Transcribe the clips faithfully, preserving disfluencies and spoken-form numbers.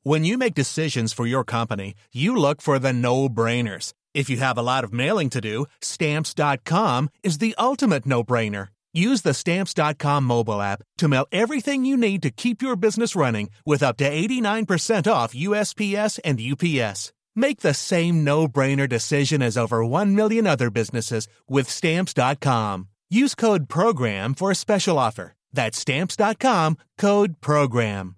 When you make decisions for your company, you look for the no-brainers. If you have a lot of mailing to do, Stamps dot com is the ultimate no-brainer. Use the Stamps dot com mobile app to mail everything you need to keep your business running with up to eighty-nine percent off U S P S and U P S. Make the same no-brainer decision as over one million other businesses with Stamps dot com. Use code PROGRAM for a special offer. That's Stamps dot com, code PROGRAM.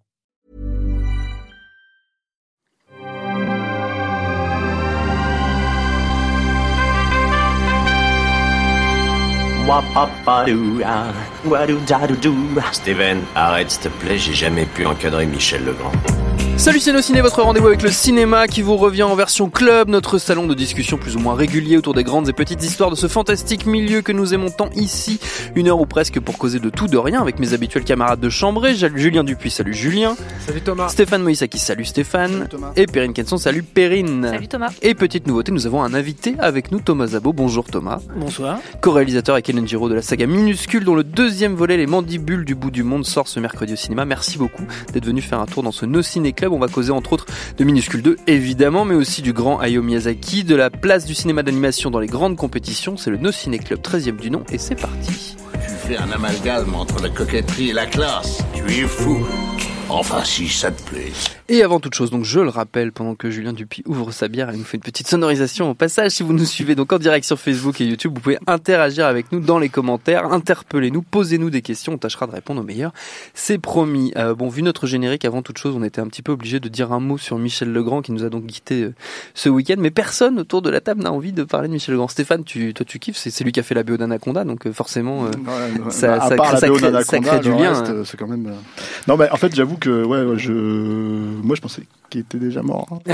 Steven, arrête s'il te plaît, j'ai jamais pu encadrer Michel Legrand. Salut c'est Ciné, votre rendez-vous avec le cinéma qui vous revient en version club, notre salon de discussion plus ou moins régulier autour des grandes et petites histoires de ce fantastique milieu que nous aimons tant ici. Une heure ou presque pour causer de tout de rien avec mes habituels camarades de chambrée, Julien Dupuis, salut Julien. Salut Thomas. Stéphane Moïsaki, salut Stéphane. Salut Thomas. Et Perrine Kenson, salut Perrine. Salut Thomas. Et petite nouveauté, nous avons un invité avec nous, Thomas Zabo. Bonjour Thomas. Bonsoir. Co-réalisateur avec Hélène Giraud de la saga Minuscule, dont le deuxième volet, Les Mandibules du bout du monde, sort ce mercredi au cinéma. Merci beaucoup d'être venu faire un tour dans ce No Ciné Club. On va causer entre autres de Minuscule deux, évidemment, mais aussi du grand Hayao Miyazaki, de la place du cinéma d'animation dans les grandes compétitions. C'est le No Ciné Club treizième du nom et c'est parti. Tu fais un amalgame entre la coquetterie et la classe. Tu es fou. Enfin, si ça te plaît. Et avant toute chose, donc je le rappelle, pendant que Julien Dupuis ouvre sa bière, elle nous fait une petite sonorisation au passage. Si vous nous suivez donc en direct sur Facebook et YouTube, vous pouvez interagir avec nous dans les commentaires, interpellez-nous, posez-nous des questions, on tâchera de répondre au meilleur. C'est promis. Euh, bon, vu notre générique, avant toute chose, on était un petit peu obligé de dire un mot sur Michel Legrand qui nous a donc quitté euh, ce week-end, mais personne autour de la table n'a envie de parler de Michel Legrand. Stéphane, tu, toi tu kiffes, c'est, c'est lui qui a fait la B O d'Anaconda, donc euh, forcément euh, ouais, ça, bah, ça, part ça, la B O crée, ça crée du lien. Reste, hein. C'est quand même. Euh... Non, mais en fait, j'avoue que ouais, je, moi je pensais qu'il était déjà mort. Hein.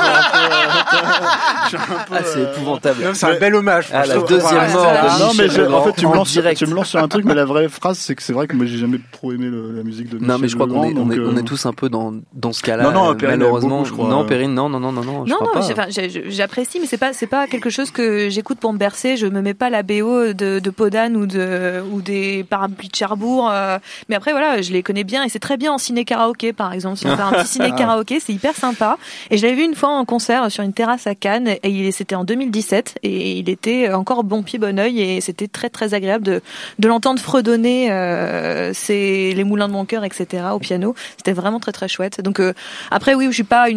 Ah, c'est épouvantable. Non, c'est un bel hommage. Ah, la deuxième mort de Non, mais Michel en fait, tu me, en lances, direct. tu me lances sur un truc, mais la vraie phrase, c'est que c'est vrai que moi j'ai jamais trop aimé le, la musique de Michel Non, mais je crois Legrand, qu'on est, on, donc, est, euh... on est tous un peu dans, dans ce cas-là. Non, non, Perrine malheureusement. beaucoup, je crois. Non, Perrine, non, non, non, non, non. Je non, crois non, pas. j'ai- enfin, j'ai- j'apprécie, mais c'est pas, c'est pas quelque chose que j'écoute pour me bercer. Je me mets pas la B O de, de Podane ou de, ou des Parapluies de Cherbourg. euh, mais après, voilà, je les connais bien et c'est très bien en ciné karaoké, par exemple. Si on fait un petit ciné karaoké, c'est hyper sympa. Et je l'avais vu une fois en concert sur une terrasse à Cannes et il, c'était en deux mille dix-sept et il était encore bon pied, bon oeil et c'était très, très agréable de, de l'entendre fredonner, euh, c'est les moulins de mon cœur, et cetera au piano. C'était vraiment très, très chouette. Donc, euh, après, oui, je suis pas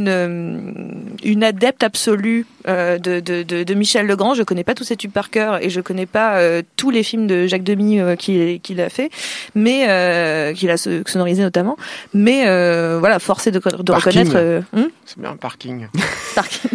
une, une adepte absolue euh, de, de, de, de Michel Legrand. Je connais pas tous ses tubes par cœur et je connais pas euh, tous les films de Jacques Demy euh, qu'il, qu'il a fait, mais euh, qu'il a sonorisé notamment. Mais euh, voilà, forcé de, de reconnaître. Euh, hum C'est bien un parking. Parking.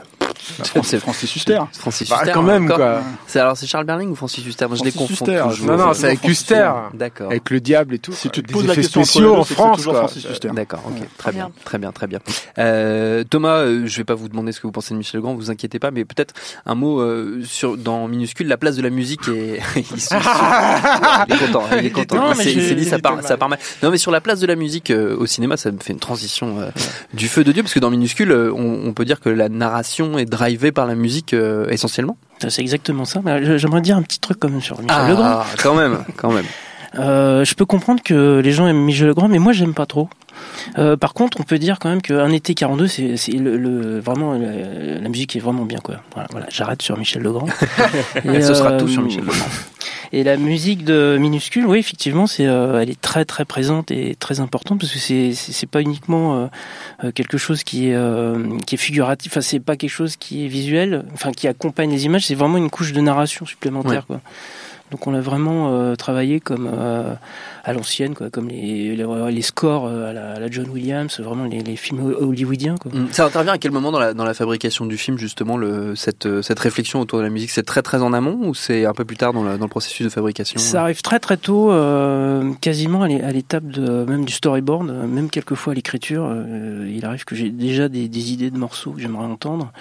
C'est Francis Huster. Francis Bah, Huster. quand même, encore. quoi. C'est, alors, c'est Charles Berling ou Francis Huster? Moi, je les Francis confonds Huster, toujours. Non, non, c'est avec Huster. D'accord. Avec le diable et tout. Si quoi. tu te Des poses la effets question entre spéciaux les deux, en c'est que c'est France, toujours quoi. Francis Huster. D'accord, ok, Ouais. très bien, bien. très bien, très bien. Euh, Thomas, euh, je vais pas vous demander ce que vous pensez de Michel Legrand, vous inquiétez pas, mais peut-être un mot euh, sur dans Minuscule, la place de la musique est. il, se- il est content, il est content. Non, Il mais s'est- il j'ai- s'est dit ça j'ai part, été ça part mal. Non, mais sur la place de la musique euh, au cinéma, ça me fait une transition euh, du feu de Dieu, parce que dans Minuscule, euh, on, on peut dire que la narration est drivée par la musique euh, essentiellement. C'est exactement ça. Mais je- j'aimerais dire un petit truc comme sur Michel Ah, Legrand. quand même, quand même. Euh, je peux comprendre que les gens aiment Michel Legrand, mais moi j'aime pas trop. Euh, par contre, on peut dire quand même qu'un été quarante-deux, c'est, c'est le, le vraiment la, la musique est vraiment bien quoi. Voilà, voilà, j'arrête sur Michel Legrand. Et ce sera euh, tout sur Michel Legrand. Et la musique de Minuscule, oui, effectivement, c'est, euh, elle est très très présente et très importante parce que c'est c'est, c'est pas uniquement euh, quelque chose qui est euh, qui est figuratif. Enfin, c'est pas quelque chose qui est visuel. Enfin, qui accompagne les images. C'est vraiment une couche de narration supplémentaire, Ouais. quoi. Donc on l'a vraiment euh, travaillé comme euh, à l'ancienne, quoi, comme les, les, les scores euh, à, la, à la John Williams, vraiment les, les films hollywoodiens, quoi. Ça intervient à quel moment dans la, dans la fabrication du film, justement, le, cette, cette réflexion autour de la musique? C'est très très en amont ou c'est un peu plus tard dans, la, dans le processus de fabrication? Ça arrive très très tôt, euh, quasiment à l'é- à l'étape de, même du storyboard, euh, même quelquefois à l'écriture. Euh, il arrive que j'ai déjà des, des idées de morceaux que j'aimerais entendre.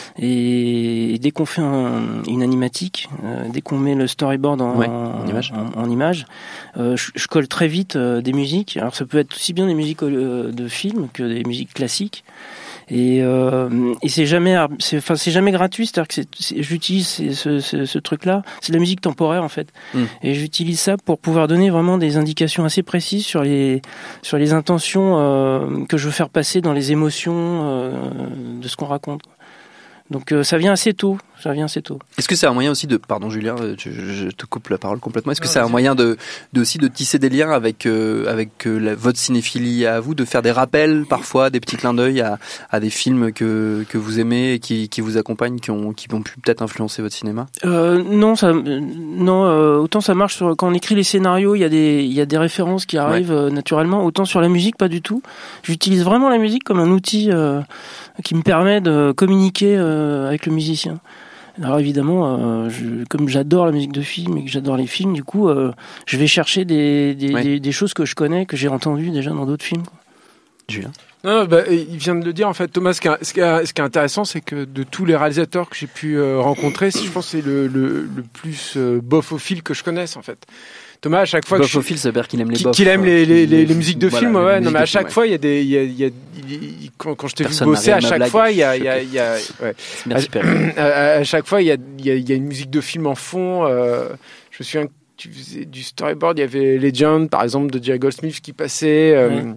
Et, et dès qu'on fait un, une animatique, euh, dès qu'on met le storyboard en, Ouais, en image, en, en image euh, je, je colle très vite euh, des musiques. Alors ça peut être aussi bien des musiques euh, de films que des musiques classiques. Et, euh, et c'est jamais, c'est, enfin, c'est jamais gratuit. C'est-à-dire que c'est, c'est, j'utilise ce, ce, ce truc-là. C'est de la musique temporaire en fait. Mm. Et j'utilise ça pour pouvoir donner vraiment des indications assez précises sur les, sur les intentions euh, que je veux faire passer dans les émotions euh, de ce qu'on raconte. Donc euh, ça vient assez tôt, ça vient assez tôt. Est-ce que c'est un moyen aussi de, pardon Julien, je, je te coupe la parole complètement. Est-ce que non, c'est un moyen de, de aussi de tisser des liens avec euh, avec euh, la, votre cinéphilie à vous, de faire des rappels parfois, des petits clins d'œil à, à des films que que vous aimez et qui qui vous accompagnent, qui ont qui ont pu peut-être influencer votre cinéma? Euh, non, ça, non. Euh, autant ça marche sur, quand on écrit les scénarios, il y a des il y a des références qui arrivent ouais. euh, naturellement. Autant sur la musique, pas du tout. J'utilise vraiment la musique comme un outil euh, qui me permet de communiquer euh, avec le musicien. Alors évidemment, euh, je, comme j'adore la musique de film et que j'adore les films, du coup, euh, je vais chercher des, des, ouais. des, des choses que je connais, que j'ai entendues déjà dans d'autres films. Julien. Non, bah, il vient de le dire en fait, Thomas. Ce qui est, ce qui est, ce qui est intéressant, c'est que de tous les réalisateurs que j'ai pu euh, rencontrer, je pense que c'est le, le, le plus euh, bofophile que je connaisse en fait. Thomas, à chaque fois que bofophile, ça veut dire qu'il aime les qu'il, bof, qu'il aime les, les, les, les, les musiques de voilà, film, ouais. Non, mais à film, chaque ouais. fois, il y a des, il y a, il y a, il, quand, quand je t'ai Personne vu bosser, à chaque blague, fois, il y a, il y a, il y a, ouais. Merci, à, à, à chaque fois, il y a, il y a, il y a une musique de film en fond. Euh, je me souviens que tu faisais du storyboard. Il y avait Legend, par exemple, de Jerry Goldsmith qui passait. Euh, ouais.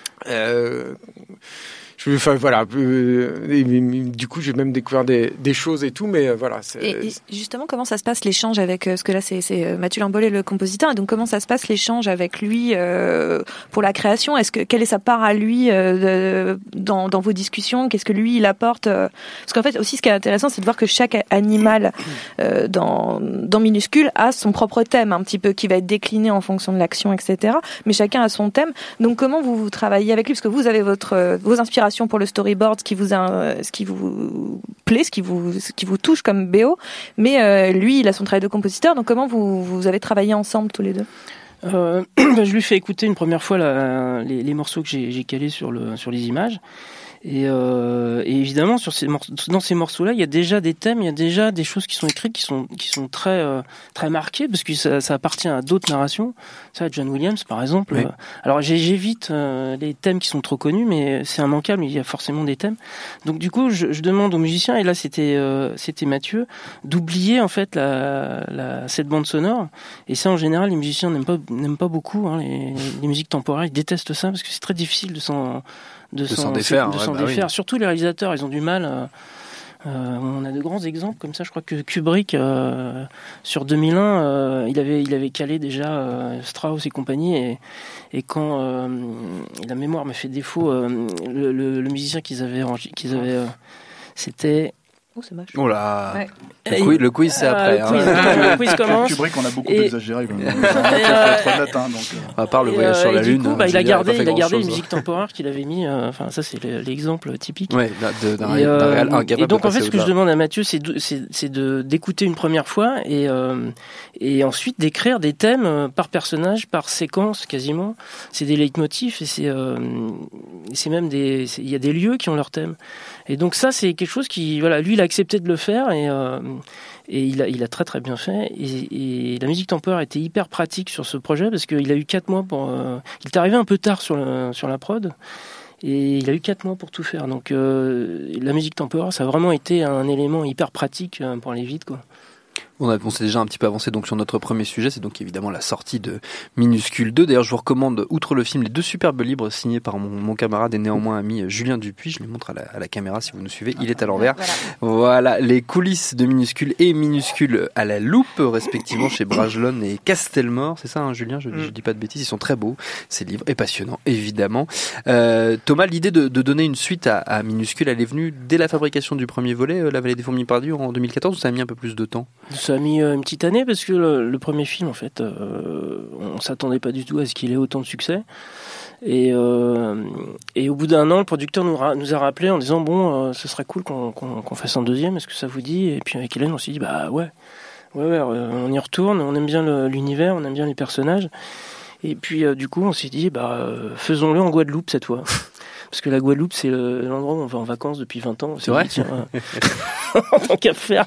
euh, Je, enfin voilà, euh, et, et, du coup j'ai même découvert des, des choses et tout, mais euh, voilà. C'est... Et, et justement, comment ça se passe l'échange avec, euh, parce que là c'est, c'est Mathieu Lambolet le compositeur, et donc comment ça se passe l'échange avec lui euh, pour la création? Est-ce que quelle est sa part à lui euh, de, dans, dans vos discussions? Qu'est-ce que lui il apporte? Parce qu'en fait aussi ce qui est intéressant, c'est de voir que chaque animal euh, dans dans Minuscule a son propre thème, un petit peu qui va être décliné en fonction de l'action, et cetera. Mais chacun a son thème. Donc comment vous, vous travaillez avec lui? Parce que vous avez votre vos inspirations pour le storyboard, ce qui vous a, ce qui vous plaît, ce qui vous, ce qui vous touche comme B O, mais euh, lui, il a son travail de compositeur. Donc comment vous, vous avez travaillé ensemble tous les deux? euh, Je lui fais écouter une première fois la, les, les morceaux que j'ai, j'ai calés sur le, sur les images. Et, euh, et évidemment, sur ces morceaux, dans ces morceaux-là, il y a déjà des thèmes, il y a déjà des choses qui sont écrites, qui sont qui sont très euh, très marquées, parce que ça, ça appartient à d'autres narrations. Ça, John Williams, par exemple. Oui. Euh, alors, j'évite euh, les thèmes qui sont trop connus, mais c'est immanquable. Il y a forcément des thèmes. Donc, du coup, je, je demande aux musiciens, et là, c'était euh, c'était Mathieu, d'oublier en fait la, la cette bande sonore. Et ça, en général, les musiciens n'aiment pas n'aiment pas beaucoup hein, les, les musiques temporaires. Ils détestent ça parce que c'est très difficile de s'en de, de s'en, s'en défaire, de ouais, s'en bah défaire. Oui. Surtout les réalisateurs, ils ont du mal. Euh, euh, on a de grands exemples comme ça. Je crois que Kubrick, euh, sur deux mille un, euh, il avait il avait calé déjà euh, Strauss et compagnie. Et, et quand euh, la mémoire me fait défaut, euh, le, le, le musicien qu'ils avaient qu'ils avaient, euh, c'était Oh, c'est moche. Oh là ouais. le, quiz, le quiz, c'est après. Euh, le, quiz, hein. le quiz commence. Kubrick, on a beaucoup et... exagéré. Quand même. Il faut être honnête, hein, donc, euh... À part le et voyage euh, sur la et Lune. Du coup, bah, il a gardé, il a gardé les chose, musiques temporaires qu'il avait mis. Enfin, euh, ça, c'est l'exemple typique. Ouais, de, d'un, et, d'un euh, réel incapable. Et donc, de en fait, ce que au-delà. je demande à Mathieu, c'est, de, c'est, c'est de, d'écouter une première fois et, euh, et ensuite d'écrire des thèmes par personnage, par séquence, quasiment. C'est des leitmotifs et c'est, euh, c'est même des, il y a des lieux qui ont leur thème. Et donc ça, c'est quelque chose qui, voilà, lui, il a accepté de le faire et, euh, et il a, il a très très bien fait. Et, et la musique temporaire était hyper pratique sur ce projet parce qu'il a eu quatre mois pour. Euh, il est arrivé un peu tard sur le, sur la prod et il a eu quatre mois pour tout faire. Donc euh, la musique temporaire, ça a vraiment été un élément hyper pratique pour aller vite, quoi. On, a, on s'est déjà un petit peu avancé donc sur notre premier sujet, c'est donc évidemment la sortie de Minuscule deux. D'ailleurs, je vous recommande, outre le film, les deux superbes livres signés par mon, mon camarade et néanmoins ami Julien Dupuis. Je les montre à la, à la caméra si vous nous suivez. Il est à l'envers. Voilà. voilà, les coulisses de Minuscule et Minuscule à la loupe, respectivement chez Bragelonne et Castelmore. C'est ça, hein, Julien, je, je dis pas de bêtises. Ils sont très beaux, ces livres, et passionnants, évidemment. Euh, Thomas, l'idée de, de donner une suite à, à Minuscule, elle est venue dès la fabrication du premier volet, La Vallée des Fourmis perdues, en deux mille quatorze, ou ça a mis un peu plus de temps? Ça a mis une petite année parce que le, le premier film, en fait, euh, on s'attendait pas du tout à ce qu'il ait autant de succès. Et, euh, et au bout d'un an, le producteur nous, ra- nous a rappelé en disant bon, euh, ce serait cool qu'on, qu'on, qu'on fasse un deuxième. Est-ce que ça vous dit? Et puis avec Hélène, on s'est dit bah ouais, ouais, ouais, on y retourne. On aime bien le, l'univers, on aime bien les personnages. Et puis euh, du coup, on s'est dit bah euh, faisons-le en Guadeloupe cette fois. Parce que la Guadeloupe, c'est le, l'endroit où on va en vacances depuis vingt ans. C'est vrai? Dit, tiens, euh, en tant qu'à faire.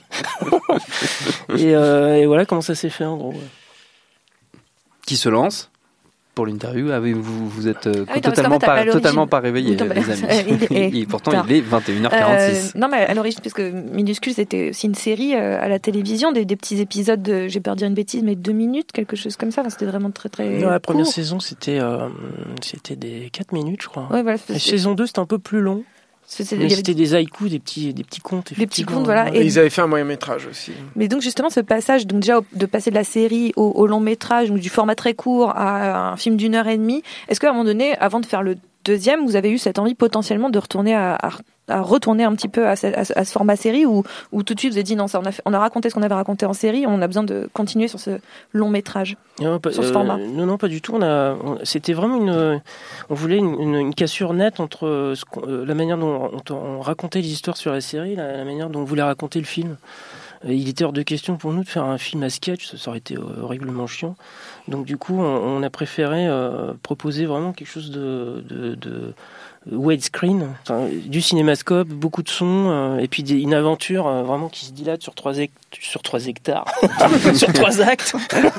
et, euh, et voilà comment ça s'est fait en gros. Qui se lance? pour l'interview. Ah oui, vous, vous êtes euh, Ah oui, non, totalement, parce qu'en fait, à pas, totalement l'origine- pas réveillés, Oui, non, les bah, amis. il est- Et pourtant, tard. il est vingt et une heures quarante-six. Euh, non, mais à l'origine, parce que Minuscule, c'était aussi une série euh, à la télévision, des, des petits épisodes, de, j'ai peur de dire une bêtise, mais deux minutes, quelque chose comme ça. Enfin, c'était vraiment très très. Non, la première court. saison, c'était euh, c'était des quatre minutes, je crois. Ouais, voilà, La c'est- saison deux, c'était un peu plus long. c'est- c'est- Mais il y avait- c'était des haïkus, des petits, des petits contes. Des petits effectivement. contes, voilà. Et Et- ils avaient fait un moyen métrage aussi. Mais donc justement ce passage, donc déjà au- de passer de la série au, au long métrage, donc du format très court à un film d'une heure et demie, est-ce qu'à un moment donné, avant de faire le deuxième, vous avez eu cette envie potentiellement de retourner à, à, à retourner un petit peu à ce, à ce- à ce format série, ou, ou tout de suite vous avez dit non, ça on a, fait- on a raconté ce qu'on avait raconté en série, on a besoin de continuer sur ce long métrage. Non, pas, Sur ce euh, format. non, non, pas du tout. On a, on- c'était vraiment une, on voulait une, une, une cassure nette entre ce qu'on- euh, la manière dont on, on racontait les histoires sur la série, et la, la manière dont on voulait raconter le film. Euh, Il était hors de question pour nous de faire un film à sketch, ça aurait été euh, horriblement chiant. Donc du coup, on, on a préféré euh, proposer vraiment quelque chose de, de, de widescreen, enfin, du cinémascope, beaucoup de sons, euh, et puis des, une aventure euh, vraiment qui se dilate sur trois, hect- sur trois hectares, sur trois actes,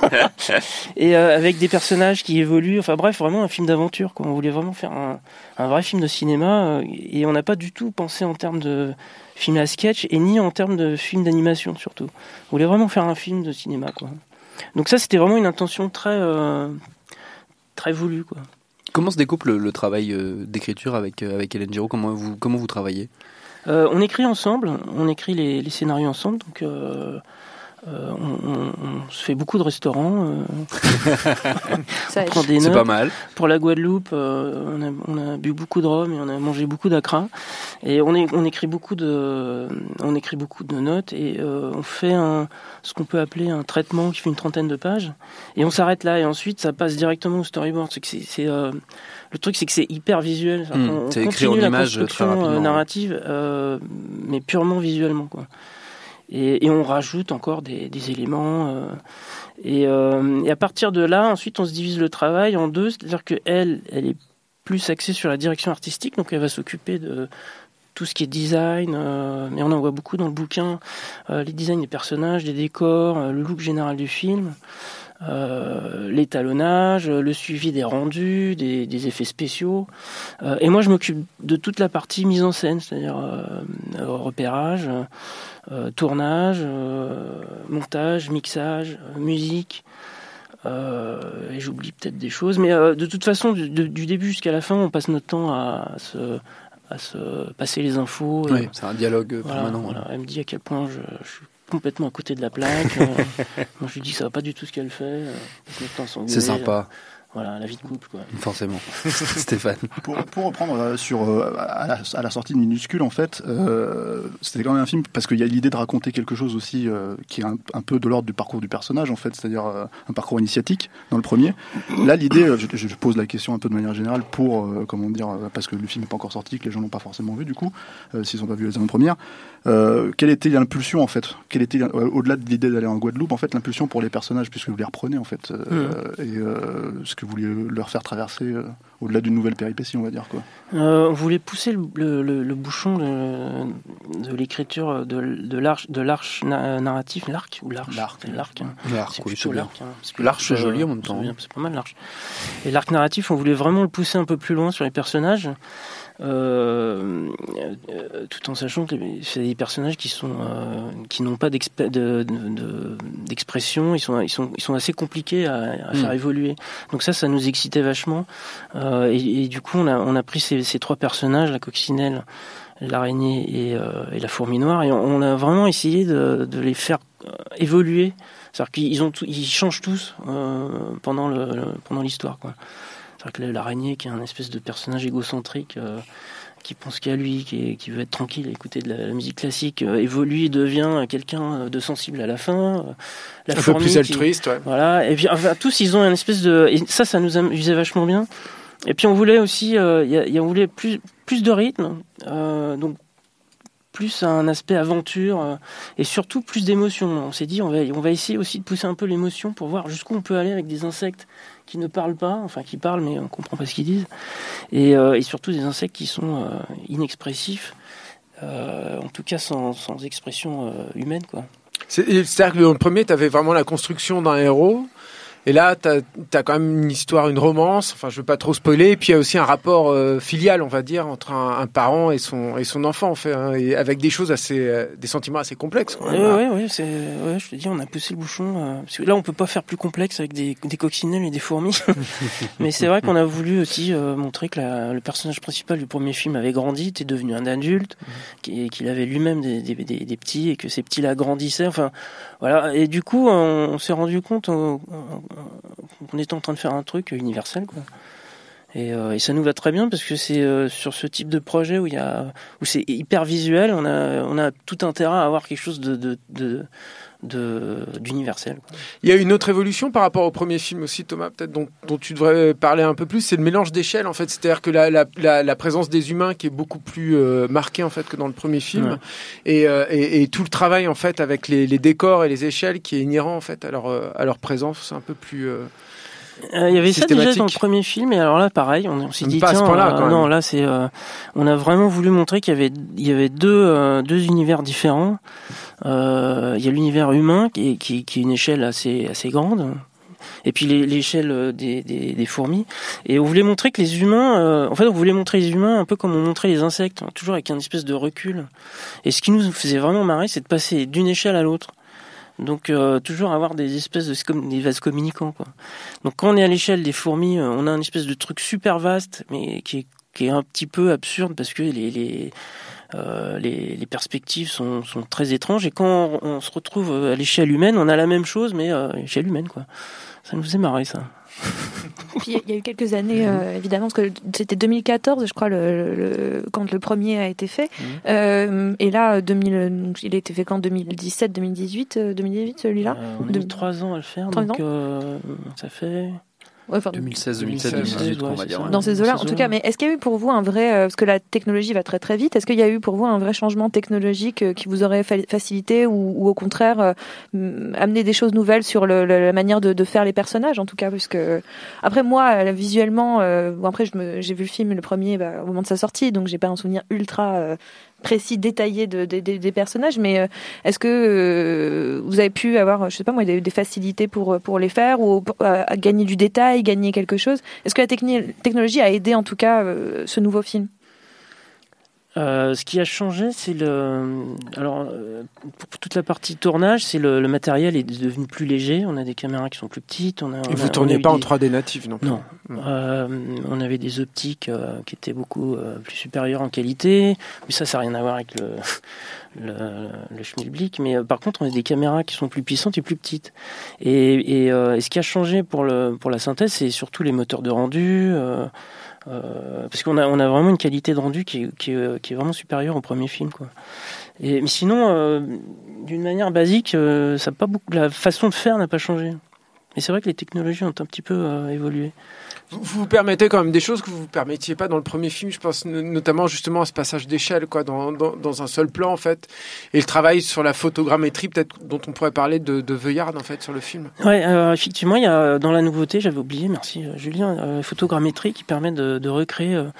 et euh, avec des personnages qui évoluent. Enfin bref, vraiment un film d'aventure, quoi. On voulait vraiment faire un, un vrai film de cinéma, euh, et on n'a pas du tout pensé en termes de film à sketch, et ni en termes de film d'animation surtout. On voulait vraiment faire un film de cinéma, quoi. Donc ça, c'était vraiment une intention très, euh, très voulue, quoi. Comment se découpe le, le travail euh, d'écriture avec, euh, avec Hélène Giraud? Comment vous, comment vous travaillez? Euh, on écrit ensemble, on écrit les, les scénarios ensemble, donc euh, euh, on, on, on se fait beaucoup de restaurants, euh, Ça on aide. prend des C'est notes. pas mal. Pour la Guadeloupe, euh, on, a, on a bu beaucoup de rhum et on a mangé beaucoup d'acra, et on, est, on écrit beaucoup de, on écrit beaucoup de notes, et euh, on fait un, ce qu'on peut appeler un traitement qui fait une trentaine de pages, et on s'arrête là, et ensuite ça passe directement au storyboard. C'est que c'est, c'est, euh, le truc, c'est que c'est hyper visuel. Mmh, on, on c'est écrit en continue la images très construction rapidement, euh, ouais. narrative, euh, mais purement visuellement, quoi. Et, et on rajoute encore des, des éléments. Euh, et, euh, et à partir de là, ensuite, on se divise le travail en deux. C'est-à-dire que elle, elle est plus axée sur la direction artistique, donc elle va s'occuper de tout ce qui est design. Euh, mais on en voit beaucoup dans le bouquin, euh, les designs des personnages, des décors, euh, le look général du film. Euh, l'étalonnage, le suivi des rendus, des, des effets spéciaux. Euh, et moi, je m'occupe de toute la partie mise en scène, c'est-à-dire euh, repérage, euh, tournage, euh, montage, mixage, euh, musique. Euh, et j'oublie peut-être des choses, mais euh, de toute façon, du, de, du début jusqu'à la fin, on passe notre temps à, à, se, à se passer les infos. Oui, Et, c'est un dialogue euh, voilà, permanent. voilà. Elle me dit à quel point je, je suis complètement à côté de la plaque. euh, moi, je lui dis que ça va pas du tout ce qu'elle fait. Euh, passe notre temps à s'engueuler. C'est sympa, Voilà, la vie de couple, quoi. forcément. Stéphane. Pour, pour reprendre euh, sur euh, à, la, à la sortie de Minuscule, en fait, euh, c'était quand même un film parce qu'il y a l'idée de raconter quelque chose aussi euh, qui est un, un peu de l'ordre du parcours du personnage, en fait, c'est-à-dire euh, un parcours initiatique dans le premier. Là, l'idée, euh, je, je pose la question un peu de manière générale pour, euh, comment dire, euh, parce que le film n'est pas encore sorti, que les gens l'ont pas forcément vu, du coup, euh, s'ils n'ont pas vu les avant-premières. Euh, quelle était l'impulsion, en fait? Quelle était, euh, au-delà de l'idée d'aller en Guadeloupe, en fait, l'impulsion pour les personnages, puisque vous les reprenez, en fait, euh, Mmh. et euh, ce que vous vouliez leur faire traverser euh, au-delà d'une nouvelle péripétie, on va dire, quoi. Euh, on voulait pousser le, le, le, le bouchon de, de l'écriture de, de l'arche, de l'arche na- narratif, l'arc ou l'arche, L'arc. c'est l'arc. Hein. L'arc, C'est oui, plutôt c'est bien. l'arc. Hein, parce que L'arche, c'est euh, joli en même temps. C'est, bien, c'est pas mal l'arche. Et l'arc narratif, on voulait vraiment le pousser un peu plus loin sur les personnages, euh, euh, tout en sachant que c'est des personnages qui sont euh, qui n'ont pas d'exp- de, de, de, d'expression, ils sont ils sont ils sont assez compliqués à, à faire Mm. évoluer. Donc ça, ça nous excitait vachement. Euh, et, et du coup, on a on a pris ces, ces trois personnages, la coccinelle, l'araignée et, euh, et la fourmi noire, et on, on a vraiment essayé de, de les faire euh, évoluer. C'est-à-dire qu'ils ont tout, ils changent tous euh, pendant le, le pendant l'histoire, quoi. C'est-à-dire que l'araignée, qui est un espèce de personnage égocentrique, euh, qui pense qu'à lui, qui, est, qui veut être tranquille, écouter de la, la musique classique, euh, évolue et devient quelqu'un de sensible à la fin. Euh, la Un peu fourmi plus qui- altruiste, ouais. Voilà, et puis enfin, tous ils ont une espèce de, et ça, ça nous amusait vachement bien. Et puis on voulait aussi, il euh, y, a, y a, on voulait plus plus de rythme, euh, donc plus un aspect aventure euh, et surtout plus d'émotion. On s'est dit on va on va essayer aussi de pousser un peu l'émotion pour voir jusqu'où on peut aller avec des insectes qui ne parlent pas, enfin qui parlent mais on comprend pas ce qu'ils disent, et, euh, et surtout des insectes qui sont euh, inexpressifs, euh, en tout cas sans, sans expression euh, humaine, quoi. C'est- C'est-à-dire que dans le premier, tu avais vraiment la construction d'un héros. Et là, t'as, t'as quand même une histoire, une romance. Enfin, je veux pas trop spoiler. Et puis il y a aussi un rapport euh, filial, on va dire, entre un, un parent et son et son enfant, en fait, hein, et avec des choses assez, euh, des sentiments assez complexes. Quand même, ouais, ouais, ouais, c'est, ouais, je te dis, on a poussé le bouchon. Euh, parce que là, on peut pas faire plus complexe avec des, des coccinelles et des fourmis. Mais c'est vrai qu'on a voulu aussi euh, montrer que la, le personnage principal du premier film avait grandi, était devenu un adulte, mmh. qu'il avait lui-même des, des, des, des petits et que ces petits-là grandissaient. Enfin, voilà. Et du coup, on, on s'est rendu compte. On, on, on était en train de faire un truc universel, quoi. Et, euh, et ça nous va très bien parce que c'est euh, sur ce type de projet où il y a où c'est hyper visuel, on a on a tout intérêt à avoir quelque chose de de, de, de d'universel, quoi. Il y a une autre évolution par rapport au premier film aussi, Thomas, peut-être dont, dont tu devrais parler un peu plus, c'est le mélange d'échelles, en fait. C'est-à-dire que la, la, la, la présence des humains qui est beaucoup plus euh, marquée, en fait, que dans le premier film, ouais. et, euh, et, et tout le travail, en fait, avec les, les décors et les échelles qui est inhérent, en fait, à leur, à leur présence, c'est un peu plus... Euh... Il euh, y avait ça déjà dans le premier film, et alors là pareil, on, on s'est dit tiens, euh, euh, non là c'est, euh, on a vraiment voulu montrer qu'il y avait il y avait deux euh, deux univers différents. Euh, il y a l'univers humain qui est, qui, qui est une échelle assez assez grande, et puis les, l'échelle des, des des fourmis. Et on voulait montrer que les humains, euh, en fait on voulait montrer les humains un peu comme on montrait les insectes, hein, toujours avec une espèce de recul. Et ce qui nous faisait vraiment marrer, c'est de passer d'une échelle à l'autre. Donc euh, toujours avoir des espèces de des vases communicants, quoi. Donc quand on est à l'échelle des fourmis, euh, on a une espèce de truc super vaste, mais qui est qui est un petit peu absurde parce que les les euh, les, les perspectives sont sont très étranges. Et quand on, on se retrouve à l'échelle humaine, on a la même chose, mais euh, à l'échelle humaine, quoi. Ça nous faisait marrer, ça. Puis il y a eu quelques années, euh, évidemment, parce que c'était deux mille quatorze, je crois, le, le, quand le premier a été fait. Mmh. Euh, et là, deux mille, il a été fait quand deux mille dix-sept, deux mille dix-huit, deux mille dix-huit, celui-là. Euh, on a mis trois ans à le faire, donc euh, ça fait... Ouais, deux mille seize, deux mille dix-sept, deux mille dix-huit, ouais, on va dire. Dans ces eaux-là, en tout cas. Mais est-ce qu'il y a eu pour vous un vrai, euh, parce que la technologie va très très vite, est-ce qu'il y a eu pour vous un vrai changement technologique euh, qui vous aurait fa- facilité ou, ou au contraire euh, amené des choses nouvelles sur le, le, la manière de, de faire les personnages, en tout cas, puisque après moi, euh, visuellement, euh, bon après je me, j'ai vu le film le premier bah, au moment de sa sortie, donc j'ai pas un souvenir ultra euh, précis, détaillé de, de, de, des personnages, mais euh, est-ce que euh, vous avez pu avoir, je sais pas moi, des, des facilités pour pour les faire ou à, à gagner du détail, gagner quelque chose? Est-ce que la techni- technologie a aidé en tout cas euh, ce nouveau film? Euh, ce qui a changé, c'est le. Alors, euh, pour toute la partie tournage, c'est le, le matériel est devenu plus léger. On a des caméras qui sont plus petites. On a, Et on vous a, tourniez pas des... en trois D natif, non? Non. Mmh. Euh, on avait des optiques euh, qui étaient beaucoup euh, plus supérieures en qualité. Mais ça, ça n'a rien à voir avec le le, le schmilblick. Mais euh, par contre, on a des caméras qui sont plus puissantes et plus petites. Et, et, euh, et ce qui a changé pour le pour la synthèse, c'est surtout les moteurs de rendu. Euh, Euh, parce qu'on a on a vraiment une qualité de rendu qui est, qui est, qui est vraiment supérieure au premier film, quoi. Et mais sinon, euh, d'une manière basique, euh, ça a pas beaucoup, la façon de faire n'a pas changé. Et c'est vrai que les technologies ont un petit peu euh, évolué. Vous vous permettez quand même des choses que vous vous permettiez pas dans le premier film. Je pense notamment justement à ce passage d'échelle, quoi, dans, dans, dans un seul plan, en fait, et le travail sur la photogrammétrie, peut-être dont on pourrait parler de, de Veuillard, en fait, sur le film. Ouais, euh, effectivement, il y a dans la nouveauté, j'avais oublié, merci euh, Julien, euh, photogrammétrie qui permet de, de recréer euh,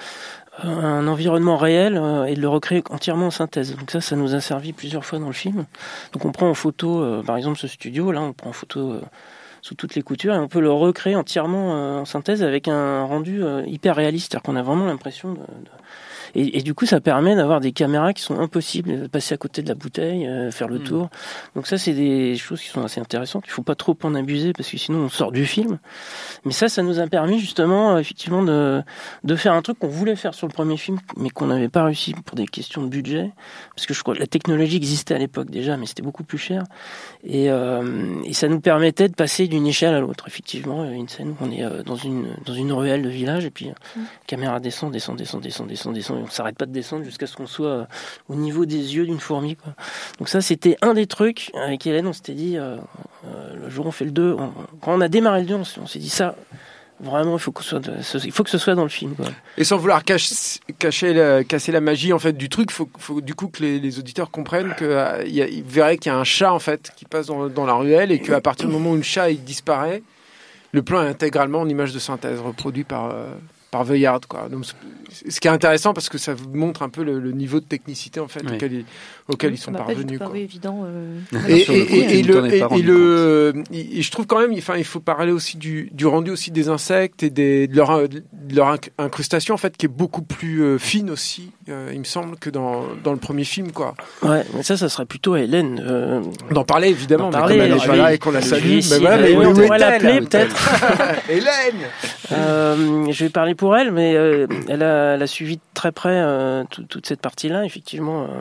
un environnement réel euh, et de le recréer entièrement en synthèse. Donc ça, ça nous a servi plusieurs fois dans le film. Donc on prend en photo, euh, par exemple, ce studio, là, on prend en photo. Euh, sous toutes les coutures, et on peut le recréer entièrement euh, en synthèse avec un rendu euh, hyper réaliste, c'est-à-dire qu'on a vraiment l'impression de... de... Et, et du coup, ça permet d'avoir des caméras qui sont impossibles, de passer à côté de la bouteille, euh, faire le mmh. tour. Donc ça, c'est des choses qui sont assez intéressantes. Il faut pas trop en abuser parce que sinon on sort du film. Mais ça, ça nous a permis justement, euh, effectivement, de de faire un truc qu'on voulait faire sur le premier film, mais qu'on n'avait pas réussi pour des questions de budget, parce que je crois que la technologie existait à l'époque déjà, mais c'était beaucoup plus cher. Et, euh, et ça nous permettait de passer d'une échelle à l'autre. Effectivement, une scène où on est euh, dans une dans une ruelle de village et puis mmh. caméra descend, descend, descend, descend, descend, descend. On s'arrête pas de descendre jusqu'à ce qu'on soit au niveau des yeux d'une fourmi, quoi. Donc ça, c'était un des trucs avec Hélène. On s'était dit, euh, euh, le jour où on fait le deux, on, quand on a démarré le deux, on, on s'est dit ça. Vraiment, il faut que ce soit, de, il faut que ce soit dans le film, quoi. Et sans vouloir cacher, cacher la, casser la magie en fait du truc, faut, faut du coup que les, les auditeurs comprennent que euh, y a, ils verraient qu'il y a un chat en fait qui passe dans, dans la ruelle et qu'à partir du moment où le chat il disparaît, le plan est intégralement en image de synthèse reproduit par. Euh, par Vuillard, quoi. Donc, ce qui est intéressant parce que ça montre un peu le, le niveau de technicité en fait oui. auquel ils, auquel ils sont ça parvenus. Pas évident. Euh... Et, et, et, et, le, et, et le, et je trouve quand même, enfin, il faut parler aussi du, du rendu aussi des insectes et des, de leur, de leur incrustation en fait, qui est beaucoup plus euh, fine aussi, euh, il me semble, que dans, dans le premier film, quoi. Ouais, mais ça, ça serait plutôt à Hélène. Euh... D'en parler évidemment, d'en parler, mais comme elle est pas là et qu'on la salue, mais voilà, mais on pourrait l'appeler peut-être. Hélène. euh, je vais parler pour elle, mais euh, elle a, elle a suivi de très près euh, tout, toute cette partie-là, effectivement. Euh,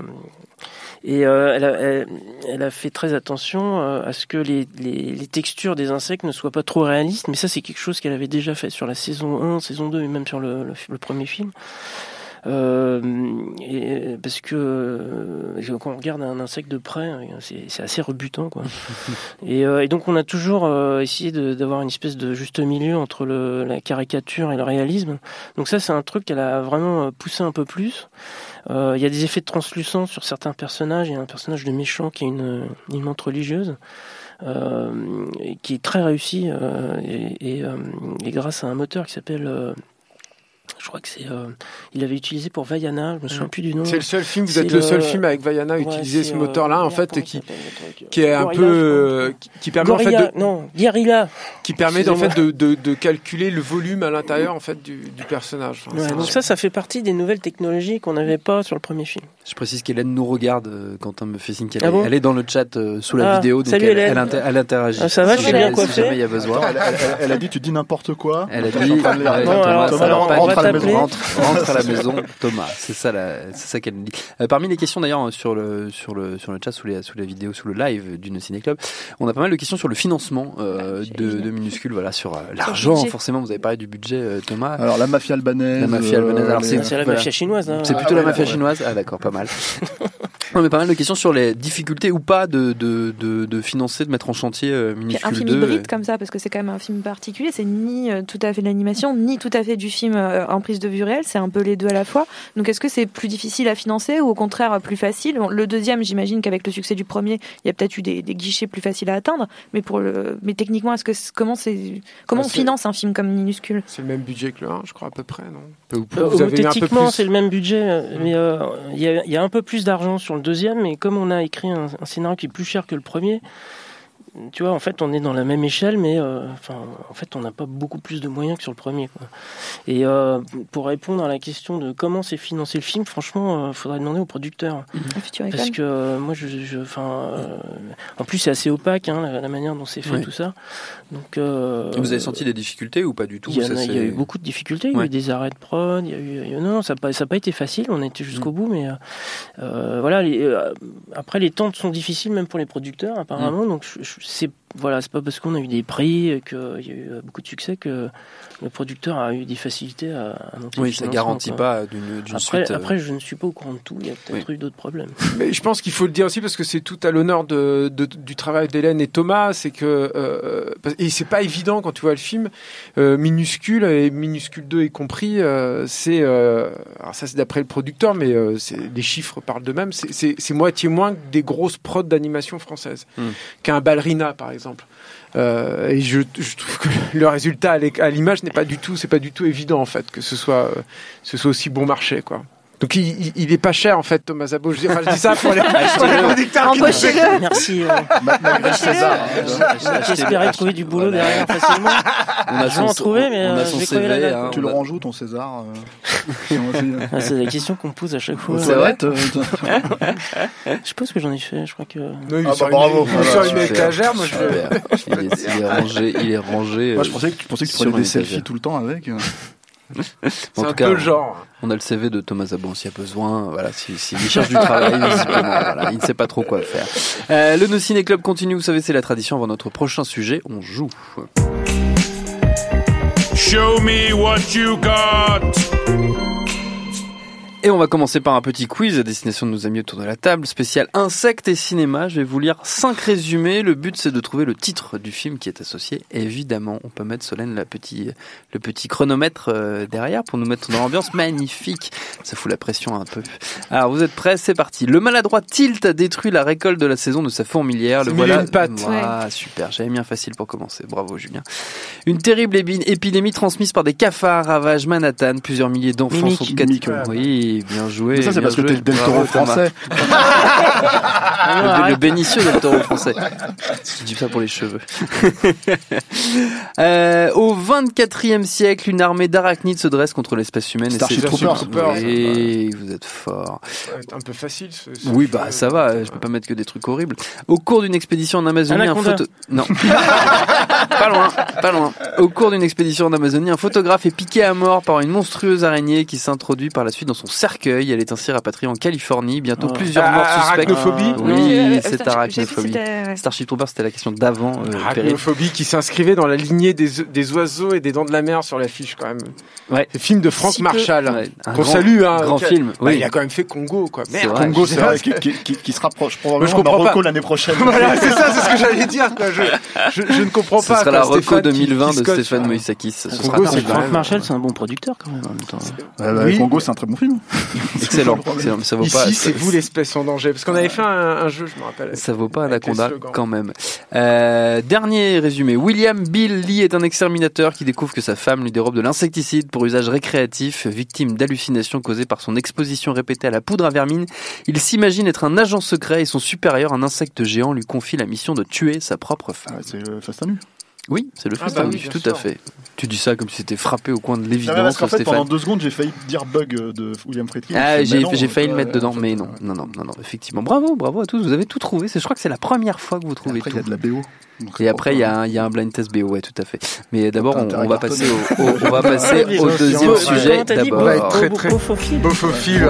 et euh, elle, a, elle, elle a fait très attention euh, à ce que les, les, les textures des insectes ne soient pas trop réalistes, mais ça, c'est quelque chose qu'elle avait déjà fait sur la saison un, saison deux et même sur le, le, le premier film. Euh, et parce que euh, quand on regarde un insecte de près, c'est, c'est assez rebutant, quoi. et, euh, et donc on a toujours euh, essayé de, d'avoir une espèce de juste milieu entre le, la caricature et le réalisme. Donc ça, c'est un truc qu'elle a vraiment poussé un peu plus. Euh, il y a des effets de translucence sur certains personnages. Il y a un personnage de méchant qui est une, une menthe religieuse. Euh, qui est très réussi euh, et, et, euh, et grâce à un moteur qui s'appelle euh, je crois que c'est euh, il avait utilisé pour Vaiana, je me souviens plus du nom. C'est le seul film, vous c'est êtes le, le seul film avec Vaiana à ouais, utiliser ce moteur-là, euh, en fait, qui qui est un Gorilla, peu euh, qui, qui permet Gorilla, en fait de non, Guerrilla, qui permet en fait de, de de calculer le volume à l'intérieur en fait du, du personnage. Enfin, ouais, donc ça, ça fait partie des nouvelles technologies qu'on n'avait pas sur le premier film. Je précise qu'Hélène nous regarde euh, quand on me fait signe qu'elle ah est, bon elle est dans le chat euh, sous la ah, vidéo, donc salut elle, elle, elle, inter- elle interagit. Ah, ça va, si je suis bien coiffé. Si jamais il y a besoin. Attends, elle, elle, elle a dit tu dis n'importe quoi. Elle a dit ouais, Thomas, Thomas, Thomas, alors, alors, rentre à la maison. Rentre, rentre à la maison, Thomas. C'est ça, la, c'est ça qu'elle dit. Euh, parmi les questions d'ailleurs sur le sur le sur le chat, sous les sous la vidéo, sous le live du Ciné Club, on a pas mal de questions sur le financement euh, de, de Minuscule. Voilà, sur euh, l'argent. Forcément, vous avez parlé du budget, euh, Thomas. Alors la mafia albanaise. La mafia albanaise. Alors, c'est, c'est la voilà. mafia chinoise. Hein. C'est plutôt ah, ouais, la mafia ouais. chinoise. Ah d'accord, pas mal. Non, mais pas mal de questions sur les difficultés ou pas de de de, de financer, de mettre en chantier euh, Minuscule un film deux. Hybride comme ça, parce que c'est quand même un film particulier. C'est ni euh, tout à fait de l'animation, ni tout à fait du film euh, en prise de vue réelle. C'est un peu les deux à la fois. Donc est-ce que c'est plus difficile à financer ou au contraire plus facile? Le deuxième, j'imagine qu'avec le succès du premier, il y a peut-être eu des, des guichets plus faciles à atteindre. Mais pour le, mais techniquement, est-ce que comment c'est comment bah, on finance un film comme Minuscule? C'est le même budget que le un, je crois à peu près, non? Vous, vous euh, techniquement, c'est le même budget, mmh. mais il euh, y, a, y a un peu plus d'argent sur le deuxième. Mais comme on a écrit un, un scénario qui est plus cher que le premier, tu vois, en fait, on est dans la même échelle, mais euh, enfin, en fait, on n'a pas beaucoup plus de moyens que sur le premier, quoi. Et euh, pour répondre à la question de comment c'est financé le film, franchement, il euh, faudrait demander au producteur. Mmh. Parce que euh, moi, je, je, enfin, euh, en plus, c'est assez opaque, hein, la, la manière dont c'est fait, ouais. tout ça. Donc, euh, vous avez senti des difficultés ou pas du tout? Il y, a, il y a eu beaucoup de difficultés. Il ouais. y a eu des arrêts de prod. Il y a eu, il y a, non, ça n'a pas, ça a pas été facile. On était jusqu'au mmh. bout, mais euh, voilà. Les, euh, après, les temps sont difficiles, même pour les producteurs, apparemment. Mmh. Donc, je, je, c'est voilà, c'est pas parce qu'on a eu des prix, qu'il y a eu beaucoup de succès que le producteur a eu des facilités à, à monter. Oui, ça garantit quoi. Pas d'une, d'une après, suite. Après, euh... je ne suis pas au courant de tout. Il y a peut-être oui. eu d'autres problèmes. Mais je pense qu'il faut le dire aussi parce que c'est tout à l'honneur de, de, du travail d'Hélène et Thomas. C'est que euh, et c'est pas évident quand tu vois le film. Euh, Minuscule et Minuscule deux y compris. Euh, c'est euh, alors ça c'est d'après le producteur, mais euh, c'est, les chiffres parlent d'eux-mêmes. C'est, c'est, c'est moitié moins que des grosses prods d'animation française, mm. qu'un Ballerina par exemple. Euh, et je, je trouve que le résultat à l'image n'est pas du tout, c'est pas du tout évident en fait que ce soit, euh, ce soit aussi bon marché quoi. Donc il, il, il est pas cher en fait Thomas Zabo. Je dis, enfin, je dis ça pour les, pour les producteurs. Embauchez-le. Merci. Euh, Malgré César. J'espérais trouver du boulot voilà. derrière facilement. On a son, en trouver, mais on a son C V. Hein, tu le rends où ton César? ah, c'est la question qu'on me pose à chaque fois. C'est vrai. Je pense que j'en ai fait. Je crois que. Non, il ah bah bravo. Il sort une étagère. Moi, je. Il est rangé. Il est rangé. Moi, je pensais que tu pensais que tu prenais des selfies tout le temps avec. C'est en tout un cas, peu le genre. On a le C V de Thomas Zabo s'il y a besoin. Voilà, s'il si, si cherche du travail, voilà, il ne sait pas trop quoi faire. Euh, le No Ciné Club continue. Vous savez, c'est la tradition. Avant notre prochain sujet, on joue. Show me what you got. Et on va commencer par un petit quiz à destination de nos amis autour de la table, spécial insectes et cinéma. Je vais vous lire cinq résumés. Le but, c'est de trouver le titre du film qui est associé. Et évidemment, on peut mettre, Solène, la petit, le petit chronomètre euh, derrière pour nous mettre dans l'ambiance magnifique. Ça fout la pression un peu. Alors, vous êtes prêts? C'est parti. Le maladroit Tilt a détruit la récolte de la saison de sa fourmilière. Le voilà. Une patte. Ah, ouais. Super. J'avais mis un facile pour commencer. Bravo, Julien. Une terrible épidémie transmise par des cafards ravage Manhattan. Plusieurs milliers d'enfants Mimique, sont mimique, cat... Oui. Bien joué. Mais ça, c'est parce joué. que t'es le Del Toro français. le, le Bénitieux Del Toro français. Je dis ça pour les cheveux. euh, au vingt-quatrième siècle, une armée d'arachnides se dresse contre l'espèce humaine. Starship et Troopers. Oui, vous êtes fort. C'est un peu facile. Ce, ce oui, bah ça va. Je peux pas mettre que des trucs horribles. Au cours d'une expédition en Amazonie, un photo... Non. Pas loin, pas loin. Au cours d'une expédition en Amazonie, un photographe est piqué à mort par une monstrueuse araignée qui s'introduit par la suite dans son cercueil. Elle est ainsi rapatriée en Californie. Bientôt oh. plusieurs morts suspects. Arachnophobie. Oui, euh, c'est Starship, arachnophobie. ouais. Starship Troopers, c'était la question d'avant. Euh, arachnophobie qui s'inscrivait dans la lignée des, des oiseaux et des dents de la mer sur l'affiche quand même. Ouais. C'est film de Frank si Marshall. Ouais. Qu'on salue. Hein, grand okay. film. Bah, oui. il a quand même fait Congo, quoi. Merde, vrai, Congo, c'est vrai, qui, qui, qui, qui se rapproche probablement de Marocco l'année prochaine. Voilà, c'est ça, c'est ce que j'allais dire. Quoi. Je, je, je ne comprends ce pas. Ce sera quoi, la Reco deux mille vingt qui, qui de Stéphane Moïsakis. Ce Congo, sera c'est Frank Marshall, c'est un bon producteur quand même. En même temps. Ouais, bah, oui. Congo, c'est un très bon film. Excellent. Excellent. Mais ça vaut Ici, pas. c'est vous l'espèce en danger, parce qu'on avait fait un, un jeu, je me rappelle. Ça vaut pas Anaconda quand même. Euh, dernier résumé. William Bill Lee est un exterminateur qui découvre que sa femme lui dérobe de l'insecticide pour usage récréatif. Victime d'hallucinations causées par son exposition répétée à la poudre à vermine, il s'imagine être un agent secret et son supérieur, un insecte géant, lui confie la mission de tuer sa propre femme. Ah, c'est le Fast Nu. Oui, c'est le ah Fast bah Nu, oui, tout sûr. à fait. Tu dis ça comme si c'était frappé au coin de l'évidence. Non, parce qu'en fait, Stéphane. pendant deux secondes, j'ai failli dire Bug de William Friedkin. Ah, j'ai, non, j'ai failli euh, le mettre dedans, en fait, mais non, ouais. non, non, non, non, effectivement. Bravo, bravo à tous, vous avez tout trouvé. C'est, je crois que c'est la première fois que vous trouvez après, tout. il y a de la B O. Donc Et après, il y a un, il y a un blind test B O, ouais, tout à fait. Mais d'abord, on, on va passer au, au on va Ah, passer au deuxième Ouais. sujet. Comment t'as dit, D'abord. Ouais, très, très- Beaufophile. Beaufophile.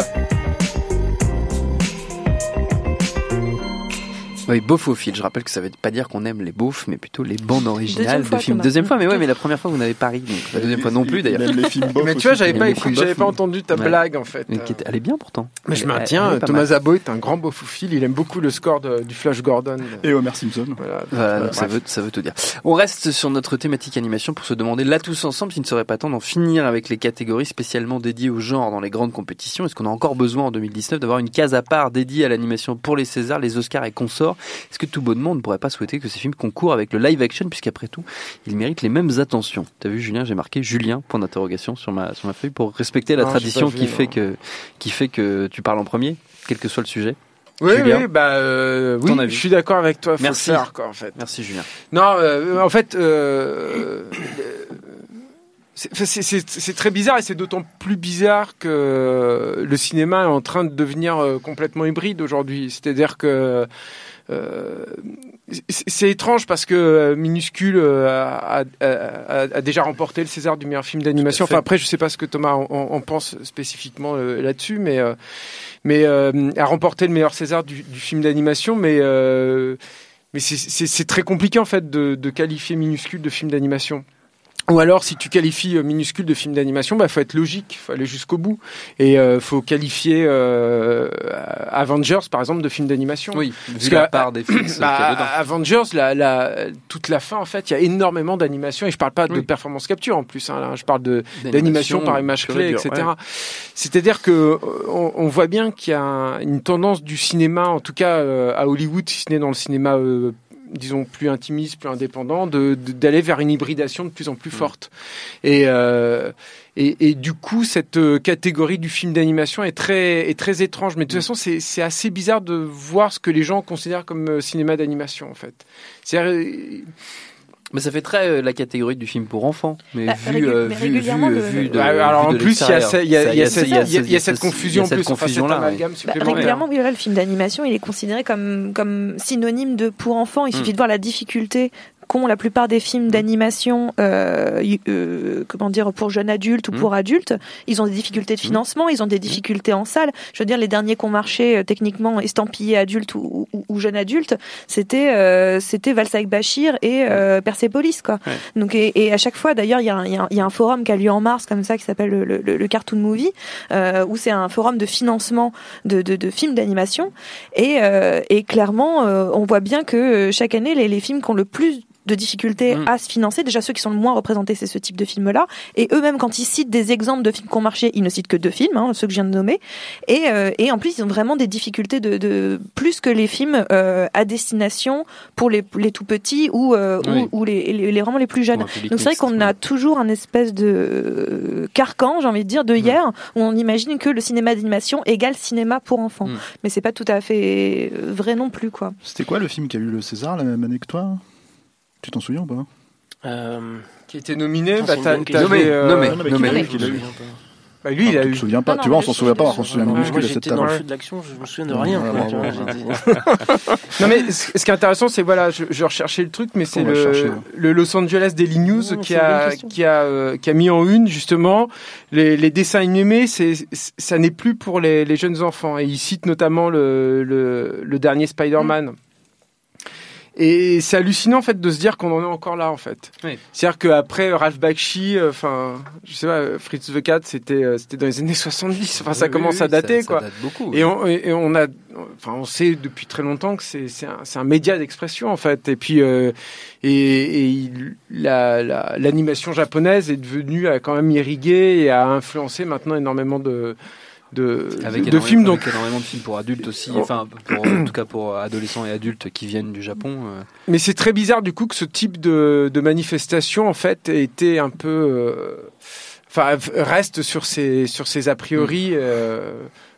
Oui, beaufophile. Je rappelle que ça veut pas dire qu'on aime les beaufs, mais plutôt les bandes originales Deuxième fois, de films. Thomas. Deuxième fois, mais ouais, mais la première fois, vous n'avez pas ri, donc la deuxième fois non plus, d'ailleurs. Il aime les films bof Mais tu vois, aussi. j'avais Il pas aime écouté, les j'avais films pas bof, entendu ta ouais. blague en fait. Mais qui était- elle est bien pourtant. Mais je Elle- elle- maintiens, elle est pas Thomas mal. Zabo est un grand beaufophile, il aime beaucoup le score de- du Flash Gordon. Et Homer Simpson. Voilà. Voilà, donc Bref. ça veut, ça veut tout dire. On reste sur notre thématique animation pour se demander là tous ensemble s'il ne serait pas temps d'en finir avec les catégories spécialement dédiées au genre dans les grandes compétitions. Est-ce qu'on a encore besoin en deux mille dix-neuf d'avoir une case à part dédiée à l'animation pour les Césars, les Oscars et consorts? Est-ce que tout bonnement on ne pourrait pas souhaiter que ces films concourent avec le live action, puisqu'après tout, ils méritent les mêmes attentions? T'as vu, Julien, j'ai marqué Julien, point d'interrogation sur ma, sur ma feuille pour respecter la Non, j'ai tradition pas vu, qui non. fait que, qui fait que tu parles en premier, quel que soit le sujet. Oui, Julien. oui, bah euh, oui, Ton avis. je suis d'accord avec toi. Faut Merci. le faire, quoi, en fait. Merci, Julien. Non, euh, en fait, euh, c'est, c'est, c'est, c'est très bizarre et c'est d'autant plus bizarre que le cinéma est en train de devenir euh, complètement hybride aujourd'hui. C'est-à-dire que euh, c'est, c'est étrange parce que euh, Minuscule euh, a, a, a, a déjà remporté le César du meilleur film d'animation. Enfin après, je sais pas ce que Thomas en, en pense spécifiquement euh, là-dessus, mais euh, mais euh, a remporté le meilleur César du, du film d'animation, mais euh, mais c'est, c'est, c'est très compliqué en fait de, de qualifier Minuscule de film d'animation. Ou alors, si tu qualifies euh, Minuscule de film d'animation, bah faut être logique, faut aller jusqu'au bout, et euh, faut qualifier euh, Avengers par exemple de film d'animation. Oui, Parce vu que, la part des fixes bah, qu'il y a dedans. Avengers, la, la, toute la fin en fait, il y a énormément d'animation, et je parle pas de Oui. performance capture en plus, hein, là, je parle de d'animation par image pure clé, et dure, et cetera. ouais. C'est-à-dire que euh, on, on voit bien qu'il y a un- une tendance du cinéma, en tout cas euh, à Hollywood, si ce n'est dans le cinéma euh, disons plus intimiste, plus indépendant, de, de- d'aller vers une hybridation de plus en plus forte. Et, euh, et, et du coup, cette euh, catégorie du film d'animation est très, est très étrange. Mais de toute façon, c'est, c'est assez bizarre de voir ce que les gens considèrent comme euh, cinéma d'animation, en fait. C'est-à-dire, euh, Mais ça fait très euh, la catégorie du film pour enfants, mais Bah, vu, régu- euh, mais vu, régulièrement, vu, le- vu de, bah, alors vu en de plus, il y a, ce- il y a, l'extérieur. il y a, Ça, cette, il y a il y a- il y a ce- cette confusion il y a en plus, cette enfin, cet confusion-là, amalgame Bah, supplémentaire. régulièrement, oui, voilà, le film d'animation, il est considéré comme, comme synonyme de pour enfants. Il suffit Mm. de voir la difficulté qu'ont la plupart des films d'animation, euh, euh, comment dire, pour jeunes adultes ou pour mmh. adultes. Ils ont des difficultés de financement, ils ont des difficultés en salle. Je veux dire, les derniers qui ont marché euh, techniquement estampillés adultes ou, ou, ou jeunes adultes, c'était euh, c'était Valsa avec Bachir et euh, Persepolis, quoi. Ouais. Donc et, et à chaque fois, d'ailleurs, il y a un, il y a, il y a un forum qui a lieu en mars comme ça qui s'appelle le, le, le Cartoon Movie, euh, où c'est un forum de financement de, de, de films d'animation et, euh, et clairement, euh, on voit bien que chaque année, les, les films qui ont le plus de difficultés mmh. à se financer. Déjà, ceux qui sont le moins représentés, c'est ce type de film-là. Et eux-mêmes, quand ils citent des exemples de films qui ont marché, ils ne citent que deux films, hein, ceux que je viens de nommer. Et, euh, et en plus, ils ont vraiment des difficultés de, de plus que les films euh, à destination pour les, les tout petits ou, euh, oui. ou, ou les, les, les vraiment les plus jeunes. Donc c'est vrai qu'on a toujours un espèce de carcan, j'ai envie de dire, de hier, mmh. où on imagine que le cinéma d'animation égale cinéma pour enfants. Mmh. Mais c'est pas tout à fait vrai non plus, quoi. C'était quoi le film qui a eu le César la même année que toi ? Tu t'en souviens ou pas euh... Qui était nominé, bah, t'as, t'as nommé, euh... nommé, nommé, nommé. nommé. Bah, lui, il a tu eu. te souviens pas, non, tu non, vois, on s'en souvient pas, on se souvient moi, minuscule moi, à cette j'étais table. dans le feu de l'action, je me souviens de rien. Ouais, quoi, ouais, tu vois, ouais, j'étais... Non, mais ce qui est intéressant, c'est voilà, je, je recherchais le truc, mais c'est on le, le Los Angeles Daily News non, qui a, qui a, euh, qui a mis en une, justement, les, les dessins animés, c'est, ça n'est plus pour les, les jeunes enfants. Et il cite notamment le, le, le dernier Spider-Man. Mm. Et c'est hallucinant en fait de se dire qu'on en est encore là en fait. Oui. C'est-à-dire qu'après Ralph Bakshi, enfin, euh, je sais pas, Fritz the Cat, c'était euh, c'était dans les années soixante-dix. Enfin, oui, ça commence oui, oui, à dater ça, quoi. Ça date beaucoup, oui. Et on et on a, enfin, on sait depuis très longtemps que c'est c'est un, c'est un média d'expression en fait. Et puis euh, et, et la, la l'animation japonaise est devenue a quand même irrigué et a influencé maintenant énormément de de, avec de, de films, donc avec énormément de films pour adultes aussi, enfin pour, en tout cas pour adolescents et adultes qui viennent du Japon. Euh. Mais c'est très bizarre du coup que ce type de, de manifestation en fait ait été un peu, euh, enfin reste sur ses sur ses a priori. Mm. Euh,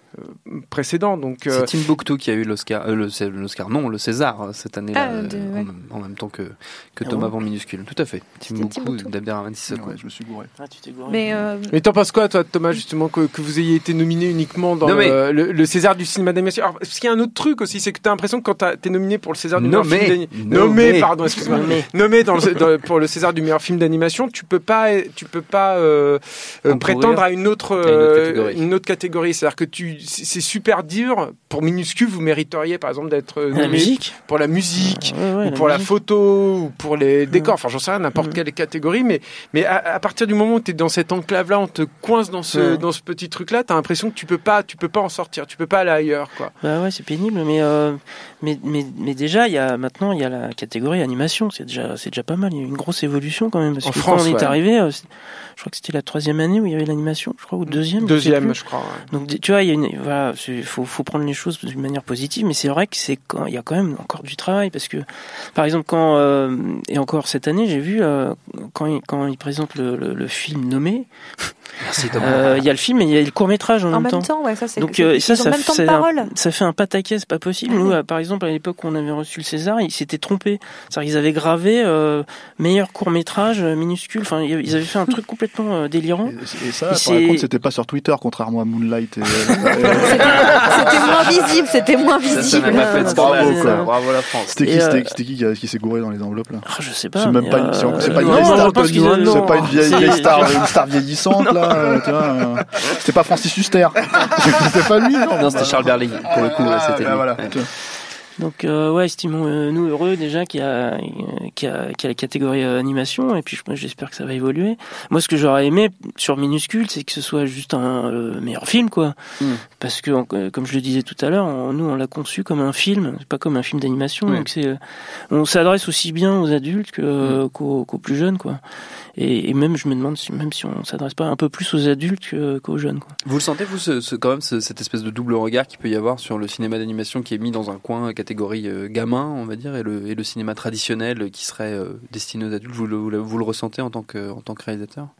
précédent. Donc, c'est euh... Timbuktu qui a eu l'Oscar, euh, le, l'Oscar, non, le César cette année-là, ah, de, euh, ouais. en, même, en même temps que, que Thomas ah, Van Minuscule. Tout à fait. Timbuktu d'Abderrahmane Ouais, je me suis gouré. Ah, tu t'es gouré. Mais, euh... Mais t'en penses quoi, toi, Thomas, justement, que, que vous ayez été nominé uniquement dans non, mais... le, le, le César du cinéma d'animation? Alors, parce qu'il y a un autre truc aussi, c'est que t'as l'impression que quand t'as, t'es nominé pour le César du nommé. meilleur film d'animation, nommé, pardon, excuse-moi, nommé, nommé dans le, dans, pour le César du meilleur film d'animation, tu peux pas, tu peux pas euh, euh, prétendre à une autre, euh, une autre catégorie. Une autre catégorie. C'est-à-dire que tu, c'est super dur. Pour Minuscule, vous mériteriez par exemple d'être nommé la musique. Pour la musique, ouais, ouais, ou pour la, la photo, ou pour les décors. Enfin, j'en sais rien, n'importe mmh. quelle catégorie. Mais, mais à, à partir du moment où tu es dans cette enclave-là, on te coince dans ce, ouais. dans ce petit truc-là, tu as l'impression que tu peux pas, tu peux pas en sortir, tu peux pas aller ailleurs, quoi. Bah ouais, c'est pénible. Mais, euh, mais, mais, mais déjà, il y a, maintenant, il y a la catégorie animation. C'est déjà, c'est déjà pas mal. Il y a eu une grosse évolution quand même. Parce en que France, quand on ouais. est arrivé, euh, je crois que c'était la troisième année où il y avait l'animation, je crois, ou deuxième. Deuxième, je, je crois. Ouais. Donc, tu vois, il y a une, voilà, faut, faut prendre les choses d'une manière positive, mais c'est vrai que c'est quand, il y a quand même encore du travail parce que, par exemple, quand, euh, et encore cette année, j'ai vu, euh, quand il, quand il présente le, le, le film nommé, merci Thomas. Euh, il y a le film et il y a le court-métrage en, en même, même temps. temps. Ouais, ça, c'est, donc, c'est, euh, ça, ça, même temps de ça, parole. Un, ça fait un pataquès, c'est pas possible. Ah, Nous, oui. par exemple, à l'époque où on avait reçu le César, ils s'étaient trompés. C'est-à-dire qu'ils avaient gravé, euh, meilleur court-métrage minuscule. Enfin, ils avaient fait un truc complètement euh, délirant. Et, et ça, et par contre, c'était pas sur Twitter, contrairement à Moonlight. Et, c'était, c'était moins visible, c'était moins visible. Ça, ça n'a pas fait de scandale, bravo, quoi. Bravo la France. C'était qui, et c'était, euh... c'était qui, qui, qui s'est gouré dans les enveloppes là? Oh, je sais pas. C'est même pas une, c'est, euh... c'est pas une non, vieille star, je pense qu'ils c'est non, pas une vieille, c'est... vieille star, une star vieillissante là. Euh, tu vois, euh... C'était pas Francis Huster. C'était pas lui, non? Non, c'était Charles Berling. Pour le coup, ah, c'était bah, lui. Voilà. Ouais. Donc euh, ouais, estimons-nous heureux déjà qu'il y a, qu'il y a, qu'il y a la catégorie euh, animation et puis moi, j'espère que ça va évoluer. Moi, ce que j'aurais aimé sur Minuscule, c'est que ce soit juste un euh, meilleur film, quoi. Mm. Parce que, euh, comme je le disais tout à l'heure, on, nous on l'a conçu comme un film, pas comme un film d'animation. Mm. Donc c'est, euh, on s'adresse aussi bien aux adultes que, euh, mm. qu'aux, qu'aux plus jeunes, quoi. Et, et même, je me demande si, même si on s'adresse pas un peu plus aux adultes que, qu'aux jeunes, quoi. Vous le sentez, vous, ce, ce, quand même, ce, cette espèce de double regard qu'il peut y avoir sur le cinéma d'animation qui est mis dans un coin catégorie euh, gamin, on va dire, et le, et le cinéma traditionnel qui serait euh, destiné aux adultes. Vous le, vous le, vous le ressentez en tant que, en tant que réalisateur?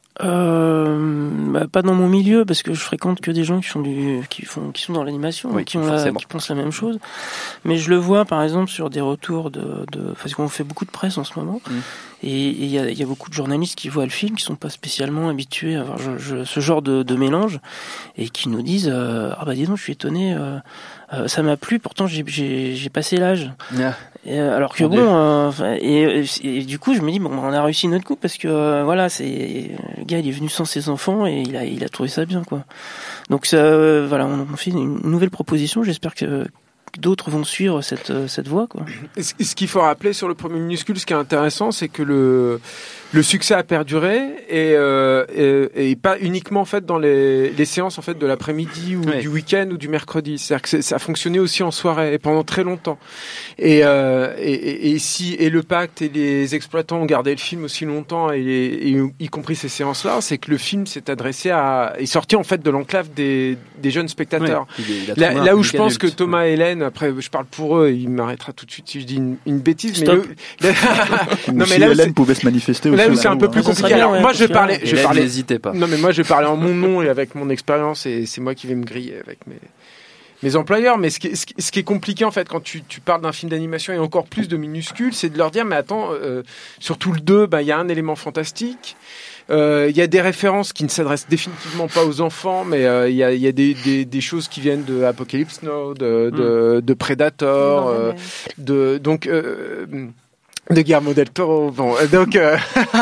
Euh, bah, pas dans mon milieu parce que je fréquente que des gens qui font du, qui font, qui sont dans l'animation, oui, qui ont la, qui pensent la même chose. Mais je le vois par exemple sur des retours de, de parce qu'on fait beaucoup de presse en ce moment. Mm. Et il y a, y a beaucoup de journalistes qui voient le film, qui sont pas spécialement habitués à voir je, je, ce genre de, de mélange et qui nous disent euh, ah bah dis donc je suis étonné, euh, euh, ça m'a plu, pourtant j'ai, j'ai, j'ai passé l'âge. Yeah. Et, euh, alors que bon, euh, et, et, et du coup je me dis bon on a réussi notre coup parce que euh, voilà c'est le gars il est venu sans ses enfants et il a il a trouvé ça bien quoi. Donc ça euh, voilà on, on fait une nouvelle proposition, j'espère que d'autres vont suivre cette cette voie quoi. Ce qu'il faut rappeler sur le premier minuscule, ce qui est intéressant, c'est que le le succès a perduré et, euh, et, et pas uniquement en fait dans les, les séances en fait de l'après-midi ou oui. du week-end ou du mercredi. C'est-à-dire que c'est, ça a fonctionné aussi en soirée et pendant très longtemps. Et, euh, et, et, et si et le Pacte et les exploitants ont gardé le film aussi longtemps et, et, et y compris ces séances-là, c'est que le film s'est adressé à est sorti en fait de l'enclave des des jeunes spectateurs. Oui, il, il là, là où je pense adulte. que Thomas et Hélène, après je parle pour eux, il m'arrêtera tout de suite si je dis une, une bêtise. Stop. Mais le, non, mais si là Hélène pouvait se manifester. Là où c'est un peu plus compliqué. Alors ouais, moi je parlais, je parlais. N'hésitez pas. Non mais moi je parlais en mon nom et avec mon expérience et c'est moi qui vais me griller avec mes mes employeurs. Mais ce qui est, ce qui, ce qui est compliqué en fait quand tu tu parles d'un film d'animation et encore plus de minuscules, c'est de leur dire mais attends, euh, surtout le deux, bah il y a un élément fantastique. Il euh, y a des références qui ne s'adressent définitivement pas aux enfants, mais il euh, y a, y a des, des, des choses qui viennent de Apocalypse Now, de, de, de Predator, non, euh, de donc. Euh, de Guillermo del Toro, bon, donc, euh,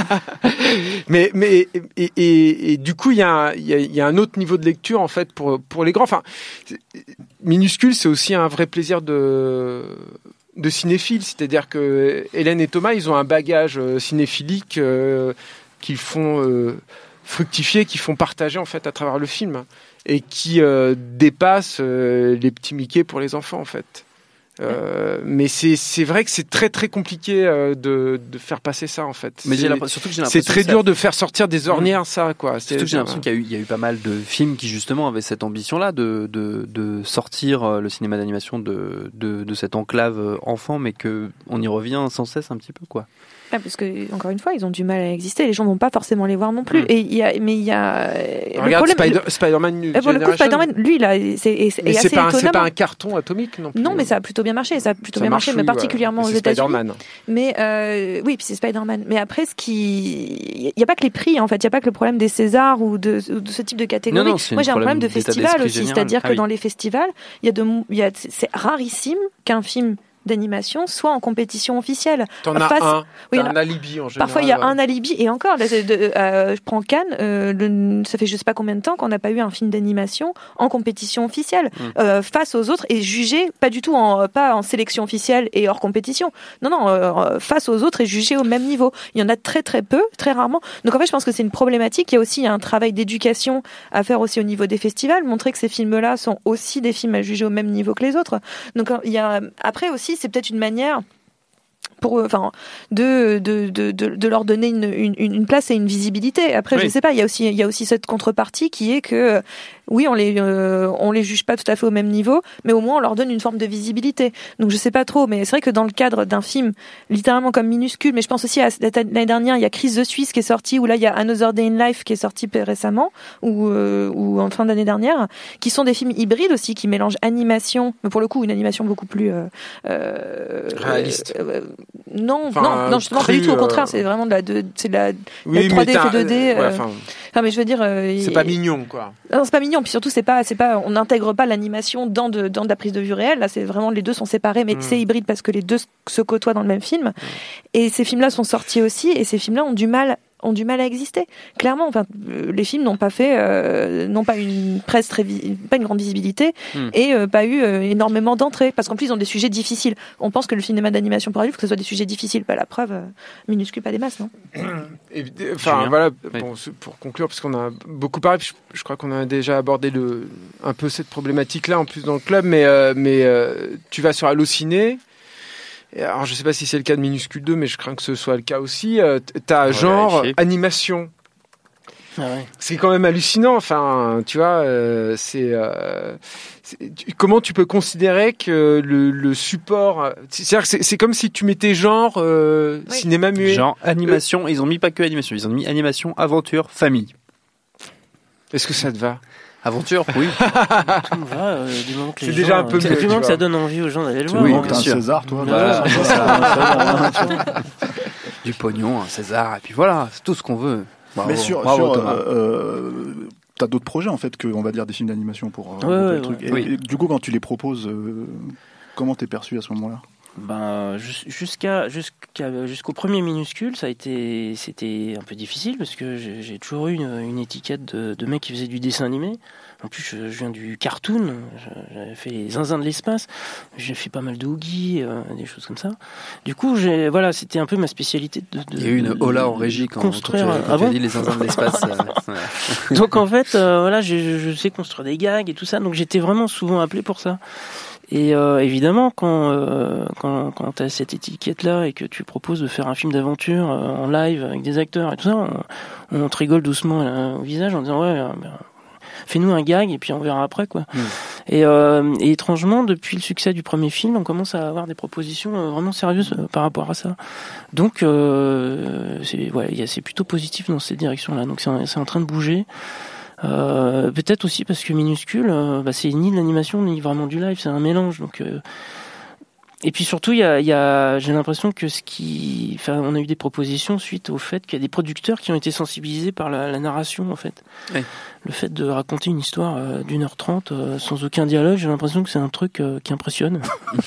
mais, mais, et, et, et du coup, il y a, il y a, il y a un autre niveau de lecture, en fait, pour, pour les grands. Enfin, minuscule, c'est aussi un vrai plaisir de, de cinéphile. C'est-à-dire que Hélène et Thomas, ils ont un bagage cinéphilique, euh, qu'ils font, euh, fructifier, qu'ils font partager, en fait, à travers le film. Et qui, euh, dépasse, euh, les petits Mickey pour les enfants, en fait. Euh, mais c'est c'est vrai que c'est très très compliqué euh, de de faire passer ça en fait. Mais j'ai surtout que j'ai l'impression c'est très que dur ça... de faire sortir des ornières mmh. ça quoi. C'est, surtout que j'ai l'impression qu'il y a eu il y a eu pas mal de films qui justement avaient cette ambition là de de de sortir le cinéma d'animation de de de cette enclave enfant, mais que on y revient sans cesse un petit peu quoi. Ah, parce que encore une fois, ils ont du mal à exister. Les gens vont pas forcément les voir non plus. Mmh. Et il y a, mais il y a. Regarde le Spider, le... Spider-Man. Pour le coup, Spider-Man, lui, là, c'est, c'est, mais c'est assez pas un, c'est pas un carton atomique non plus. Non, mais ça a plutôt bien marché. Ça a plutôt ça bien marche, marché, oui, mais particulièrement ouais. aux c'est États-Unis. Spider-Man. Mais euh, oui, puis c'est Spider-Man. Mais après, ce qui, il y a pas que les prix en fait. Il y a pas que le problème des Césars ou de, de ce type de catégorie. Non, non, moi, j'ai un problème de festival aussi, général. c'est-à-dire ah, que oui. dans les festivals, il y a de, il y a, c'est rarissime qu'un film d'animation soit en compétition officielle. T'en as Face... un, oui, t'as un alibi en général. Parfois il y a un alibi et encore, là, de, euh, je prends Cannes, euh, le, ça fait je sais pas combien de temps qu'on n'a pas eu un film d'animation en compétition officielle mmh. euh, face aux autres et jugé pas du tout en pas en sélection officielle et hors compétition. Non non, euh, face aux autres et jugé au même niveau. Il y en a très très peu, très rarement. Donc en fait je pense que c'est une problématique. Il y a aussi un travail d'éducation à faire aussi au niveau des festivals, montrer que ces films-là sont aussi des films à juger au même niveau que les autres. Donc il y a après aussi c'est peut-être une manière pour enfin de de de de, de leur donner une, une une place et une visibilité. Après oui. je sais pas, il y a aussi il y a aussi cette contrepartie qui est que oui, on les euh, on les juge pas tout à fait au même niveau, mais au moins on leur donne une forme de visibilité. Donc je sais pas trop, mais c'est vrai que dans le cadre d'un film littéralement comme minuscule, mais je pense aussi à l'année dernière, il y a Chris the Suisse qui est sorti, ou là il y a Another Day in Life qui est sorti récemment, ou euh, ou en fin d'année dernière, qui sont des films hybrides aussi, qui mélangent animation, mais pour le coup une animation beaucoup plus euh, euh, réaliste. Euh, non, enfin, non, non, justement cru, pas du tout. Au contraire, euh... c'est vraiment de la, de, c'est de la, oui, la trois D fait deux D. Ouais, euh... enfin, enfin, mais je veux dire, euh, c'est y... pas mignon, quoi. Non, c'est pas mignon. Puis surtout, c'est pas, c'est pas, on n'intègre pas l'animation dans de, dans de la prise de vue réelle. Là, c'est vraiment les deux sont séparés, mais mm. c'est hybride parce que les deux se côtoient dans le même film. Mm. Et ces films-là sont sortis aussi, et ces films-là ont du mal. ont du mal à exister. Clairement, enfin, les films n'ont pas fait, euh, n'ont pas une presse très, vi- pas une grande visibilité mm. et euh, pas eu euh, énormément d'entrées, parce qu'en plus ils ont des sujets difficiles. On pense que le cinéma d'animation pour adultes, que ce soit des sujets difficiles, pas la preuve, euh, minuscule, pas des masses, non. Et, enfin Julien. Voilà, oui. bon, pour conclure, parce qu'on a beaucoup parlé, je, je crois qu'on a déjà abordé le, un peu cette problématique-là en plus dans le club, mais euh, mais euh, tu vas sur Allociné. Alors je sais pas si c'est le cas de Minuscule deux, mais je crains que ce soit le cas aussi. Euh, t'as ouais, genre animation. Ah ouais. C'est quand même hallucinant. Enfin, tu vois, euh, c'est, euh, c'est tu, comment tu peux considérer que le, le support, c'est-à-dire que c'est, c'est comme si tu mettais genre euh, Oui. cinéma muet, Genre animation, ils ont mis pas que animation, ils ont mis animation, aventure, famille. Est-ce que ça te va? Aventure, oui. Tout me va, euh, du moment que les C'est gens, déjà un peu euh, mieux, du tu moment que vois. ça donne envie aux gens d'aller le voir. Oui, hein. bien T'as un sûr. César, toi. Voilà. voilà. Du pognon, un César, et puis voilà, c'est tout ce qu'on veut. Bravo, Mais sur, bravo, sur, Thomas. euh, euh, t'as d'autres projets en fait que on va dire des films d'animation pour euh, Ouais, regrouper ouais, le truc. ouais. Et, Oui. et du coup, quand tu les proposes, euh, comment t'es perçu à ce moment-là? Ben, jus- jusqu'à, jusqu'à, jusqu'au premier minuscule, ça a été, c'était un peu difficile parce que j'ai, j'ai toujours eu une, une étiquette de, de mec qui faisait du dessin animé. En plus, je, je viens du cartoon. Je- J'avais fait les zinzins de l'espace. J'ai fait pas mal de Oogie, euh, des choses comme ça. Du coup, j'ai, voilà, c'était un peu ma spécialité de. de Il y a eu une de- hola en régie quand, quand tu, construire. as- quand Ah tu as bon dit les zinzins de l'espace. euh, ouais. Donc en fait, euh, voilà, je, je- je sais construire des gags et tout ça. Donc j'étais vraiment souvent appelé pour ça. Et euh, évidemment, quand euh, quand, quand tu as cette étiquette-là et que tu proposes de faire un film d'aventure euh, en live avec des acteurs et tout ça, on, on te rigole doucement là, au visage en disant ouais, euh, ben, fais-nous un gag et puis on verra après quoi. Mm. Et, euh, et étrangement, depuis le succès du premier film, on commence à avoir des propositions euh, vraiment sérieuses euh, par rapport à ça. Donc euh, c'est ouais, y a- c'est plutôt positif dans cette direction-là. Donc c'est en, c'est en train de bouger. Euh, peut-être aussi parce que minuscule, euh, bah, c'est ni de l'animation ni vraiment du live, c'est un mélange. Donc, euh... et puis surtout, il y a, il y a, j'ai l'impression que ce qui, enfin, on a eu des propositions suite au fait qu'il y a des producteurs qui ont été sensibilisés par la, la narration, en fait. Oui. Le fait de raconter une histoire euh, d'une heure trente euh, sans aucun dialogue, j'ai l'impression que c'est un truc euh, qui impressionne.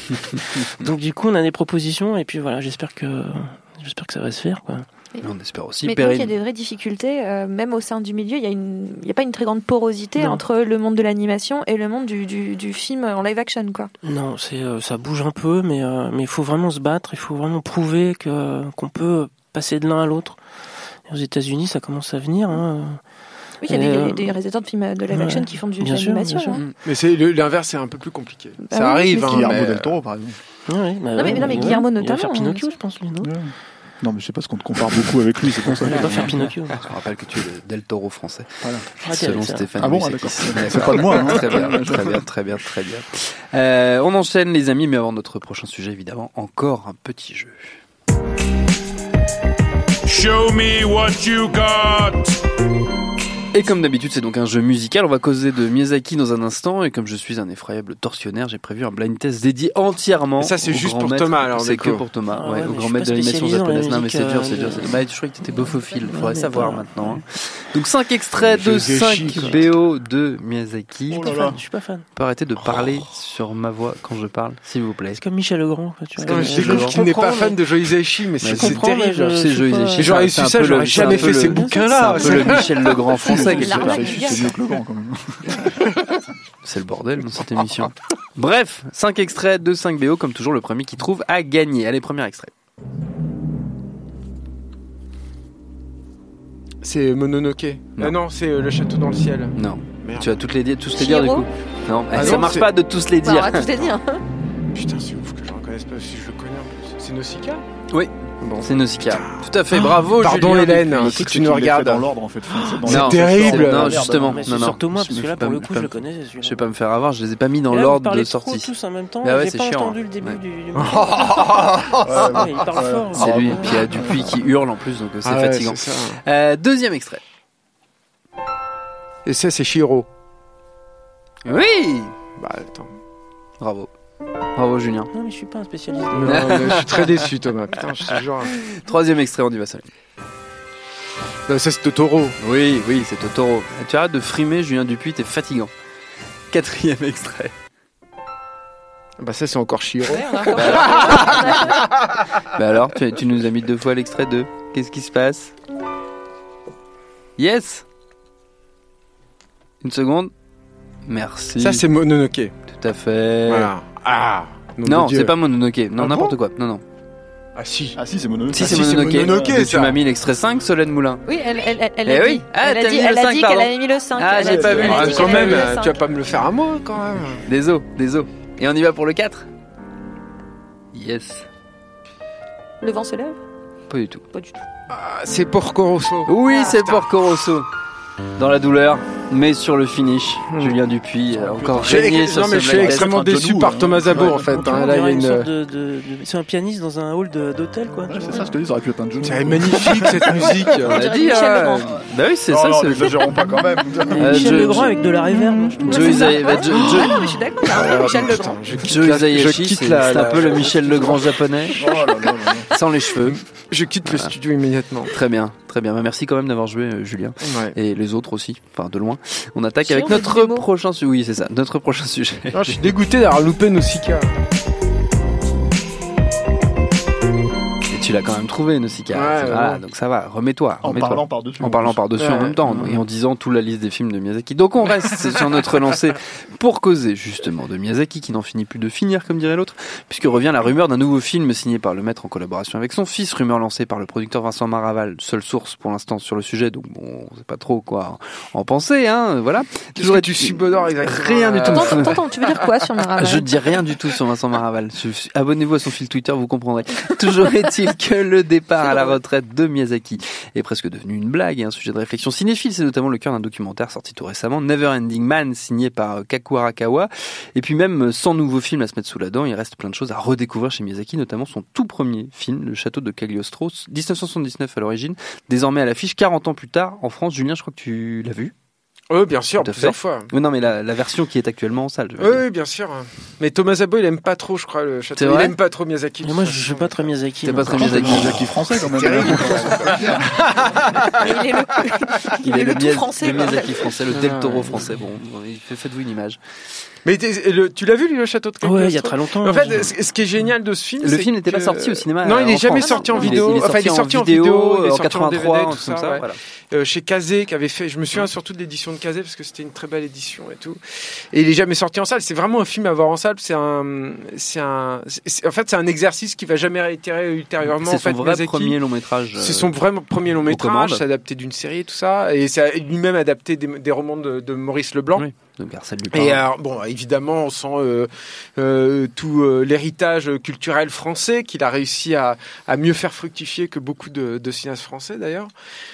Donc du coup, on a des propositions et puis voilà, j'espère que, j'espère que ça va se faire, quoi. On espère aussi. Mais donc il y a Perrine. des vraies difficultés, euh, même au sein du milieu, il y a une, il y a pas une très grande porosité Non. entre le monde de l'animation et le monde du, du, du film en live action, quoi. Non, c'est euh, ça bouge un peu, mais euh, mais il faut vraiment se battre, il faut vraiment prouver que qu'on peut passer de l'un à l'autre. Et aux États-Unis, ça commence à venir. Hein. Oui, il y a Et, des, euh, des réalisateurs de films de live ouais, action qui font du bien sûr, l'animation. bien sûr. hein. Mais c'est le- l'inverse, c'est un peu plus compliqué. Bah ça oui, arrive, mais hein, Guillermo mais, del Toro, par exemple. Ouais, ouais, bah Non, mais- ouais, non, mais ouais. Guillermo Il va notamment, faire hein. Pinocchio, je pense, lui, non Ouais. Non, mais je sais pas, parce qu'on te compare beaucoup avec lui, c'est pour ça. Il va pas faire Pinocchio. Je rappelle que tu es le Del Toro français, Voilà. Ah, selon c'est- Stéphane. Ah bon, Musset. ah, d'accord. Ouais, C'est pas de moi, hein. Très bien, très bien, très bien, très bien. Euh, on enchaîne, les amis, mais avant notre prochain sujet, évidemment, encore un petit jeu. Show me what you got. Et comme d'habitude, c'est donc un jeu musical. On va causer de Miyazaki dans un instant. Et comme je suis un effroyable tortionnaire, j'ai prévu un blind test dédié entièrement. Et ça, c'est au juste grand pour maître. Thomas, alors, C'est que d'accord. pour Thomas, Ah ouais, ouais, au mais grand je suis maître de pas l'animation spécialisé dans la japonaise. Non, mais musique, c'est dur, euh, c'est dur. de- c'est- Bah, je croyais que t'étais bofophile. Ouais, Faudrait mais savoir pas- maintenant. hein. Donc, cinq extraits de Je cinq chie, quoi. B O de Miyazaki. Je suis Oh pas là fan, là. je suis pas fan. On peut arrêter de parler sur ma voix quand je parle, s'il vous plaît. C'est comme Michel Legrand. quoi, tu vois. comme Non, Euh, je je découvre qu'il n'est pas comprends, fan mais- de Joe Hisaishi, mais c'est Je c'est comprends, mais terrible. je- C'est je Joe suis pas- Hisaishi. Et j'aurais su C'est un ça, peu j'aurais le- jamais c'est un fait peu ces le- bouquins-là. C'est un peu le Michel Legrand français, quelque l'arnaque part. du C'est gars. c'est mieux que le grand, quand même. C'est le bordel dans cette émission. Bref, cinq extraits de cinq B O, comme toujours, le premier qui trouve a gagné. Allez, premier extrait. C'est Mononoke. Non. Ah non, c'est euh, le château dans le ciel. Non. Merde. Tu vas toutes les dire, tous les dire du Chihiro coup. Non, Ah ça non, marche c'est- pas de tous les Bah, on dire. va tous les dire. Putain, c'est ouf que je reconnaisse pas si je le connais en plus. C'est Nausicaa. Oui. Bon. C'est Nausicaa. Tout à fait, bravo. Pardon, Julien Hélène, Dupuis. si tu C'est nous qu'il les fait regardes. dans l'ordre, en fait. C'est dans C'est Non, terrible. c'est- Non, Merde. justement. Mais c'est Non, non. surtout moi, parce Je que me là, fais pour pas- le coup, pas- je le connais. c'est celui-là. Je vais pas me faire avoir, je les ai pas mis Et dans là, vous l'ordre parlez de trop sortie. tous en même temps. Bah ouais, J'ai c'est pas chiant, entendu le début ouais. du. du- Ouais, Ouais, il parle ouais. fort. C'est hein. lui, et puis il y a Dupuis qui hurle en plus, donc euh, c'est Ah ouais, fatigant. c'est ça. Euh, deuxième extrait. Et ça, c'est Shiro. Oui. Bah attends. Bravo. Bravo Julien. Non, mais je suis pas un spécialiste. Non, mais je suis très déçu, Thomas. Putain, je suis genre. Troisième extrait, on y va seul. Non, ça, c'est Totoro. Oui, oui, c'est Totoro. Tu arrêtes de frimer, Julien Dupuis, t'es fatigant. Quatrième extrait. Bah, ça, c'est encore Shiro. Bah alors, tu, tu nous as mis deux fois l'extrait de Qu'est-ce qui se passe? Yes. Une seconde. Merci. Ça, c'est Mononoke. Tout à fait. Voilà. Ah. nom Non, de Dieu. c'est pas Mononoke. Non, Ah n'importe bon quoi. Non, non. Ah, si. Ah si, c'est Mononoke. Si, Ah, c'est si, c'est Mononoke. Mononoke, Mais tu ça. m'as mis l'extrait cinq, Solène Moulin. Oui, elle, elle, elle, elle Eh a oui. dit. Ah, elle a t'as dit, mis elle le a cinq, dit pardon. qu'elle avait mis le cinq. Ah, Elle j'ai a pas dit- vu. elle a Ah, dit quand qu'elle avait même, mis le euh, cinq. tu vas pas me le faire à moi, quand même. Des os, des os. Et on y va pour le quatre. Yes. Le vent se lève? Pas du tout. Pas du tout. Ah, c'est Porco Rosso. Oui, Ah, c'est putain. Porco Rosso. Dans la douleur, mais sur le finish, mmh. Julien Dupuis a encore régné sur non, ce mais je suis extrêmement déçu genou, par Thomas Zabo ouais, en fait. Hein, là, il y a une... sorte de, de, de... C'est un pianiste dans un hall de, d'hôtel quoi. Ouais, c'est ça, je te dis, ça aurait pu être un genou. C'est magnifique cette musique. On a dit. Bah oui, c'est ça. Non, n'exagérons pas quand même. Michel Legrand avec de la réverb. Joe Hisaishi. Je suis d'accord. Michel Legrand. Joe Hisaishi, c'est un peu le Michel Legrand japonais. Sans les cheveux. Je quitte le studio immédiatement. Très bien, très bien. Merci quand même d'avoir joué, euh, Julien. Ouais. Et les autres aussi, enfin de loin. On attaque si avec on notre prochain sujet. Oui, c'est ça, notre prochain sujet. Non, je suis dégoûté d'avoir loupé Nausicaa. Tu l'as quand même trouvé, Nausicaa. Ouais, voilà, ouais. donc ça va, remets-toi. En remets-toi. parlant par-dessus. En parlant par-dessus ouais, en même temps, ouais. et en disant toute la liste des films de Miyazaki. Donc on reste sur notre lancée pour causer justement de Miyazaki, qui n'en finit plus de finir, comme dirait l'autre, puisque revient la rumeur d'un nouveau film signé par le maître en collaboration avec son fils, rumeur lancée par le producteur Vincent Maraval, seule source pour l'instant sur le sujet, donc bon, on sait pas trop quoi en penser, hein, voilà. Toujours est-tu subodore exactement. Rien du tout. Attends, attends, tu veux dire quoi sur Maraval? Je dis rien du tout sur Vincent Maraval. Abonnez-vous à son fil Twitter, vous comprendrez. Toujours est-il que le départ à la retraite de Miyazaki est presque devenu une blague et un sujet de réflexion cinéphile. C'est notamment le cœur d'un documentaire sorti tout récemment, Neverending Man, signé par Kaku Arakawa. Et puis même sans nouveau film à se mettre sous la dent, il reste plein de choses à redécouvrir chez Miyazaki, notamment son tout premier film, Le Château de Cagliostro, dix-neuf cent soixante-dix-neuf à l'origine, désormais à l'affiche quarante ans plus tard en France. Julien, je crois que tu l'as vu. Oui, bien sûr, plusieurs fois. Oui, non, mais la, la version qui est actuellement en salle. Oui, oui, bien sûr. Mais Thomas Zabo, il aime pas trop, je crois, le château. Il aime pas trop Miyazaki. Et moi, je suis pas très Miyazaki. T'es pas très Miyazaki. Miyazaki français, quand même. Il est le, il est le, le tout Miyaz- français. Le Miyazaki français, le Del Toro français. Bon, faites-vous une image. Mais le, tu l'as vu, lui, le château de Cagliostro? Ouais, il y a très longtemps. En fait, je... ce qui est génial de ce film, le c'est film n'était que... pas sorti au cinéma. Non, il est jamais France. sorti en il vidéo. Est, il est sorti enfin, il est sorti en vidéo, vidéo, il est en sorti quatre-vingt-trois, en D V D, tout ça. ça ouais. voilà. euh, chez Kazé, qui avait fait. Je me souviens surtout de l'édition de Kazé parce que c'était une très belle édition et tout. Et il est jamais sorti en salle. C'est vraiment un film à voir en salle. C'est un, c'est un. C'est, en fait, c'est un exercice qui va jamais réitérer ultérieurement. C'est en fait, son vrai Miyazaki. premier long métrage. C'est son vrai premier long métrage. C'est adapté d'une série, tout ça, et c'est lui-même adapté des, des romans de, de Maurice Leblanc. Oui. Donc Arsène Lupin. Et alors, bon, évidemment, on sent euh, euh, tout euh, l'héritage culturel français qu'il a réussi à, à mieux faire fructifier que beaucoup de, de cinéastes français d'ailleurs.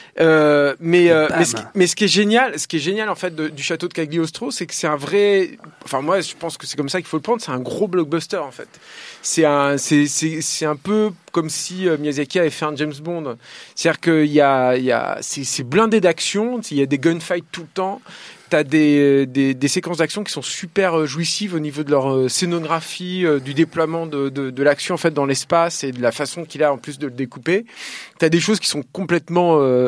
Euh, mais, euh, mais, ce qui, mais ce qui est génial, ce qui est génial en fait de, du château de Cagliostro, c'est que c'est un vrai. Enfin, moi, je pense que c'est comme ça qu'il faut le prendre. C'est un gros blockbuster en fait. C'est un, c'est, c'est, c'est un peu comme si euh, Miyazaki avait fait un James Bond. C'est-à-dire qu'il y a, il y a, c'est, c'est blindé d'action. Il y a des gunfights tout le temps. T'as des, des, des séquences d'action qui sont super jouissives au niveau de leur scénographie, euh, du déploiement de, de, de l'action en fait dans l'espace et de la façon qu'il a en plus de le découper. T'as des choses qui sont complètement euh,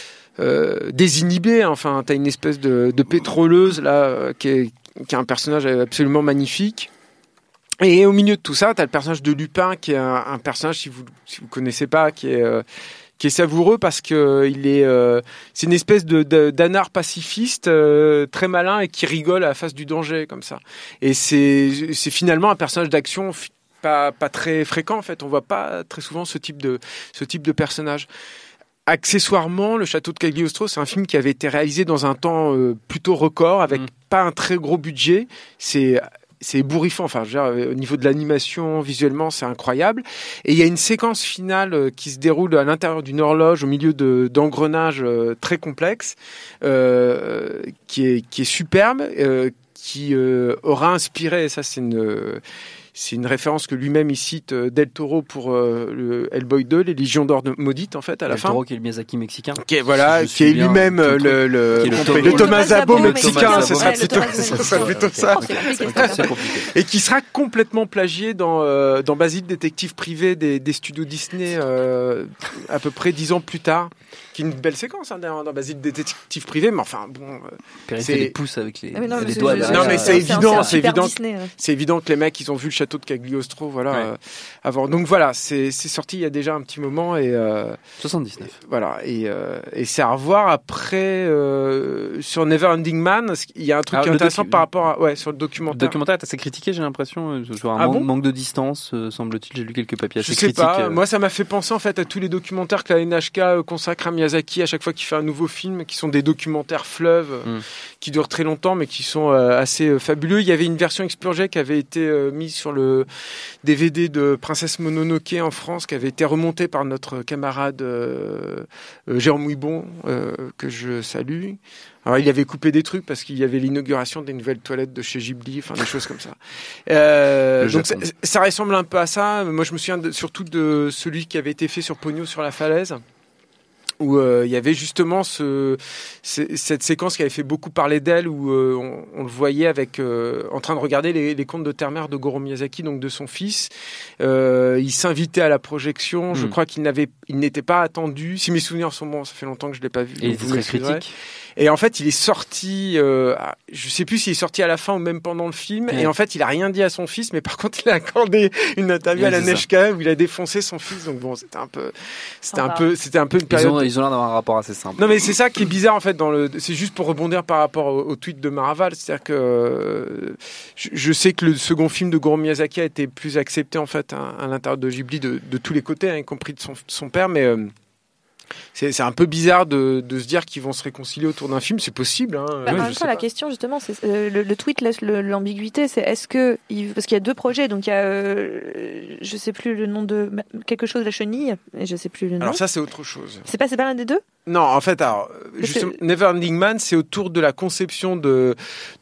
euh, désinhibées. Hein. Enfin, t'as une espèce de, de pétroleuse là euh, qui, est, qui est un personnage absolument magnifique. Et au milieu de tout ça, t'as le personnage de Lupin qui est un, un personnage, si vous si vous connaissez pas, qui est euh, qui est savoureux parce que il est, euh, c'est une espèce de, de d'anard pacifiste euh, très malin et qui rigole à la face du danger comme ça. Et c'est c'est finalement un personnage d'action pas pas très fréquent en fait. On voit pas très souvent ce type de ce type de personnage. Accessoirement, Le Château de Cagliostro, c'est un film qui avait été réalisé dans un temps euh, plutôt record avec mmh. pas un très gros budget. C'est C'est ébouriffant, enfin, je veux dire, au niveau de l'animation, visuellement, c'est incroyable. Et il y a une séquence finale qui se déroule à l'intérieur d'une horloge, au milieu de, d'engrenages très complexes, euh, qui est, qui est superbe, euh, qui euh, aura inspiré, et ça c'est une... C'est une référence que lui-même il cite Del Toro pour euh, le Hellboy deux, les Légions d'or maudites en fait à la Del fin. Del Toro qui est le Miyazaki mexicain. Qui est, voilà, qui est lui-même le, le, le, le, le Thomas Zabo mexicain, ce sera plutôt, ce sera plutôt ça. C'est compliqué. Et qui sera complètement plagié dans euh, dans Basile détective privé des, des studios Disney euh, à peu près dix ans plus tard. Qui est une belle séquence hein, dans, dans Basile détective privé, mais enfin bon. Euh, c'est les pouces avec les, non, les doigts. Je, non mais c'est, c'est évident, c'est évident, Disney, ouais. c'est évident que les mecs ils ont vu le château de Cagliostro, voilà. Ouais. Euh, avant. Donc voilà, c'est c'est sorti il y a déjà un petit moment et euh, soixante-dix-neuf. Voilà et euh, et c'est à revoir après euh, sur Neverending Man. Il y a un truc Alors, qui est intéressant docu... par rapport à ouais sur le documentaire. Le documentaire est assez critiqué, j'ai l'impression. Sur un ah manque, bon manque de distance, euh, semble-t-il. J'ai lu quelques papiers assez Je sais critiques. pas. Euh... Moi, ça m'a fait penser en fait à tous les documentaires que la N H K consacre à Miyazaki à chaque fois qu'il fait un nouveau film, qui sont des documentaires fleuves, mm. qui durent très longtemps, mais qui sont euh, assez euh, fabuleux. Il y avait une version expurgée qui avait été euh, mise sur le D V D de Princesse Mononoke en France qui avait été remonté par notre camarade euh, euh, Jérôme Ouibon, euh, que je salue. Alors, il avait coupé des trucs parce qu'il y avait l'inauguration des nouvelles toilettes de chez Ghibli, enfin des choses comme ça. Euh, donc ça, ça ressemble un peu à ça. Moi, je me souviens de, surtout de celui qui avait été fait sur Pogno sur la falaise, où euh, il y avait justement ce, c- cette séquence qui avait fait beaucoup parler d'elle, où euh, on, on le voyait avec, euh, en train de regarder les, les contes de Terre-Mère de Goro Miyazaki, donc de son fils. Euh, il s'invitait à la projection. Mmh. Je crois qu'il n'avait, il n'était pas attendu. Si mes souvenirs sont bons, ça fait longtemps que je l'ai pas vu. Et il était très critique. Et en fait, il est sorti, euh, je sais plus s'il est sorti à la fin ou même pendant le film. Ouais. Et en fait, il a rien dit à son fils, mais par contre, il a accordé une interview ouais, à la Neshka où il a défoncé son fils. Donc bon, c'était un peu, c'était un peu, c'était un peu une période. Ils ont, ils ont l'air d'avoir un rapport assez simple. Non, mais c'est ça qui est bizarre en fait. Dans le, c'est juste pour rebondir par rapport au, au tweet de Maraval, c'est-à-dire que euh, je, je sais que le second film de Goro Miyazaki a été plus accepté en fait à, à l'intérieur de Ghibli de, de tous les côtés, hein, y compris de son, son père, mais euh, C'est, c'est un peu bizarre de, de se dire qu'ils vont se réconcilier autour d'un film, c'est possible. Hein. Bah, ouais, en même temps, la question, justement, c'est, euh, le, le tweet laisse le, l'ambiguïté, c'est est-ce que. Il, parce qu'il y a deux projets, donc il y a. Euh, je sais plus le nom de. Quelque chose de la chenille, et je sais plus le nom. Alors ça, c'est autre chose. C'est pas, c'est pas l'un des deux ? Non, en fait, alors, justement, Neverending Man, c'est autour de la conception de.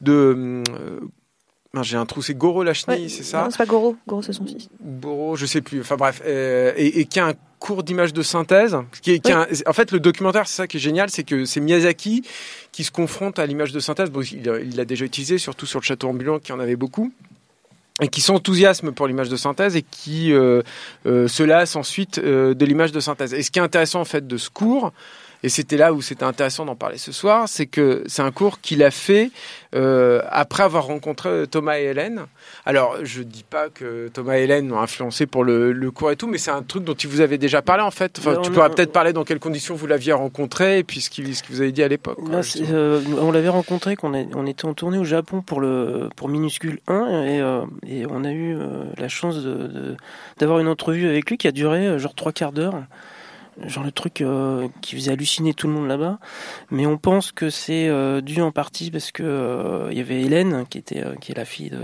de euh, Non, j'ai un trou, c'est Goro la chenille, ouais, c'est ça ? Non, c'est pas Goro, Goro c'est son fils. Goro, je sais plus, enfin bref, euh, et, et qui a un cours d'image de synthèse. Qui est, qui oui. a un, en fait, le documentaire, c'est ça qui est génial, c'est que c'est Miyazaki qui se confronte à l'image de synthèse. Bon, il, il l'a déjà utilisé, surtout sur le château ambulant, qui en avait beaucoup. Et qui s'enthousiasment pour l'image de synthèse et qui euh, euh, se lassent ensuite euh, de l'image de synthèse. Et ce qui est intéressant, en fait, de ce cours, et c'était là où c'était intéressant d'en parler ce soir, c'est que c'est un cours qu'il a fait euh, après avoir rencontré Thomas et Hélène. Alors, je dis pas que Thomas et Hélène ont influencé pour le, le cours et tout, mais c'est un truc dont il vous avait déjà parlé, en fait. Enfin, tu pourrais peut-être parler dans quelles conditions vous l'aviez rencontré et puis ce qu'il, ce qu'il vous avait dit à l'époque. Quoi, Là, euh, on l'avait rencontré, qu'on est, on était en tournée au Japon pour, le, pour Minuscule un et, euh, et on a eu euh, la chance de, de, d'avoir une entrevue avec lui qui a duré euh, genre trois quarts d'heure. Genre le truc euh, qui faisait halluciner tout le monde là-bas, mais on pense que c'est euh, dû en partie parce que euh, il y avait Hélène qui était euh, qui est la fille de,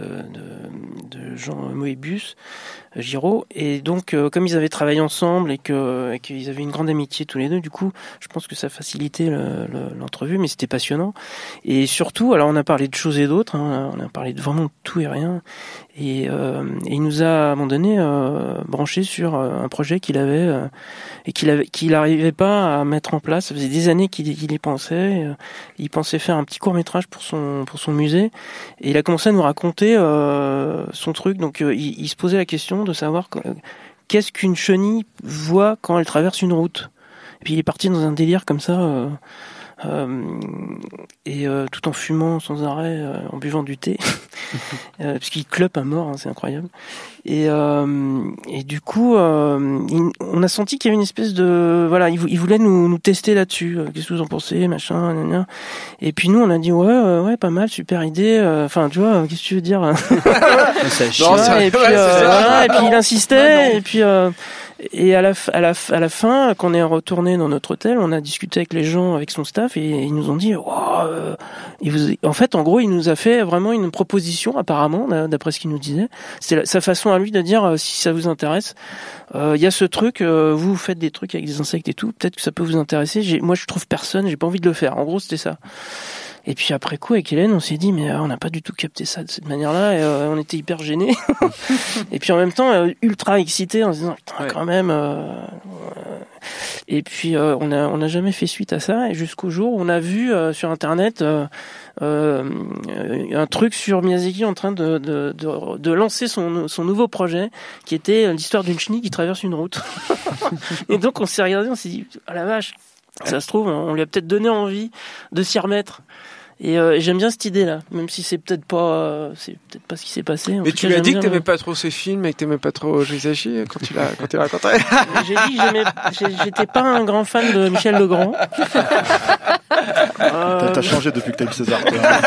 de, de Jean Moebius, Giraud, et donc euh, comme ils avaient travaillé ensemble et que et qu'ils avaient une grande amitié tous les deux, du coup je pense que ça facilitait le, le, l'entrevue, mais c'était passionnant. Et surtout, alors on a parlé de choses et d'autres, hein, on a parlé de vraiment tout et rien, et, euh, et il nous a à un moment donné euh, branché sur un projet qu'il avait euh, et qu'il avait qu'il n'arrivait pas à mettre en place. Ça faisait des années qu'il, qu'il y pensait. Il pensait faire un petit court-métrage pour son, pour son musée. Et il a commencé à nous raconter euh, son truc. Donc euh, il, il se posait la question de savoir euh, qu'est-ce qu'une chenille voit quand elle traverse une route. Et puis il est parti dans un délire comme ça, euh, euh, et euh, tout en fumant sans arrêt, euh, en buvant du thé, euh, parce qu'il clope à mort, hein, c'est incroyable. Et, euh, et du coup, euh, il, on a senti qu'il y avait une espèce de, voilà, il, il voulait nous, nous tester là-dessus. Euh, qu'est-ce que vous en pensez, machin, gna gna. Et puis nous, on a dit ouais, euh, ouais, pas mal, super idée. Enfin, euh, tu vois, qu'est-ce que tu veux dire c'est chien. Et puis, euh, voilà, et puis il insistait, et puis. Euh, Et à la, à la, à la fin, quand on est retourné dans notre hôtel, on a discuté avec les gens, avec son staff, et ils nous ont dit, wow, euh, il vous... en fait, en gros, il nous a fait vraiment une proposition, apparemment, d'après ce qu'il nous disait. C'est sa façon à lui de dire, euh, si ça vous intéresse, il euh, y a ce truc, euh, vous faites des trucs avec des insectes et tout, peut-être que ça peut vous intéresser. J'ai, moi, je trouve personne, j'ai pas envie de le faire. En gros, c'était ça. Et puis après coup, avec Hélène, on s'est dit, mais euh, on n'a pas du tout capté ça de cette manière-là, et euh, on était hyper gênés. Et puis en même temps, euh, ultra excités, en se disant, putain, ouais. quand même. Euh, euh... Et puis euh, on a on n'a jamais fait suite à ça, et jusqu'au jour où on a vu euh, sur Internet euh, euh, un truc sur Miyazaki en train de de, de, de lancer son son nouveau projet, qui était l'histoire d'une chenille qui traverse une route. Et donc on s'est regardé, on s'est dit, ah la vache, ça se trouve, on lui a peut-être donné envie de s'y remettre. Et euh, j'aime bien cette idée-là, même si c'est peut-être pas, euh, c'est peut-être pas ce qui s'est passé. En Mais tout tu cas, lui as dit bien, que t'aimais euh... pas trop ces films et que t'aimais pas trop Miyazaki quand tu l'as, quand tu l'as rencontré. J'ai dit que j'aimais, j'étais pas un grand fan de Michel Legrand. euh... T'as, t'as changé depuis que t'as eu César.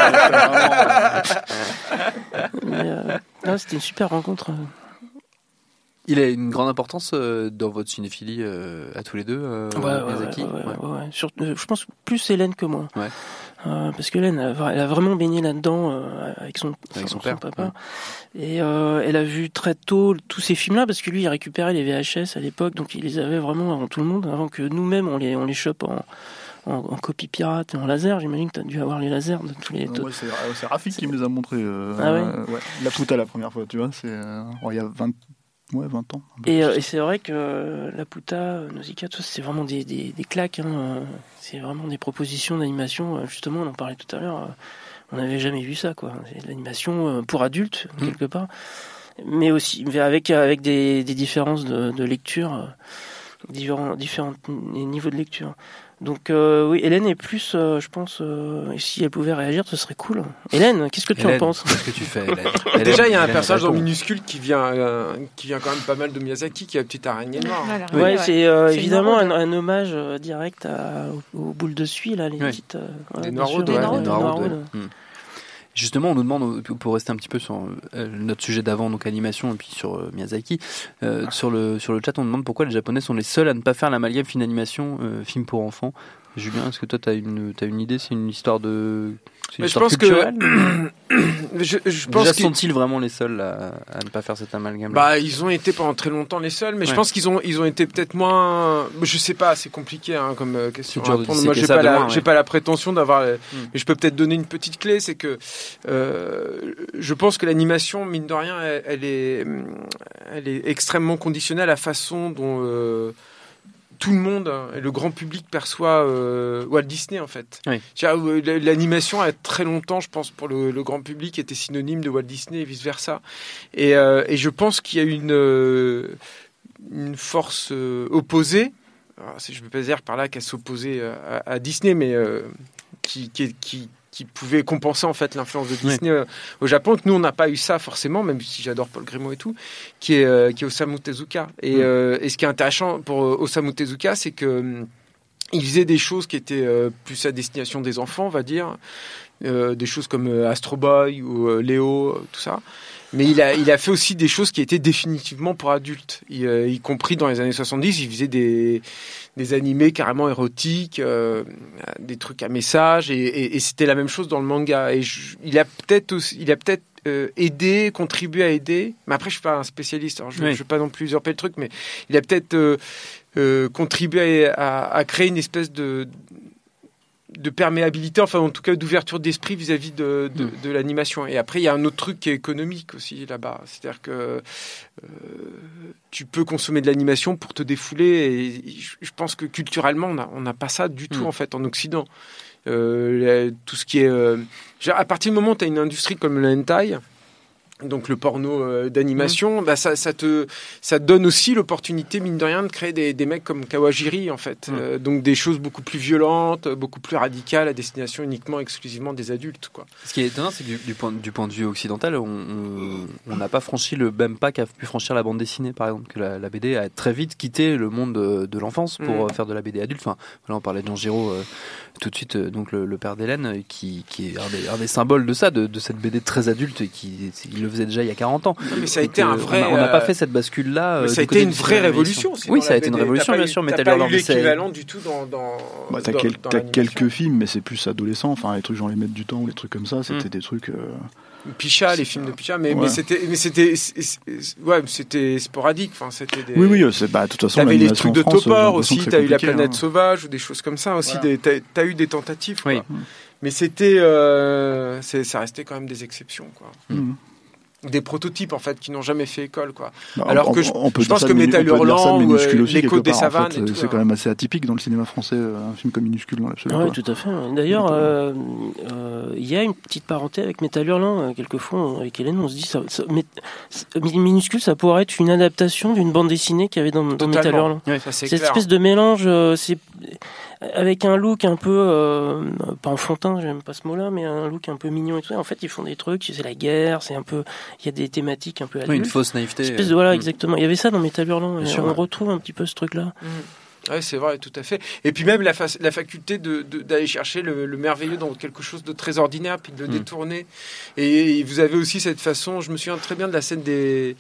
Mais, euh, non, c'était une super rencontre. Il a une grande importance euh, dans votre cinéphilie euh, à tous les deux, euh, ouais, Miyazaki. Ouais, ouais, ouais, ouais. Ouais. Sur, euh, je pense plus Hélène que moi. Ouais. Euh, parce que Hélène, elle a, elle a vraiment baigné là-dedans euh, avec son, avec son, son père, papa. Ouais. Et euh, elle a vu très tôt tous ces films-là, parce que lui, il récupérait les V H S à l'époque, donc il les avait vraiment avant tout le monde, avant que nous-mêmes, on les, on les chope en, en, en copie pirate et en laser. J'imagine que tu as dû avoir les lasers de tous les... Euh, ouais, c'est, c'est Rafik qui me les a montrés. Euh, ah ouais, euh, ouais. La Puta la première fois, tu vois, c'est euh, oh, il y a vingt, ouais, vingt ans. Et, euh, et c'est vrai que euh, la Puta, Nausicaa, tout ça, c'est vraiment des, des, des claques. Hein, euh, c'est vraiment des propositions d'animation. Euh, justement, on en parlait tout à l'heure. Euh, on n'avait jamais vu ça, quoi. C'est de l'animation euh, pour adultes, mmh. quelque part. Mais aussi avec, avec des, des différences de, de lecture, euh, différents, différents niveaux de lecture. Donc euh, oui, Hélène est plus, euh, je pense, euh, si elle pouvait réagir, ce serait cool. Hélène, qu'est-ce que tu Hélène, en penses? Qu'est-ce que tu fais, Hélène? Hélène, Déjà, il y a un Hélène personnage dans Minuscule qui vient, euh, qui vient quand même pas mal de Miyazaki, qui est la petite araignée noire. Voilà. Ouais, ouais, c'est, euh, c'est évidemment un, un hommage euh, direct à, aux, aux boules de suie, là, les ouais. petites... Euh, les ouais, Noireaudes. Ouais, les Noireaudes. Ouais. Justement, on nous demande, pour rester un petit peu sur euh, notre sujet d'avant, donc animation, et puis sur euh, Miyazaki, euh, ah. sur, le, sur le chat, on demande pourquoi les Japonais sont les seuls à ne pas faire l'amalgame film animation, euh, film pour enfants. Julien, est-ce que toi, tu as une, t'as une idée? C'est une histoire de... C'est une histoire je pense culturelle que... je, je pense Déjà, qu'ils... sont-ils vraiment les seuls à, à ne pas faire cet amalgame? Bah, ils ont été pendant très longtemps les seuls, mais ouais. je pense qu'ils ont, ils ont été peut-être moins... Je sais pas, c'est compliqué hein, comme euh, question à répondre. Moi, j'ai pas, la, ouais. j'ai pas la prétention d'avoir... Mm. Mais je peux peut-être donner une petite clé, c'est que euh, je pense que l'animation, mine de rien, elle, elle, est, elle est extrêmement conditionnée à la façon dont... Euh, tout le monde et le grand public perçoit euh, Walt Disney en fait. Oui. L'animation a très longtemps, je pense, pour le, le grand public était synonyme de Walt Disney et vice versa. Et, euh, et je pense qu'il y a une euh, une force euh, opposée. Alors, je ne veux pas dire par là qu'elle s'opposait à, à Disney, mais euh, qui, qui, qui qui pouvait compenser en fait l'influence de Disney oui. au Japon, que nous on n'a pas eu ça forcément, même si j'adore Paul Grimaud et tout, qui est euh, qui est Osamu Tezuka. Et, mm. euh, et ce qui est intéressant pour euh, Osamu Tezuka, c'est que euh, il faisait des choses qui étaient euh, plus à destination des enfants, on va dire, euh, des choses comme euh, Astro Boy ou euh, Léo, euh, tout ça. Mais il a, il a fait aussi des choses qui étaient définitivement pour adultes, y, euh, y compris dans les années soixante-dix, il faisait des, des animés carrément érotiques, euh, des trucs à message, et, et, et c'était la même chose dans le manga. Et je, il a peut-être aussi, il a peut-être euh, aidé, contribué à aider, mais après je suis pas un spécialiste, alors je ne oui. veux pas non plus usurper le truc, mais il a peut-être euh, euh, contribué à, à, à créer une espèce de... de perméabilité, enfin en tout cas d'ouverture d'esprit vis-à-vis de, de, mmh. de l'animation. Et après, il y a un autre truc qui est économique aussi là-bas. C'est-à-dire que euh, tu peux consommer de l'animation pour te défouler. Et je pense que culturellement, on n'a on n'a pas ça du tout mmh. en fait en Occident. Euh, tout ce qui est... Euh, à partir du moment où tu as une industrie comme le hentai, donc le porno euh, d'animation, mmh. bah ça, ça te, ça te donne aussi l'opportunité, mine de rien, de créer des, des mecs comme Kawajiri, en fait. Mmh. Euh, donc des choses beaucoup plus violentes, beaucoup plus radicales, à destination uniquement, exclusivement des adultes, quoi. Ce qui est étonnant, c'est que du, du, point, du point de vue occidental, on n'a pas franchi le même pas qu'a pu franchir la bande dessinée, par exemple, que la, la B D a très vite quitté le monde de, de l'enfance pour mmh. faire de la B D adulte. Enfin, là, on parlait de Jean Giraud euh, tout de suite, euh, donc le, le père d'Hélène, qui, qui est un des, un des symboles de ça, de, de cette B D très adulte, qui il le faisait déjà il y a quarante ans. Mais ça a été un vrai. On n'a pas fait cette bascule-là. Mais ça a été une vraie révolution. Oui, ça a été une révolution, bien sûr. T'as pas eu l'équivalent du tout dans. dans bah, t'as, dans, quel, dans t'as quelques films, mais c'est plus adolescent. Enfin, les trucs genre Les Maîtres du Temps ou les trucs comme ça, c'était mm. des trucs. Euh... Picha, les films de Picha, mais, ouais. mais c'était, mais c'était, c'est, c'est, ouais, c'était sporadique. Enfin, c'était des. Oui, oui, c'est bah, de toute façon. T'avais les trucs de France, Topor aussi. T'as eu La Planète hein. Sauvage ou des choses comme ça aussi. Voilà. Des, t'as, t'as eu des tentatives. Quoi. Oui. Mais c'était, euh, c'est, ça restait quand même des exceptions, quoi. Mm. Des prototypes en fait qui n'ont jamais fait école, quoi. Bah, alors on, que je, on peut je pense que Minu- Métal Hurlant ou euh, aussi, Les Côtes des part, Savanes en fait, et tout, c'est hein. quand même assez atypique dans le cinéma français, un film comme Minuscule dans l'absolu. Ah oui, tout à fait. D'ailleurs, il euh, euh, y a une petite parenté avec Métal Hurlant. Quelquefois, avec Hélène, on se dit ça, ça, mais, Minuscule, ça pourrait être une adaptation d'une bande dessinée qu'il y avait dans, dans Métal Hurlant. Ouais, ça, c'est Cette clair. espèce de mélange, euh, c'est avec un look un peu euh, pas enfantin, j'aime pas ce mot-là, mais un look un peu mignon et tout. En fait, ils font des trucs, c'est la guerre, c'est un peu, il y a des thématiques un peu adultes. Oui, une fausse naïveté. Espèce de, voilà, mmh. exactement. Il y avait ça dans Métal Hurlant. Et sûr, on ouais. retrouve un petit peu ce truc-là. Mmh. Oui, c'est vrai, tout à fait. Et puis même la, fa- la faculté de, de, d'aller chercher le, le merveilleux dans quelque chose de très ordinaire, puis de le mmh. détourner. Et, et vous avez aussi cette façon, je me souviens très bien de la scène des...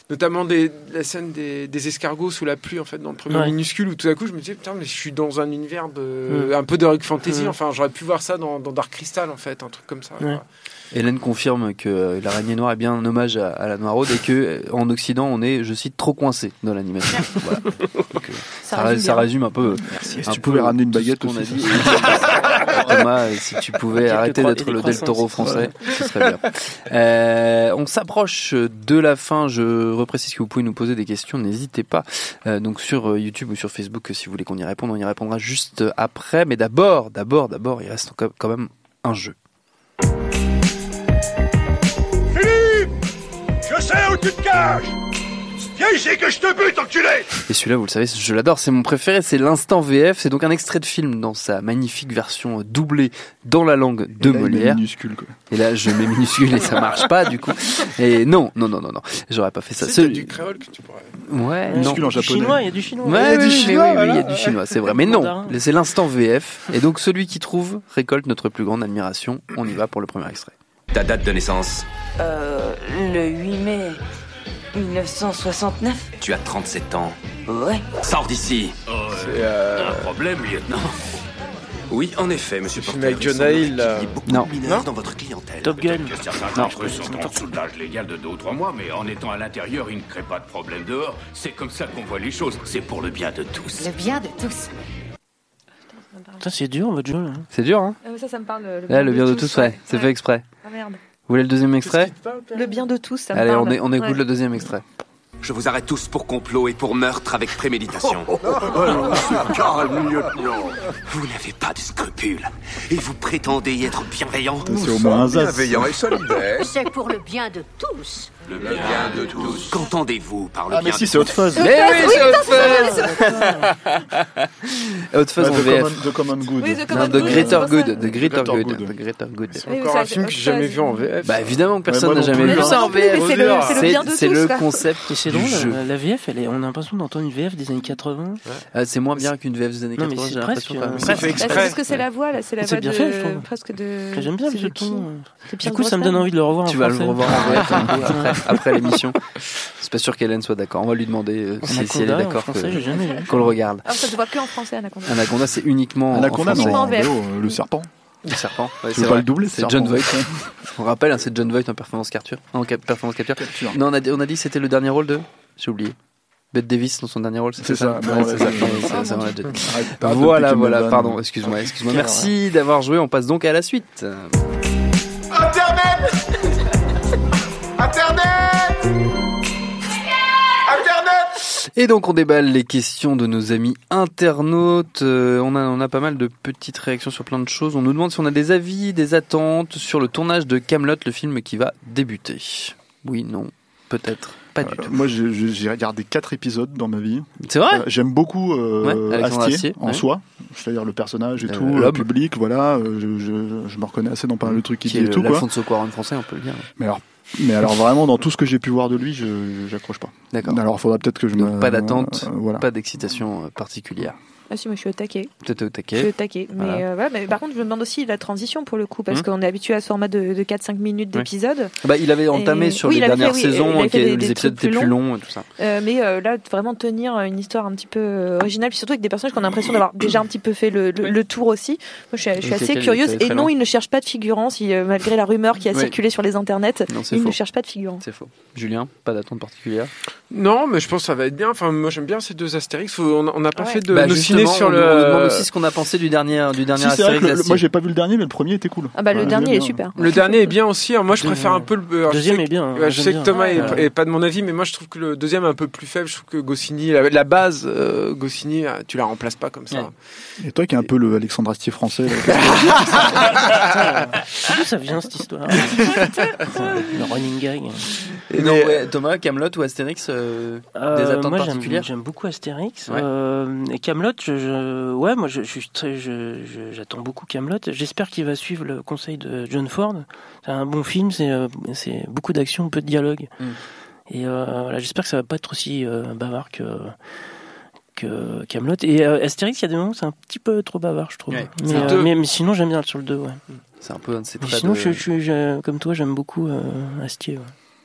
notamment des, la scène des, des escargots sous la pluie en fait dans le premier Ouais. minuscule où tout à coup je me disais putain mais je suis dans un univers de Mm. un peu d'heroic fantasy. Mm. Enfin j'aurais pu voir ça dans, dans Dark Crystal en fait, un truc comme ça. Ouais. Quoi. Hélène confirme que euh, l'araignée noire est bien un hommage à, à la Noiraude et que euh, en Occident on est, je cite, trop coincé dans l'animation. Voilà. Donc, euh, ça, Ça ré- résume ça bien. résume un peu. Merci. un Si tu peu pouvais ramener une tout ce baguette qu'on a aussi. dit. Thomas, euh, si tu pouvais Quelques arrêter croix- d'être et des le Del croissants Toro aussi. français, ce serait bien. Euh, on s'approche de la fin. Je reprécise que vous pouvez nous poser des questions. N'hésitez pas. Euh, donc sur euh, YouTube ou sur Facebook, si vous voulez qu'on y réponde, on y répondra juste après. Mais d'abord, d'abord, d'abord, il reste encore- quand même un jeu. Je sais où tu te caches! Viens ici que je te bute, enculé! Et celui-là, vous le savez, je l'adore, c'est mon préféré, c'est l'instant V F. C'est donc un extrait de film dans sa magnifique version doublée dans la langue de Et là, il met Molière. minuscule, quoi. Et là, je mets minuscule et ça marche pas, du coup. Et non, non, non, non, non, j'aurais pas fait ça. C'est Celui- du créole que tu pourrais. Ouais, non. Minuscule en Du japonais. chinois, il y a du chinois. Ouais, Il y a du oui, chinois, mais oui, oui, il y a voilà. du chinois, c'est vrai. Mais non, Mandarin. c'est l'instant V F. Et donc, celui qui trouve récolte notre plus grande admiration. On y va pour le premier extrait. Ta date de naissance? Euh, le huit mai mille neuf cent soixante-neuf. Tu as trente-sept ans. Ouais. Sors d'ici. C'est euh, Un problème, lieutenant? Oui, en effet, monsieur film Porter. avec Jonah Hill. là. Il y a beaucoup Non. de mineurs Non. dans votre clientèle. Top Gun. Que certains Non. d'entre eux sont en dessous de l'âge légal de deux ou trois mois, mais en étant à l'intérieur, ils ne créent pas de problème dehors. C'est comme ça qu'on voit les choses. C'est pour le bien de tous. Le bien de tous. Putain, c'est dur votre jeu là. C'est dur, hein? Ah, ça, ça me parle. Le Là, le bien de tous, ouais, c'est fait exprès. Ah merde. Vous voulez le deuxième extrait? Le bien de tous, ça me Allez, parle. on, est- on écoute Ouais. le deuxième extrait. Je vous arrête tous pour complot et pour meurtre avec préméditation. Calme, lieutenant. Vous n'avez pas de scrupules. Et vous prétendez y être bienveillant. C'est au moins un zaz. Bienveillant et solidaire. C'est pour le bien de tous. Le bien de tous. Qu'entendez-vous par le Ah, bien mais si, de c'est Hot tous? Fuzz. Mais oui, c'est Hot Fuzz! Hot Fuzz en The V Common- F. The Common Good. Oui, The Non, Common The Good, Greater c'est pour Good. ça. The Greater Greater Good. Good. The Greater Good. C'est Oui, encore ça, un film Hot que j'ai jamais Fuzz. vu en V F. Bah évidemment que personne moi n'a non jamais plus, vu hein. ça en Non plus, V F. mais c'est le- c'est le bien de C'est tous, le quoi. concept Et c'est du drôle, jeu. la, la V F, elle est, on a l'impression d'entendre une V F des années quatre-vingts. Ah, c'est moins bien qu'une V F des années Non, mais quatre-vingts, c'est j'ai l'impression. presque, quand même. euh, C'est fait Bah, exprès. c'est parce que c'est la voix, là, c'est la C'est voix bien de... fait, je trouve. presque de... J'aime bien c'est ce de qui ton. C'est Du Pierre coup, ça me Brosnan. donne envie de le revoir en Tu vas le français. revoir en V F un peu après, après l'émission. C'est pas sûr qu'Hélène soit d'accord. On va lui demander euh, si, si elle est Anaconda, en d'accord français, j'ai que- jamais vu. qu'on le regarde. Ah, ça se voit que en français, Anaconda. Anaconda, c'est uniquement Anaconda, en français. non, en V F. V O, euh, le serpent. Le serpent. Ouais, Tu c'est veux pas vrai. le doubler, C'est ce John serpent. Voight. On rappelle, hein, c'est John Voight en performance capture. En cap- performance capture. Capture. Non, on a, dit- on a dit que c'était le dernier rôle de. J'ai oublié. Bette Davis dans son dernier rôle, C'est ça, Ouais, mais on c'est l'a ça. dit. Ouais, c'est ça, on l'a déjà dit. Arrête- arrête de Voilà, piquer mes voilà, vannes. pardon, excuse-moi, excuse-moi. Quelle Merci d'avoir joué, on passe donc à la suite. Internet Internet Internet Et donc on déballe les questions de nos amis internautes. Euh, on, a, on a pas mal de petites réactions sur plein de choses. On nous demande si on a des avis, des attentes sur le tournage de Kaamelott, le film qui va débuter. Oui, non, peut-être, pas du Euh, tout. Moi, j'ai- j'ai j'ai regardé quatre épisodes dans ma vie. C'est vrai? Euh, J'aime beaucoup euh, Ouais, Alexandre Astier, Astier, en ouais. soi, c'est-à-dire le personnage et Euh, tout, l'homme. le public, voilà. euh, je, je, je me reconnais assez dans pas mal de trucs qu'il Qui dit est et tout, quoi. l'Alfonso Cuarón français, on peut le dire. Mais alors, mais alors vraiment, dans tout ce que j'ai pu voir de lui, je j'accroche pas. D'accord. Alors, il faudra peut-être que je Donc me. pas d'attente, euh, voilà. pas d'excitation euh, particulière. Ah si, moi je suis au taquet. Peut-être au Je suis taquet. au taquet. Mais, Voilà. euh, voilà, mais par contre, je me demande aussi la transition pour le coup, parce Hum. qu'on est habitué à ce format de, de quatre cinq minutes Oui. d'épisode. Bah, il avait entamé Et- sur oui, les il avait fait, dernières oui, saisons, il avait fait qui- des- les des épisodes trucs étaient plus plus longs et tout ça. Euh, mais euh, là, vraiment tenir une histoire un petit peu euh, originale, puis surtout avec des personnages qu'on a l'impression d'avoir déjà un petit peu fait le, le, le tour aussi. Moi, je suis, je suis Et assez lesquels curieuse. étaient Et très non, longs. il ne cherche pas de figurants, si, euh, malgré la rumeur qui a Oui. circulé sur les internets. Non, c'est Il faux. ne cherche pas de figurants. C'est faux. Julien, pas d'attente particulière. Non, mais je pense que ça va être bien. Enfin, moi j'aime bien ces deux Astérix. Faut- On on n'a pas Ouais. fait de Bah, nos ciné justement, sur on le. nous- on nous demande aussi ce qu'on a pensé du dernier, du dernier Si, c'est vrai Astérix que le- le- Astier. moi, j'ai pas vu le dernier, mais le premier était cool. Ah bah le Ouais, dernier j'aime est bien. super. Le dernier est bien aussi. hein. Moi, je Deuxième, préfère un peu le. alors, je Deuxième sais est bien. que- ouais, je j'aime sais que bien. Thomas est, Ouais. est pas de mon avis, mais moi je trouve que le deuxième est un peu plus faible. Je trouve que Goscinny, la, la base, euh, Goscinny, euh, tu la remplaces pas comme ça. Ouais. Et toi, qui est un peu le Alexandre Astier français, là, C'est d'où ça vient cette histoire Le running gag. Et non, ouais, Thomas, Kaamelott ou Astérix, euh, Euh, des attentes moi, j'aime- particulières J'aime beaucoup Astérix. Ouais. Euh, et Kaamelott, je, je- ouais, moi, je, je suis très, je, je- j'attends beaucoup Kaamelott. J'espère qu'il va suivre le conseil de John Ford. C'est un bon film, c'est, euh, c'est beaucoup d'action, peu de dialogue. Mm. Et euh, voilà, j'espère que ça va pas être aussi euh, bavard que que Kaamelott. Et euh, Astérix, il y a des moments où c'est un petit peu trop bavard, je trouve. Ouais. Mais, C'est euh, deux. mais, mais sinon, j'aime bien sur le deux. Ouais. C'est un peu un de ces Mais traits sinon, de- je, je, je- comme toi, j'aime beaucoup euh, Astier. Ouais.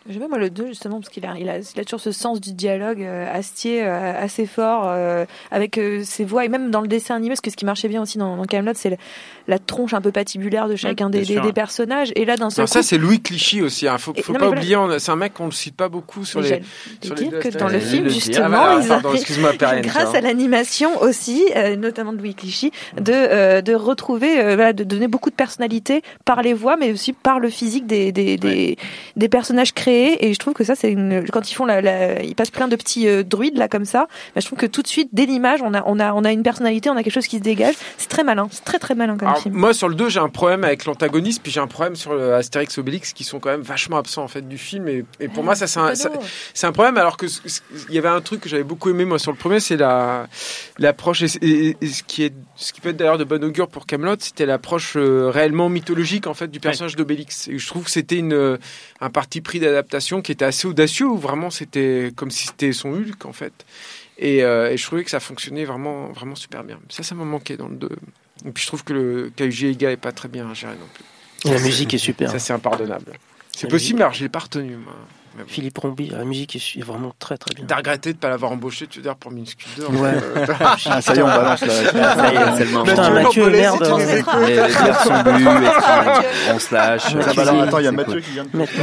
J'aime moi le deux justement parce qu'il a, il a, il a toujours ce sens du dialogue euh, Astier euh, assez fort euh, avec euh, ses voix et même dans le dessin animé parce que ce qui marchait bien aussi dans, dans Kaamelott c'est le, la tronche un peu patibulaire de chacun mmh, des, des, des personnages et là d'un seul coup ça c'est Louis Clichy aussi hein. faut, faut et, pas non, oublier voilà. on, c'est un mec qu'on le cite pas beaucoup sur les, sur les dire que dans le film le justement ah, bah, ils pardon, arrivent, Perrine, grâce à l'animation aussi euh, notamment de Louis Clichy de, euh, de retrouver euh, voilà, de donner beaucoup de personnalité par les voix mais aussi par le physique des, des, des, ouais. des personnages créés et je trouve que ça c'est une, quand ils font la, la ils passent plein de petits euh, druides là comme ça bah, je trouve que tout de suite dès l'image on a on a on a une personnalité on a quelque chose qui se dégage c'est très malin c'est très très malin comme alors, film moi sur le deux j'ai un problème avec l'antagoniste puis j'ai un problème sur le Astérix Obélix qui sont quand même vachement absents en fait du film et, et pour ah, moi ça c'est un, ça, c'est un problème alors que il y avait un truc que j'avais beaucoup aimé moi sur le premier c'est la l'approche et, et, et ce qui est ce qui peut être d'ailleurs de bon augure pour Kaamelott c'était l'approche euh, réellement mythologique en fait du personnage ouais. d'Obélix et je trouve que c'était une un parti pris d'adaptation qui était assez audacieux où vraiment c'était comme si c'était son Hulk en fait et, euh, et je trouvais que ça fonctionnait vraiment vraiment super bien ça ça m'a manqué dans le deux et puis je trouve que le K U G Eiga est pas très bien géré non plus et la musique est super ça c'est impardonnable c'est la possible musique. Alors je l'ai pas retenu moi bon. Philippe Rombi, la musique est vraiment très très bien. T'as regretté de ne pas l'avoir embauché, tu veux dire, pour Minuscule deux Ouais. Ah, ça y est, on balance là. Ça y est, c'est le moment. Putain, Mathieu, merde. Les garçons bu, on se lâche. Alors, attends, il y a Mathieu qui vient de... Mathieu,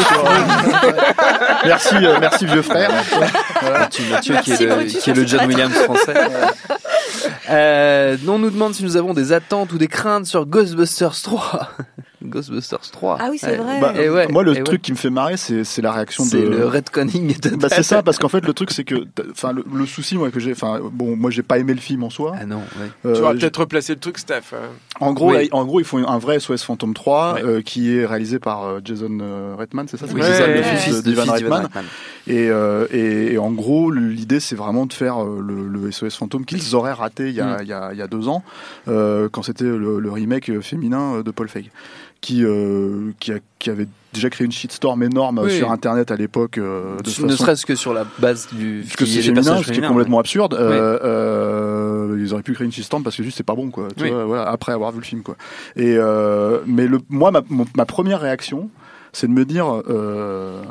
il Merci, merci vieux frère. Mathieu qui est le John Williams français. Euh, on nous demande si nous avons des attentes ou des craintes sur Ghostbusters trois. Ghostbusters trois. Ah oui, c'est vrai. Bah, et ouais, moi, le et truc ouais. qui me fait marrer, c'est, c'est la réaction c'est de. C'est le redconning. Bah, c'est ça, parce qu'en fait, le truc, c'est que, enfin, le, le souci, moi, que j'ai, enfin, bon, moi, j'ai pas aimé le film en soi. Ah non, ouais. Euh, tu vas peut-être replacer le truc, Steph. En gros, oui. là, en gros, ils font un vrai S O S Phantom trois, ouais. euh, qui est réalisé par euh, Jason euh, Reitman, c'est ça? Oui, c'est ouais, ça, ouais, le ouais, fils ouais. d'Ivan Reitman. Reitman. Et, euh, et, et en gros, l'idée, c'est vraiment de faire euh, le, le S O S Phantom qu'ils auraient raté il y a, mm. il y a, il y a deux ans, euh, quand c'était le, le remake féminin de Paul Feig. Qui, euh, qui, a, qui avait déjà créé une shitstorm énorme oui. sur Internet à l'époque. Euh, de ne façon, serait-ce que sur la base du que c'est féminin, ce qui est complètement ouais. absurde. Oui. Euh, euh, ils auraient pu créer une shitstorm parce que juste c'est pas bon, quoi. Tu oui. vois, voilà, après avoir vu le film, quoi. Et euh, mais le, moi, ma, mon, ma première réaction, c'est de me dire euh,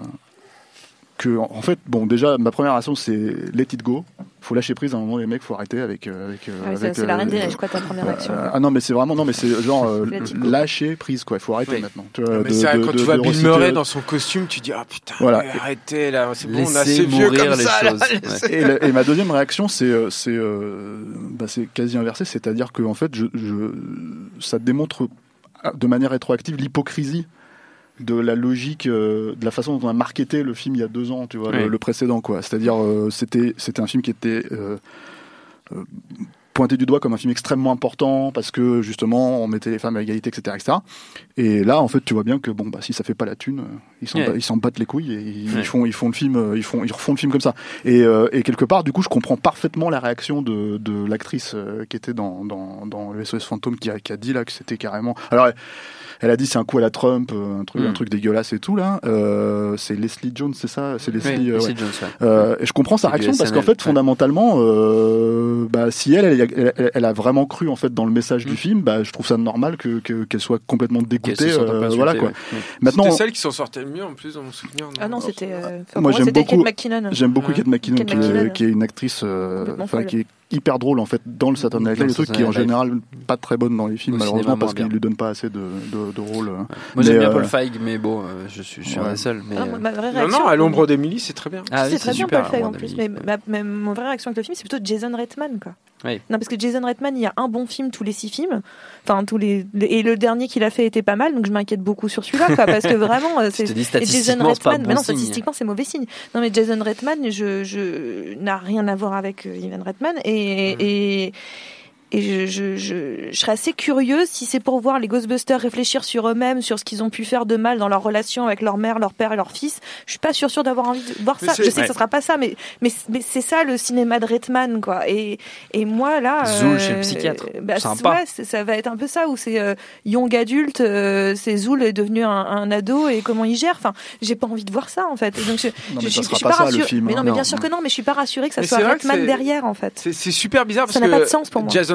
que, en fait, bon, déjà, ma première réaction, c'est let it go. Faut lâcher prise à un moment, les mecs, faut arrêter avec. avec, ah oui, avec c'est euh, la reine des neiges, quoi, ta première action. Euh, ah non, mais c'est vraiment, non, mais c'est genre euh, lâcher prise, quoi. Il faut arrêter oui. maintenant. Tu vois, mais de, c'est vrai, de, quand de, tu vois Bill Murray dans son costume, tu dis ah putain, voilà. arrêtez là, c'est bon, on a assez vieux comme ça. Là, et, la, et ma deuxième réaction, c'est c'est euh, bah, c'est quasi inversé, c'est-à-dire que en fait, je, je ça démontre de manière rétroactive l'hypocrisie de la logique, euh, de la façon dont on a marketé le film il y a deux ans, tu vois, oui. le, le précédent, quoi. C'est-à-dire, euh, c'était, c'était un film qui était euh, euh, pointé du doigt comme un film extrêmement important parce que justement, on mettait les femmes à égalité, et cetera, et cetera. Et là, en fait, tu vois bien que bon, bah, si ça fait pas la thune, ils s'en, yeah. ils s'en battent les couilles et ils, ouais. ils font, ils font le film, ils font, ils refont le film comme ça. Et, euh, et quelque part, du coup, je comprends parfaitement la réaction de, de l'actrice euh, qui était dans, dans, dans le S O S Phantom qui a, qui a dit là que c'était carrément. Alors. Elle, Elle a dit c'est un coup à la Trump, un truc, mm. un truc dégueulasse et tout là. Euh, c'est Leslie Jones, c'est ça, c'est Leslie. Oui, euh, Leslie ouais. Jones. Ouais. Euh, et je comprends sa réaction parce qu'en fait, ouais. fondamentalement, euh, bah, si elle, elle, elle, elle a vraiment cru en fait dans le message mm. du film, bah, je trouve ça normal que, que qu'elle soit complètement dégoûtée. Euh, voilà quoi. Ouais. Ouais. Maintenant, c'était celle qui s'en sortait le mieux en plus dans mon souvenir. Non ah non, c'était. Euh, moi, moi, j'aime c'était beaucoup. Kate McKinnon. J'aime beaucoup ouais. Kate McKinnon, Kate qui, McKinnon. Est, qui est une actrice, enfin qui est hyper drôle en fait dans le Saturday Night Live, le truc qui est en général pas très bonne dans les films malheureusement parce qu'il lui donne pas assez de, de, de rôle. Ouais. Moi j'aime bien euh, Paul Feig mais bon euh, je suis je suis ouais. un seul mais ah, euh... ma vraie non non à l'ombre d'Emily c'est très bien. Ah, c'est, oui, c'est très c'est bien super, Paul Feig en plus mais ma, ma, mon vraie réaction avec le film c'est plutôt Jason Reitman quoi. Oui. Non parce que Jason Reitman il y a un bon film tous les six films enfin tous les et le dernier qu'il a fait était pas mal donc je m'inquiète beaucoup sur celui-là quoi parce que vraiment c'est te dis, statistiquement, Jason Reitman c'est pas bon mais non signe. statistiquement c'est mauvais signe non mais Jason Reitman je je n'a rien à voir avec Ivan Reitman et mmh. et Et je, je, je, je serais assez curieuse si c'est pour voir les Ghostbusters réfléchir sur eux-mêmes, sur ce qu'ils ont pu faire de mal dans leur relation avec leur mère, leur père et leur fils. Je suis pas sûre, sûre d'avoir envie de voir ça. Je sais ouais. que ça sera pas ça, mais, mais, mais c'est ça le cinéma de Reitman, quoi. Et, et moi, là. Zool euh, chez le psychiatre. Bah, Sympa. Ouais, c'est, ça va être un peu ça, où c'est euh, young adulte, euh, c'est Zool est devenu un, un ado et comment il gère. Enfin, j'ai pas envie de voir ça, en fait. Et donc, je, non, je, mais je, ça je sera suis pas, pas ça, rassurée. le film. Mais non, mais non. bien sûr que non, mais je suis pas rassurée que ça mais soit Reitman derrière, en fait. C'est, c'est super bizarre parce ça que n'a pas de sens pour moi. Jason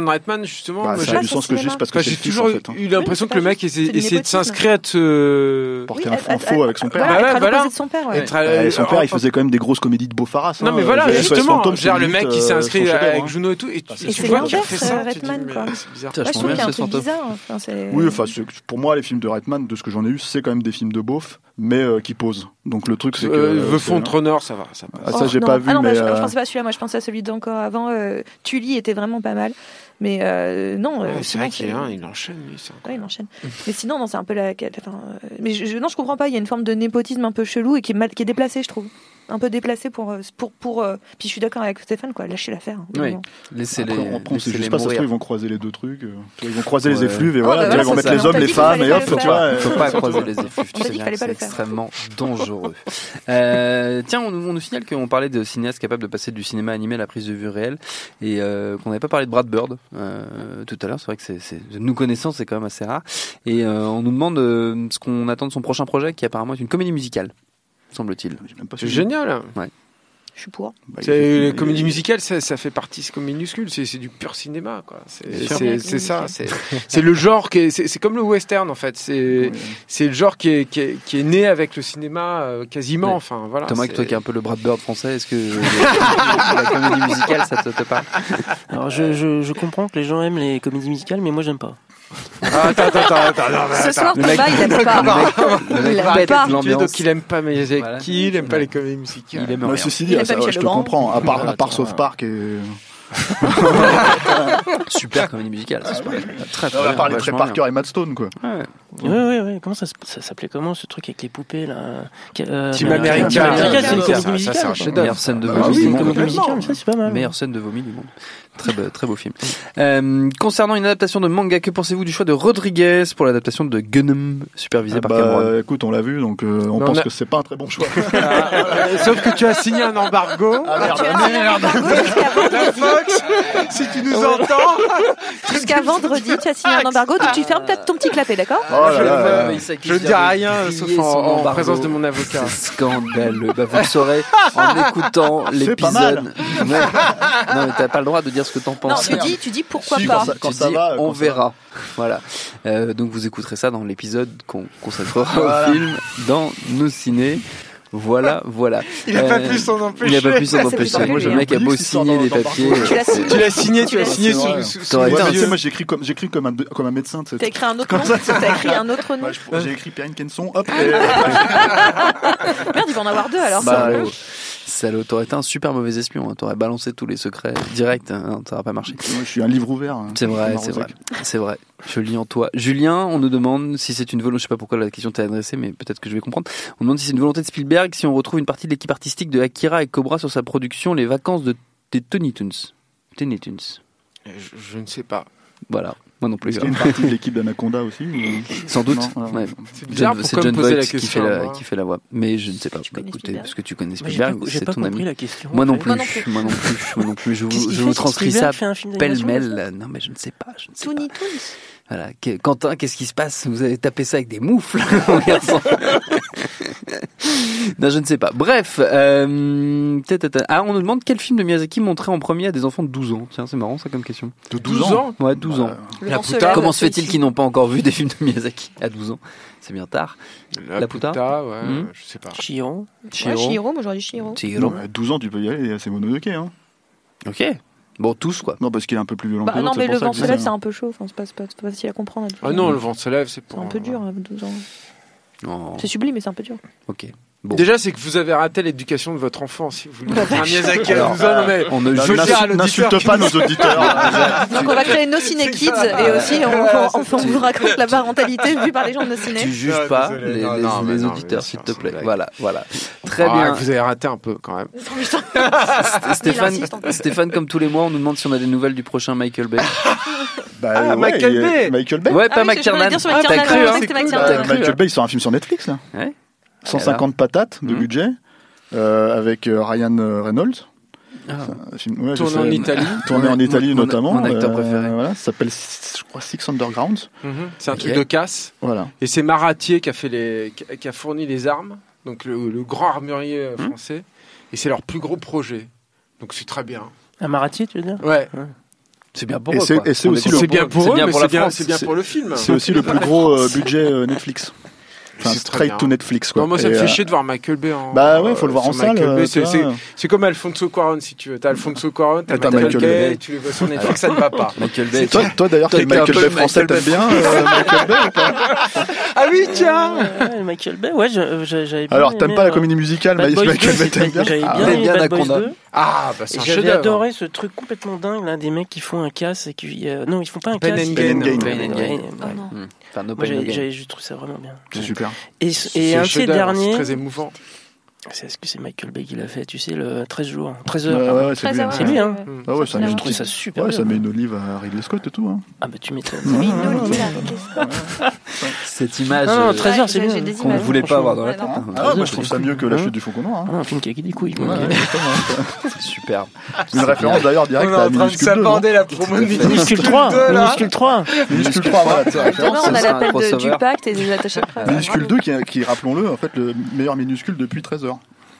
Jason Reitman, justement. Bah, moi, ça j'ai- a du sens que juste parce que Enfin, c'est j'ai le fils, toujours en fait, hein. eu l'impression Oui, que le c'est mec pas essayait, juste, c'est du essayait de népotisme. s'inscrire, de se... Porter Oui, un à- faux à- avec son père. Voilà, Bah ouais, être à voilà. l'opposé de son père. Ouais. Être à- Et son en- père, il en- faisait quand même des grosses comédies de Beaufaras. Non, hein. mais voilà, Euh, S O S justement, Fantôme, genre c'est le limite, mec qui euh, s'est inscrit son chef-d'œuvre, avec hein. Juno et tout, et tu, Bah, et c'est tu c'est vois qu'il a l'inverse, fait ça, tu te dis, Reitman, mais quoi. c'est bizarre. Tiens, Ouais, je je trouve qu'il y a un remercie truc son bizarre. Enfin, c'est- Oui, enfin, c'est- pour moi, les films de Reitman, de ce que j'en ai eu, c'est quand même des films de beauf, mais euh, qui posent. Donc le truc, c'est que. Euh, The c'est- Frontrunner, ça va, ça Ah, passe. ça, Oh, j'ai non. pas vu, Ah non, bah, mais. je, euh, je pensais pas à celui-là, moi je pensais à celui d'encore avant. Euh, Tully était vraiment pas mal. Mais euh, non, euh, Ouais, c'est sinon, vrai qu'il y a un, il enchaîne, lui, c'est Ouais, il enchaîne. Mais sinon, non, c'est un peu la. Enfin, euh, mais je, je- non, je comprends pas. Il y a une forme de népotisme un peu chelou et qui est, mal, qui est déplacé, je trouve. Un peu déplacé pour. euh, pour, pour euh, Puis je suis d'accord avec Stéphane, quoi. Lâchez l'affaire. hein, Oui, vraiment. laissez-les. Après, on prend, c'est laissez-les juste pas, ça se mourir. trouve, ils vont croiser les deux trucs. euh, tu vois, Ils vont croiser les Ouais. effluves et Oh, voilà, bah tu vois, voilà, ils vont c'est mettre ça. les On hommes, t'a les dit qu'il femmes fallait et pas hop, le tu faire. vois. euh, Faut pas croiser les effluves, tu On t'a sais dit qu'il bien, fallait pas c'est le faire. extrêmement dangereux. Euh, tiens, on, nous- on nous signale qu'on parlait de cinéastes capables de passer du cinéma animé à la prise de vue réelle et euh, qu'on n'avait pas parlé de Brad Bird euh, tout à l'heure. C'est vrai que c'est, c'est, nous connaissant, c'est quand même assez rare. Et euh, on nous demande euh, ce qu'on attend de son prochain projet, qui apparemment est une comédie musicale, semble-t-il. J'ai même pas C'est suivi. génial. Je suis pour. Bah, il C'est, fait- les il- comédies musicales, ça, ça fait partie, c'est comme minuscule, c'est, c'est du pur cinéma, quoi. C'est, Bien sûr. c'est, c'est ça, c'est, c'est le genre qui est, c'est, c'est comme le western, en fait. C'est, Ouais. c'est le genre qui est, qui est, qui est né avec le cinéma, euh, quasiment, Ouais. enfin, voilà. Thomas, c'est... toi qui es un peu le Brad Bird français, est-ce que la comédie musicale, ça te, te parle? Alors je, je, je comprends que les gens aiment les comédies musicales, mais moi j'aime pas. Ah, attends, attends, attends, attends, non, mais Ce attends. soir, Le mec- Thomas, il aime pas. Le mec Il aime pète pas. Tu sais, l'ambiance. donc il aime pas Miyazaki, Voilà. il aime pas les comédies musicales. Il aime Ouais, rien. ceci Il dit, aime ça, pas ouais, Michel je te Legrand. comprends. À part, à part Attends. South Park et. Super comédie musicale, c'est super. Très, très On va bien, parler de Trey vachement Parker et Matt Stone, quoi. bien. Ouais. Oui, oui, oui. Comment ça, se- ça s'appelait comment ce truc avec les poupées là euh, Team euh, America. Team America, c'est une Ça, comédie ça, ça, musicale. c'est un quoi. chef-d'œuvre. Meilleure scène de Bah vomi oui, du C'est une monde. comédie complètement. musicale, ça c'est pas mal. Meilleure scène de vomi du monde. Très beau, très beau film. Euh, concernant une adaptation de manga, que pensez-vous du choix de Rodriguez pour l'adaptation de Gunnm, supervisée Ah par bah, Cameron? écoute, on l'a vu, donc euh, on Mais on pense a- que c'est pas un très bon choix. Euh, Sauf que tu as signé un embargo. Ah merde, Tu as signé un embargo jusqu'à vendredi. Fox, si tu nous entends. Jusqu'à vendredi, tu as signé un embargo, donc tu fermes peut-être ton petit clapet, d'accord? Oh là là. Je ne dis rien, sauf en, en présence de mon avocat. C'est scandaleux. Bah, vous le saurez en écoutant C'est pas mal. l'épisode. Ouais. Non, mais t'as pas le droit de dire ce que t'en Non, penses. tu dis, tu dis pourquoi Si, pas. quand ça- Tu ça dis, va, on quand ça verra. Voilà. Euh, donc vous écouterez ça dans l'épisode qu'on consacrera Voilà. au film dans nos ciné. Voilà, voilà. Il n'a pas Euh, pu s'en empêcher. Il n'a pas pu s'en Ça, c'est empêcher. pas Moi, lui, le mec hein. a beau Dis que c'est signer dans- les dans papiers. Tu l'as signé. Tu l'as signé, tu Tu l'as l'as signé signé. sous, sous, sous T'aurais mes été un Ouais, tu sais, yeux. moi j'écris comme, j'écris comme, un, comme un médecin. tu sais. T'as écrit un autre Comme nom? ça, c'est- T'as écrit un autre nom? Ouais, je- j'ai écrit Perrine Kenson, hop, et- Merde, il va en avoir deux alors. Bah, ça. oh, salaud, t'aurais été un super mauvais espion. Hein. T'aurais balancé tous les secrets direct. Hein. Ça n'aurait pas marché. Moi, je suis un livre ouvert. hein. C'est vrai, Comme c'est vrai. Arosec. C'est vrai. Je lis en toi. Julien, on nous demande si c'est une volonté, je sais pas pourquoi la question t'est adressée, mais peut-être que je vais comprendre. On nous demande si c'est une volonté de Spielberg, si on retrouve une partie de l'équipe artistique de Akira et Cobra sur sa production Les Vacances de des Tiny Toons. Tiny Toons. Je, je ne sais pas. Voilà. Moi non plus. Est-ce qu'il y a une partie de l'équipe d'Anaconda aussi ou- Sans doute. Non, voilà. Ouais. C'est bizarre, John- pourquoi c'est me John poser Voight la qui question fait la, moi qui fait la voix. Mais je ne sais pas. Tu connais Écoutez, Spielberg parce que tu connais Moi, j'ai Spielberg, pas, j'ai c'est pas ton compris ami. la question. Moi non en fait. plus. Moi non plus. Moi non plus. Moi non plus. Je Qu'est-ce vous, qu'il je fait, vous si transcris ça Spielberg fait un film d'animation, pêle-mêle. Non mais je ne sais pas. Je ne sais pas. Tony Toons. Voilà. Que- Quentin, qu'est-ce qui se passe? Vous avez tapé ça avec des moufles, mon garçon. Non, je ne sais pas. Bref, euh... tata. Ah, on nous demande quel film de Miyazaki montrer en premier à des enfants de douze ans. Tiens, c'est marrant ça comme question. De douze ans. Ouais, douze ans. Bah, Le La vent se Pouta. lève, Comment se c'est fait-il ici. qu'ils n'ont pas encore vu des films de Miyazaki à douze ans? C'est bien tard. La, La Pouta. Pouta, ouais, Hmm. je sais pas. Chihiro. Ouais, Chihiro, moi j'aurais dit Chihiro. Chihiro. Non, à douze ans, tu peux y aller, c'est Mononoke. Hein. Ok. Bon, tous quoi. Non, parce qu'il est un peu plus violent Bah que non, l'autre. mais c'est le pour ça vent que se je lève, dis c'est ça. un peu chaud. Enfin, c'est pas, c'est pas, c'est pas facile à comprendre. Ah non, le vent se lève, c'est C'est pour. un peu dur à douze ans. Oh, C'est sublime, mais c'est un peu dur. ok. Bon. Déjà, c'est que vous avez raté l'éducation de votre enfant si vous voulez faire un Miyazaki à Alors, douze ans. Non, mais on ne Bah, je juge veux dire à n'insulte- l'auditeur N'insulte pas nos auditeurs. Donc on va créer nos ciné kids et aussi on, on, on, on vous raconte la parentalité vue par les gens de nos ciné. Tu juges Ouais, pas désolé. les, Non, les- non, mais les non, auditeurs, mais s'il bien te sûr, plaît. c'est une Voilà, voilà. Très Ah, bien. vous avez raté un peu quand même. Sté- Stéphane, insiste encore. Stéphane, comme tous les mois, on nous demande si on a des nouvelles du prochain Michael Bay. Bah, Ah, ouais, Michael il y a- Bay. Michael Bay. Ouais, Ah pas oui, c'est ce que je voulais McTiernan. dire sur Ah, t'as McTiernan, cru, ouais, hein. c'était Bah, McTiernan. T'as cru, Michael hein. Bay, il sort un film sur Netflix là. Ouais. cent cinquante patates de Mhm. budget euh, avec euh, Ryan euh, Reynolds. Ah. Un film- ouais, je Tourné sais, en Italie. Tourné Ouais, en Italie mon- notamment. mon acteur euh, préféré. Voilà, ça s'appelle, je crois, Six Undergrounds. Mhm. C'est un Ok. truc de casse. Voilà. Et c'est Maratier qui a fait les, qui a- qui a fourni les armes, donc le, le grand armurier euh, Hmm. français. Et c'est leur plus gros projet. Donc c'est très bien. Un Maratier, tu veux dire? Ouais. C'est bien pour et eux. c'est, Quoi. et c'est aussi le c'est bien pour c'est eux, bien mais pour c'est la bien, France. c'est bien pour le film. C'est aussi le plus gros euh, budget euh, Netflix. Enfin, C'est très straight bien. to Netflix, quoi. Non, moi, ça Et, me fait euh, chier de voir Michael Bay en. Bah ouais, faut le voir sur en salle, Michael Bay. euh, C'est, tu c'est, vois. c'est comme Alfonso Cuarón, si tu veux. T'as Alfonso Cuarón, t'as, Et t'as Michael, Michael Bay, Bay. tu les vois sur Netflix, ça ne va pas. Michael Bay. Toi, toi d'ailleurs, Toi quel qui es un Michael peu Bay français Michael t'aimes bien euh, Michael Bay ou pas Ah oui, tiens. Ouais, Michael Bay, ouais, je- je- j'avais bien Alors, aimé, t'aimes pas la euh, comédie musicale, Bad mais Boys Michael deux, Bay t'aimes bien J'avais Ah, bien ouais. aimé bien Bad Boys Anaconda. deux. Ah, bah, c'est Et un j'avais chef-d'œuvre. adoré ce truc complètement dingue là des mecs qui font un casse et qui euh, non ils font pas un Ben casse. and ils- Gain. Ben and Gain. Ouais, Ben and ouais, Gain. ouais. Oh non. Mmh. Enfin, no Moi pain, no j'ai gain. j'ai- je trouve ça vraiment bien. C'est super. Et, C'est et un un de ces chef-d'œuvre, derniers, c'est très émouvant. c'est est-ce que c'est Michael Bay qui l'a fait, tu sais, le treize jours, treize Ouais, heures. ouais, ouais, c'est lui. Très hein. C'est lui, hein. Mm. Ah ouais, ça met Je une trouve ça super Ouais, bien. ça met une olive à Ridley Scott et tout. Hein. Ah bah tu m'étonnes. Oui, Ah, une ouais, olive, ouais. là. Cette image Non, non, euh, treize heures, c'est J'ai- bien. j'ai des qu'on ne images, voulait pas franchement. avoir dans la Ouais, tête. non. hein. Ah, moi je trouve ça mieux que La Chute du Faucon Noir. Hein. Ah, un film qui a des couilles. Ouais, donc, euh, exactement. C'est superbe. Une référence d'ailleurs directe On est à en train de Minuscule deux. non s'aborder la promo de Minuscule trois, deux, là. Minuscule trois. Minuscule trois, voilà, c'est la référence. Demain, on ça a sera un l'appel de- crossover. du pacte et des attachés de presse. Minuscule deux qui, est- qui, rappelons-le, en fait, le meilleur minuscule depuis treize heures.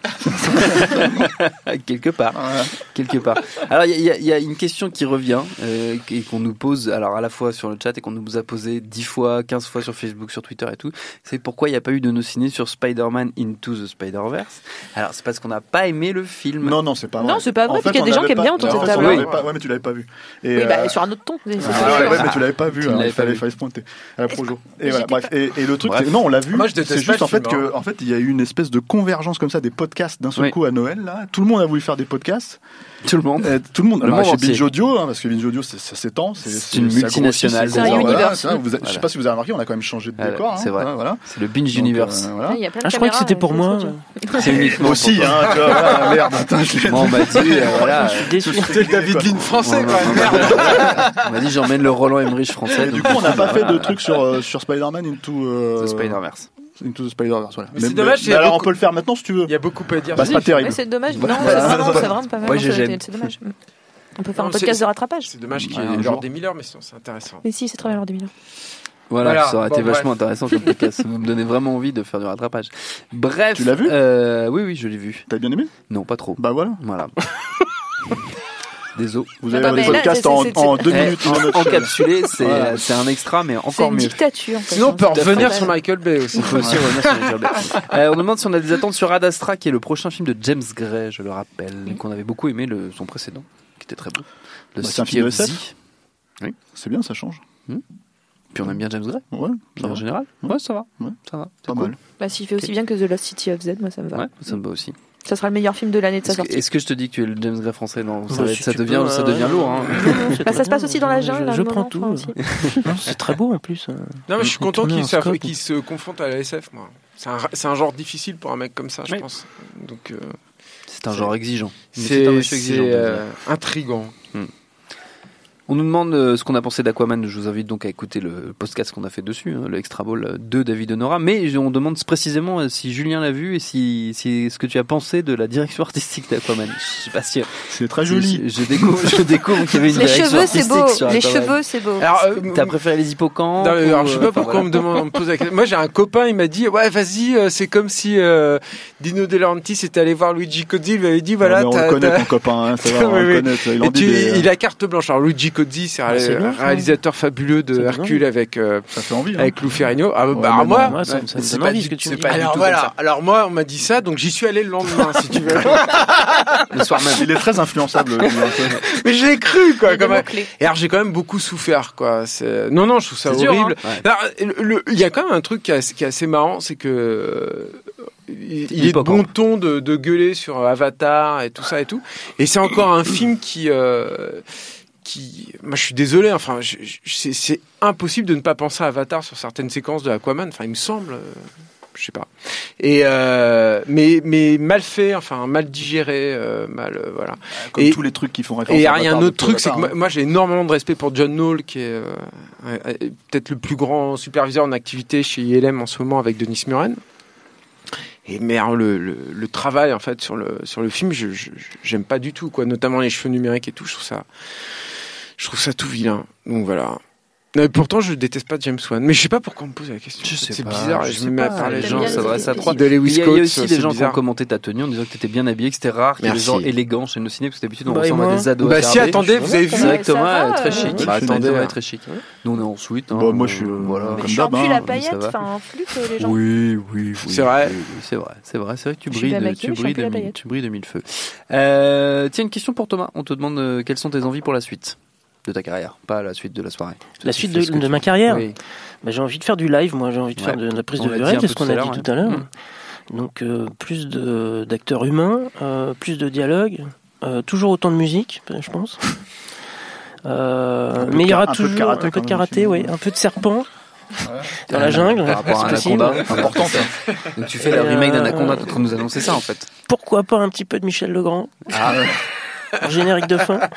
Quelque part. Ouais. Quelque part. Alors, il y, a- il y a une question qui revient euh, et qu'on nous pose, alors à la fois sur le chat et qu'on nous a posé dix fois, quinze fois sur Facebook, sur Twitter et tout. C'est pourquoi il n'y a pas eu de nos ciné sur Spider-Man Into the Spider-Verse. Alors, c'est parce qu'on n'a pas aimé le film. Non, non, c'est pas vrai. Non, c'est pas vrai, En parce qu'il y a on des gens l'avait qui aiment pas- bien autour de Non, cette on table. l'avait Oui, pas- Ouais, mais tu l'avais pas vu. Et, bah, euh, sur un autre ton. c'est- c'est Ah, sûr. ouais, mais tu l'avais pas vu, Tu alors l'avais il fallait, pas vu. fallait se pointer à la projo. Et Mais voilà, j'étais bref. Et, et le truc, Bref. c'est- non, on l'a vu. Moi, je déteste C'est juste pas en le fait film, que, en fait, il y a eu une espèce de convergence comme ça des podcasts d'un seul Oui. coup à Noël. Là, tout le monde a voulu faire des podcasts. Tout le monde. Euh, tout le monde. Le Alors, monde chez entier. Binge Audio, hein, parce que Binge Audio, c'est- ça s'étend. C'est C'est une ça grossit, multinationale. C'est un gros, voilà, univers. c'est vrai, vous avez- Je sais Voilà. pas si vous avez remarqué, on a quand même changé de Voilà, décor. hein, c'est vrai. hein, Voilà. C'est le Binge Donc, Universe. euh, voilà. Ouais, il y a plein de Ah, je crois que caméras, c'était pour euh, moi. audio. C'est uniquement Moi aussi, pour toi. hein, tu vois, voilà, merde. Attends, je- Moi, on m'a dit, euh, voilà. Je suis déçu. C'était le David Lean français, On quoi. m'a- Merde. on m'a dit, j'emmène le Roland Emmerich français. Et du donc, coup, on n'a pas fait de voilà. truc sur, euh, sur Spider-Man into, euh, The Spider-Verse. into the Spider-Verse. Voilà. Mais c'est dommage, il y a alors, on beaucoup- peut le faire maintenant si tu veux. Il y a beaucoup à dire. Bah, c'est pas terrible. Ouais, c'est dommage. Non, Voilà. c'est vraiment, Voilà. c'est vraiment pas mal. Ouais, Non, j'ai c'est- gêne. C'est dommage. On peut faire Non, un podcast c'est- de rattrapage. C'est dommage qu'il y Ouais, ait un l'heure jour. des Miller, mais sinon c'est intéressant. Mais si, c'est très bien l'heure des millions. Voilà, Voilà, ça aurait été bon, vachement bref. intéressant comme podcast. Ça me donnait vraiment envie de faire du rattrapage. Bref. Tu l'as vu euh, Oui, oui, je l'ai vu. T'as bien aimé? Non, pas trop. Bah voilà. Voilà. Désolé. Vous Ah avez bah, un mais là, podcast c'est- en, c'est- en c'est- deux Eh, minutes. en- encapsulé, c'est Voilà. c'est un extra, mais C'est encore une mieux. dictature. en fait, Sinon, on hein. peut Tout à fait. revenir sur Michael Bay aussi. On peut aussi revenir sur Michael Bay. Euh, on nous demande si on a des attentes sur Ad Astra, qui est le prochain film de James Gray, je le rappelle, qu'on avait beaucoup aimé le, son précédent, qui était très beau. Le Bah, c'est un City film of de S F. Z. Oui. C'est bien, ça change. Puis on aime bien James Gray, Ouais, ça en va. général. Ouais, ça va. Ouais. Ça va. Pas C'est cool. mal. Bah, s'il fait aussi bien que The Lost City of Z, moi ça me va. Ouais, ça me va aussi. Ça sera le meilleur film de l'année de sa Est-ce que, sortie. est-ce que je te dis que tu es le James Gray français? Non, ça, Bah, va si être- ça tu devient, peux, ça euh, devient lourd. Hein. Non, non, c'est Bah, très ça se passe bien. aussi dans la Je- jungle. à Je un prends moment, tout. enfin, aussi. Non, c'est très beau en plus. Non, mais je suis content Tourner qu'il en se, scope. qu'il se confronte à la S F, moi. C'est un, c'est un genre difficile pour un mec comme ça, je Oui. pense. Donc, euh, C'est un genre exigeant. Mais c'est un monsieur c'est, exigeant. James Gray. euh, intriguant. On nous demande euh, ce qu'on a pensé d'Aquaman. Je vous invite donc à écouter le podcast qu'on a fait dessus, hein, le Extra Ball de David Honora. Mais on demande précisément euh, si Julien l'a vu et si, si ce que tu as pensé de la direction artistique d'Aquaman. Je sais pas si. C'est très joli. Je, je découvre, je découvre qu'il y avait une Les direction cheveux, c'est artistique beau. sur Les Aquaman. cheveux, c'est beau. Alors, euh, T'as préféré les hippocampes Non, mais alors, ou, je sais euh, pas enfin, pourquoi voilà. on me demande, on me pose la question. Moi, j'ai un copain, il m'a dit, ouais, vas-y, euh, c'est comme si euh, Dino De Laurentiis était allé voir Luigi Cozzi, il lui avait dit, voilà, Non, mais on t'as- le connaît t'as- ton copain, hein, ça va, on Oui, le oui. connaît. Il en Et dit tu- des- il a carte blanche. Alors Luigi Cozzi, c'est un Ah, c'est ré- bien, ça. réalisateur fabuleux Ça de donne Hercule avec euh, Ça fait envie. hein. avec Lou Ferrigno. Ah, bah, Ouais, bah, mais moi, non, Moi, ça, ça me c'est donne pas envie du- ce que tu c'est me dis. pas du Alors, tout voilà. comme ça. Alors moi, on m'a dit ça, donc j'y suis allé le lendemain, si tu veux. Le soir même. Il est très influençable. lui, hein. Mais je l'ai cru, quoi. Il y a des Quand même. mots-clés. Et alors j'ai quand même beaucoup souffert, quoi. C'est... Non, non, je trouve ça C'est dur, horrible. hein. Ouais. Alors, le- le- Il y a quand même un truc qui est assez, qui est assez marrant, c'est que euh, il, il est de Hippocampe. bon ton de, de gueuler sur Avatar et tout ça et tout. Et c'est encore un film qui, euh, qui, moi je suis désolé. Enfin, je- je- c'est, c'est impossible de ne pas penser à Avatar sur certaines séquences de Aquaman. Enfin, il me semble. euh, Je sais pas. Et euh, mais mais mal fait, enfin mal digéré, euh, mal euh, voilà. Comme Et- tous les trucs qui font référence Et à il y a un Avatar autre depuis truc, c'est que Avatar, moi, hein. moi, j'ai énormément de respect pour John Knoll, qui est euh, euh, euh, peut-être le plus grand superviseur en activité chez I L M en ce moment avec Denis Muren. Et mais alors, le, le, le travail en fait sur le sur le film, je, je j'aime pas du tout, quoi. Notamment les cheveux numériques et tout, je trouve ça, je trouve ça tout vilain. Donc voilà. Non, et pourtant, je déteste pas James Wan. Mais je sais pas pourquoi on me pose la question. Je sais c'est pas, bizarre. je Je sais me mets à pas. parler Les de gens gens. s'adressent à toi. De Lewis Il y a, il y a Coates, aussi des c'est gens qui ont bizarre. commenté ta tenue en disant que t'étais bien habillé, que c'était rare, qu'il y ait des Merci. gens élégants chez nos ciné, parce que d'habitude on Bah, et ressemble à moi des ados. Bah, si, attardés. attendez, vous avez vu. C'est vrai que Ça Thomas va, est très euh, chic. Ouais, Bah, je suis attendez, d'accord. est très chic. Nous on est en suite. hein. Bon, moi, je suis, euh, Voilà. Mais comme je suis en d'hab, pull à hein, paillettes, ça va. enfin en flûte, les gens. Oui, oui, oui. C'est vrai. Oui, oui, c'est vrai, c'est vrai, c'est vrai que tu Je suis brilles, bien de, maquillée, tu je suis brilles un peu de la mille, paillette. tu brilles de mille feux. Euh, tiens, une question pour Thomas. On te demande euh, quelles sont tes envies pour la suite de ta carrière, pas la suite de la soirée. La Tu suite fais de, ce que de tu ma veux. carrière. Oui. Bah, j'ai envie de faire du live, moi j'ai envie de Ouais. faire de, de la prise On de l'a dit visuel, un c'est peu ce qu'on tout à a dit l'heure, tout à l'heure. Mm. Donc euh, plus de d'acteurs humains, euh, plus de dialogue, euh, toujours autant de musique, je pense. Euh, Un peu mais il y de aura ka- un peu de toujours karaté un peu quand de même, karaté, aussi. oui, un peu de serpent dans Euh, la jungle, Par rapport à c'est possible. Anaconda. Important ça. Donc tu fais le Et, remake euh, d'Anaconda, t'es en train de nous annoncer ça en fait. Pourquoi pas un petit peu de Michel Legrand Ah ouais. en générique de fin.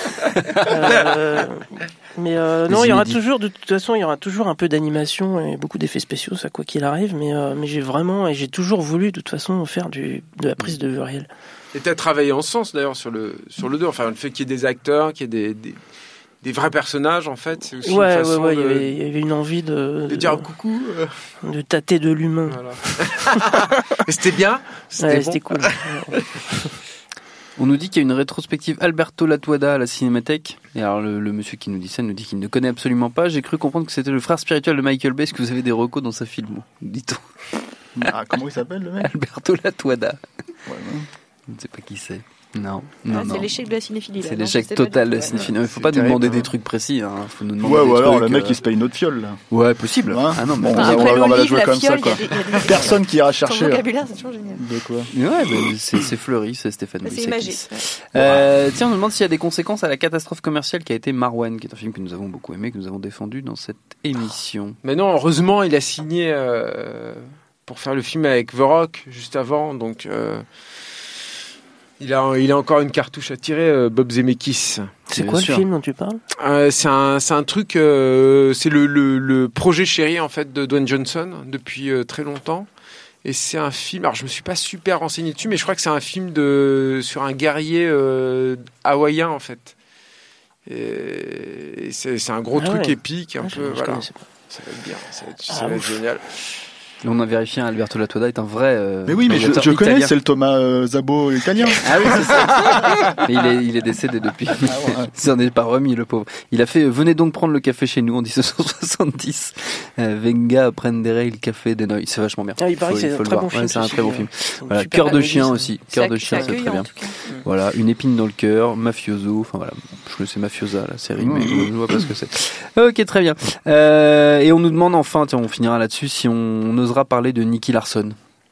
Euh, mais euh, non, Les il y aura inédits. toujours, de toute façon, il y aura toujours un peu d'animation et beaucoup d'effets spéciaux, ça quoi qu'il arrive. Mais euh, mais j'ai vraiment et j'ai toujours voulu de toute façon faire du de la prise de vue réelle. Et t'as travaillé en ce sens d'ailleurs sur le sur le deux. Enfin, le fait qu'il y ait des acteurs, qu'il y ait des, des des vrais personnages en fait, c'est aussi Ouais, une ouais, façon ouais. Il y de, avait, il y avait une envie de de de, dire coucou. euh, de tâter de l'humain. Voilà. Et c'était bien. C'était Ouais, bon. c'était cool. On nous dit qu'il y a une rétrospective Alberto Latuada à la Cinémathèque. Et alors le, le monsieur qui nous dit ça nous dit qu'il ne connaît absolument pas. J'ai cru comprendre que c'était le frère spirituel de Michael Bay. Est-ce que vous avez des recos dans sa film, dit-on? Ah, comment il s'appelle le mec? Alberto Latuada. Ouais, ouais. Je ne sais pas qui c'est. Non, non, Ah, non. c'est l'échec de la cinéphilie. là, C'est non, l'échec je sais pas total du de tout, la ouais. cinéphilie. Il ne faut C'est pas nous terrible, demander hein. des trucs précis. Hein. Faut nous demander Ouais, des ou alors trucs, le mec euh, il se paye une autre fiole là. Ouais, possible. Ouais. Ah non, mais Bon, attends, on va- Après on va la l'olive, jouer la comme ça, fiole, il y quoi. a des- il y a des- Personne qui ira Ton chercher. vocabulaire, c'est toujours génial. De quoi? Ouais, ben, c'est c'est fleuri, c'est Stéphane C'est Moïsakis. imagé. ouais. Euh, tiens, on nous demande s'il y a des conséquences à la catastrophe commerciale qui a été Marwan, qui est un film que nous avons beaucoup aimé, que nous avons défendu dans cette émission. Mais non, heureusement, il a signé euh, pour faire le film avec The Rock juste avant, donc euh, il a il a encore une cartouche à tirer. euh, Bob Zemeckis. C'est Bien quoi sûr. le film dont tu parles? Euh, c'est un c'est un truc, euh, c'est le, le le projet chéri en fait de Dwayne Johnson depuis euh, très longtemps. Et c'est un film. Alors je me suis pas super renseigné dessus, mais je crois que c'est un film de sur un guerrier euh, hawaïen en fait. Et, et c'est c'est un gros Ah truc ouais. épique, un Ah, je- peu je voilà. connaissais pas. Ça va être bien, ça va être, Ah, ça va être ouf. génial. Là, on a vérifié, hein, Alberto Latuada est un vrai. euh, Mais oui, mais je, réalisateur je connais, italien. c'est le Thomas euh, Zabo italien. Ah oui, c'est ça. Mais il est, il est décédé depuis. Ah ouais. Il s'en est pas remis, le pauvre. Il a fait euh, Venez donc prendre le café chez nous en dix-neuf cent soixante-dix. Euh, Venga prendere il café de noi. C'est vachement bien. Ah, il paraît que c'est faut un le très voir. bon film, Ouais, c'est un ceci très bon dit, film. C'est une Voilà, super Cœur de comédie, chien ça. aussi. Cœur de C'est chien, c'est accueillant, très bien. en tout cas. Voilà, Une épine dans le cœur, Mafioso. Enfin voilà, je connaissais Mafiosa, la série, mais je vois pas ce que c'est. Ok, très bien. Euh, et on nous demande enfin, tiens, on finira là-dessus, si on, on osera parler de Nicky Larson.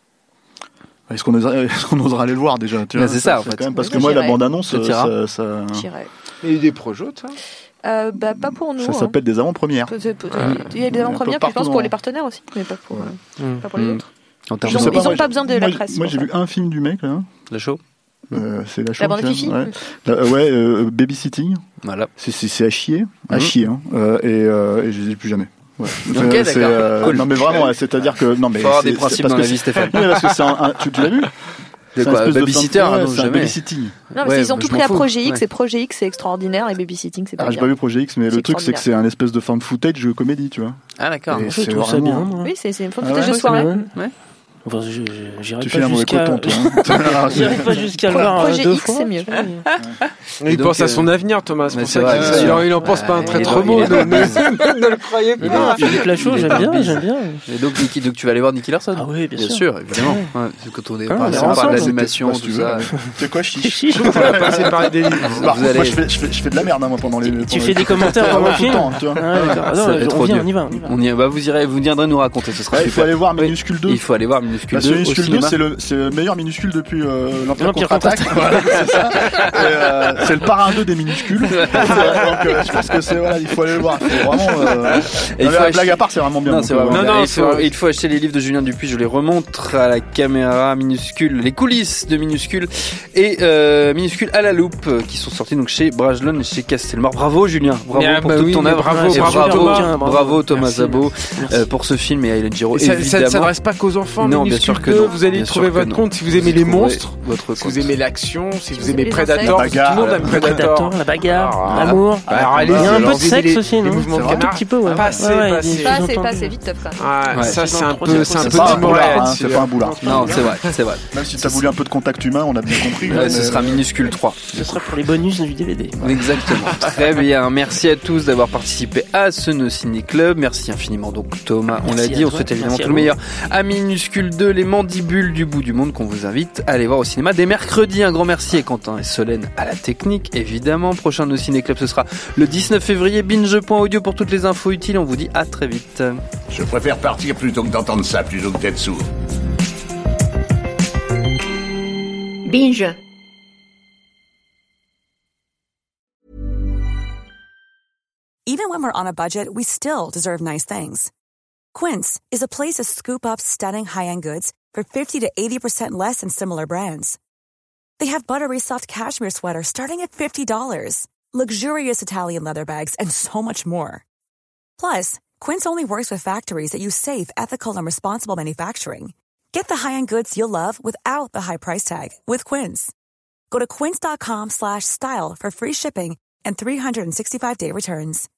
Est-ce qu'on osera, est-ce qu'on osera aller le voir déjà tu Bah, vois, c'est ça, en fait. quand même, parce Oui, que moi, moi, la j'irai. bande-annonce, Ça t'ira ça, ça, J'irai. Il y a eu des projets, ça. Euh, bah, pas pour nous. ça hein. s'appelle des avant-premières. Peut- peut- Il y a des avant-premières, peu puis je pense partout pour dans- les partenaires aussi, mais pas pour, euh, pas pour les Mmh. autres. En termes Ils ont, de sais pas, ils ont moi, pas j'ai- besoin de la moi, presse. Moi, pour j'ai ça. vu un film du mec, là. la show. Euh, c'est la, La chose, bande là. Fifi. Ouais, La- euh, ouais euh, Babysitting. Voilà. C'est, c'est, c'est à chier. À Mhm. chier, hein. Euh, et, euh, et je les ai plus jamais. Ouais. Ok, C'est, d'accord. euh, Cool. Non, mais vraiment, ouais, c'est-à-dire que. Non, mais Faut avoir c'est- des principes c'est parce dans que la vie, c'est- Stéphane. Non, mais parce que c'est un. un- tu, tu l'as vu? De C'est un quoi, espèce de babysitter? fin- Ah ouais, non, c'est un jamais. babysitting. Non, mais Ouais, ils ont bah, tout je pris m'en à fous. Projet X, Ouais. et Projet X c'est extraordinaire, et Babysitting c'est pas Ah, j'ai bien. pas vu Projet X, mais C'est le truc, c'est que c'est un espèce de fan footage comédie, tu vois. Ah d'accord. Et Je c'est trouve ça vraiment- bien, moi. Oui, c'est c'est une Ah footage ouais, de c'est soirée. Ouais. Enfin, je, je, j'irai Tu pas fais un mauvais jusqu'à. coton, toi. hein. J'irai pas jusqu'à le Pro- voir euh, Projet deux X, fois. c'est mieux. Il Et donc, pense à son euh, avenir, Thomas. C'est mais pour c'est ça vrai, qu'il c'est il en- sûr. il en pense pas un Ouais, très il est trop dans- beau. il est Ne dans- ne- ne le croyez Il est- pas. Non, il est- Philippe Lachaud, il est j'aime pas bien, bise. j'aime bien. Et donc, Nicky, donc tu vas aller voir Nicky Larson. Ah oui, bien Bien sûr. sûr, évidemment. Ouais, c'est quand on est Ah, pas on est on parle ensemble. de l'animation, Si tu tout veux. ça. C'est quoi, chiche? Chiche. On va passer par des livres. Vous Bah, allez- Moi, je fais, je, fais, je fais de la merde hein, moi, pendant les. Tu pendant fais les- des commentaires pendant le tout le film. temps, tu vois. Ah, d'accord. Ça va Non, être on trop vient, dur. on y va, on y va. On y va, vous irez, vous viendrez nous raconter, ce sera Ouais, il faut super. aller voir Oui. Minuscule deux. Il faut aller voir Minuscule Parce que deux au Minuscule deux, cinéma. c'est le, c'est le meilleur minuscule depuis euh, l'Empire L'Empire contre-attaque. Voilà, c'est ça. Et, euh, c'est le parrain deux des minuscules. Donc, euh, je pense que c'est, voilà, il faut aller le voir. Il faut vraiment, euh... Et il non, faut la acheter- blague à part, c'est vraiment bien. Non, donc, c'est euh, vraiment Non, bien. non, il, c'est faut, vrai. il faut acheter les livres de Julien Dupuis, je les remontre à la caméra. Minuscule, les coulisses de Minuscule et euh, Minuscule à la loupe euh, qui sont sortis donc chez Brajlon et chez Castelmore. Bravo Julien, bravo Ah, pour bah toute oui, ton mais œuvre. bravo, Et bravo, bravo, Thomas. bravo Thomas Merci. Zabo Merci. euh, pour ce film et Hélène Giraud Et ça- Ça ne évidemment. s'adresse pas qu'aux enfants. Non, Minuscule deux, vous allez y trouver votre compte si vous aimez les monstres, votre si vous aimez l'action, si vous aimez les Predator, insectes. tout le monde aime Predator. Predator, la bagarre, Ah, l'amour. Alors, allez, Il y a un peu de vous aimez sexe les- aussi, les non mouvements de Un tout canard. petit peu, ouais. Pas assez, Ouais, ouais, pas des assez. choses Pas assez, entendues. pas assez vite, top quand même. Ah, Ouais, ça c'est c'est un trop peu, dur. c'est un C'est peu pas un Tim boulard, Burton, hein, celui-là. c'est pas un boulard. Non, c'est vrai, c'est vrai. Même si t'as voulu un peu de contact humain, on a bien compris. Ouais, mais- ce sera Minuscule trois. Ce sera pour les bonus du D V D. Exactement. Très bien. Merci à tous d'avoir participé à ce No Ciné Club. Merci infiniment donc Thomas. On l'a Merci dit, à on toi. souhaite évidemment Merci tout à le vous. meilleur à Minuscule deux, les mandibules du bout du monde qu'on vous invite à aller voir au cinéma dès mercredi. Un grand merci à Quentin et Solène à la technique. Évidemment, prochain No Ciné Club ce sera le dix-neuf février. binge point audio pour toutes les infos utiles. On vous dit à très vite. Je préfère partir plutôt que d'entendre ça, plutôt que d'être sourd. Binge. Even when we're on a budget, we still deserve nice things. Quince is a place to scoop up stunning high-end goods for fifty to eighty percent less than similar brands. They have buttery soft cashmere sweaters starting at fifty dollars, luxurious Italian leather bags, and so much more. Plus, Quince only works with factories that use safe, ethical, and responsible manufacturing. Get the high-end goods you'll love without the high price tag with Quince. Go to quince.com slash style for free shipping and three sixty-five day returns.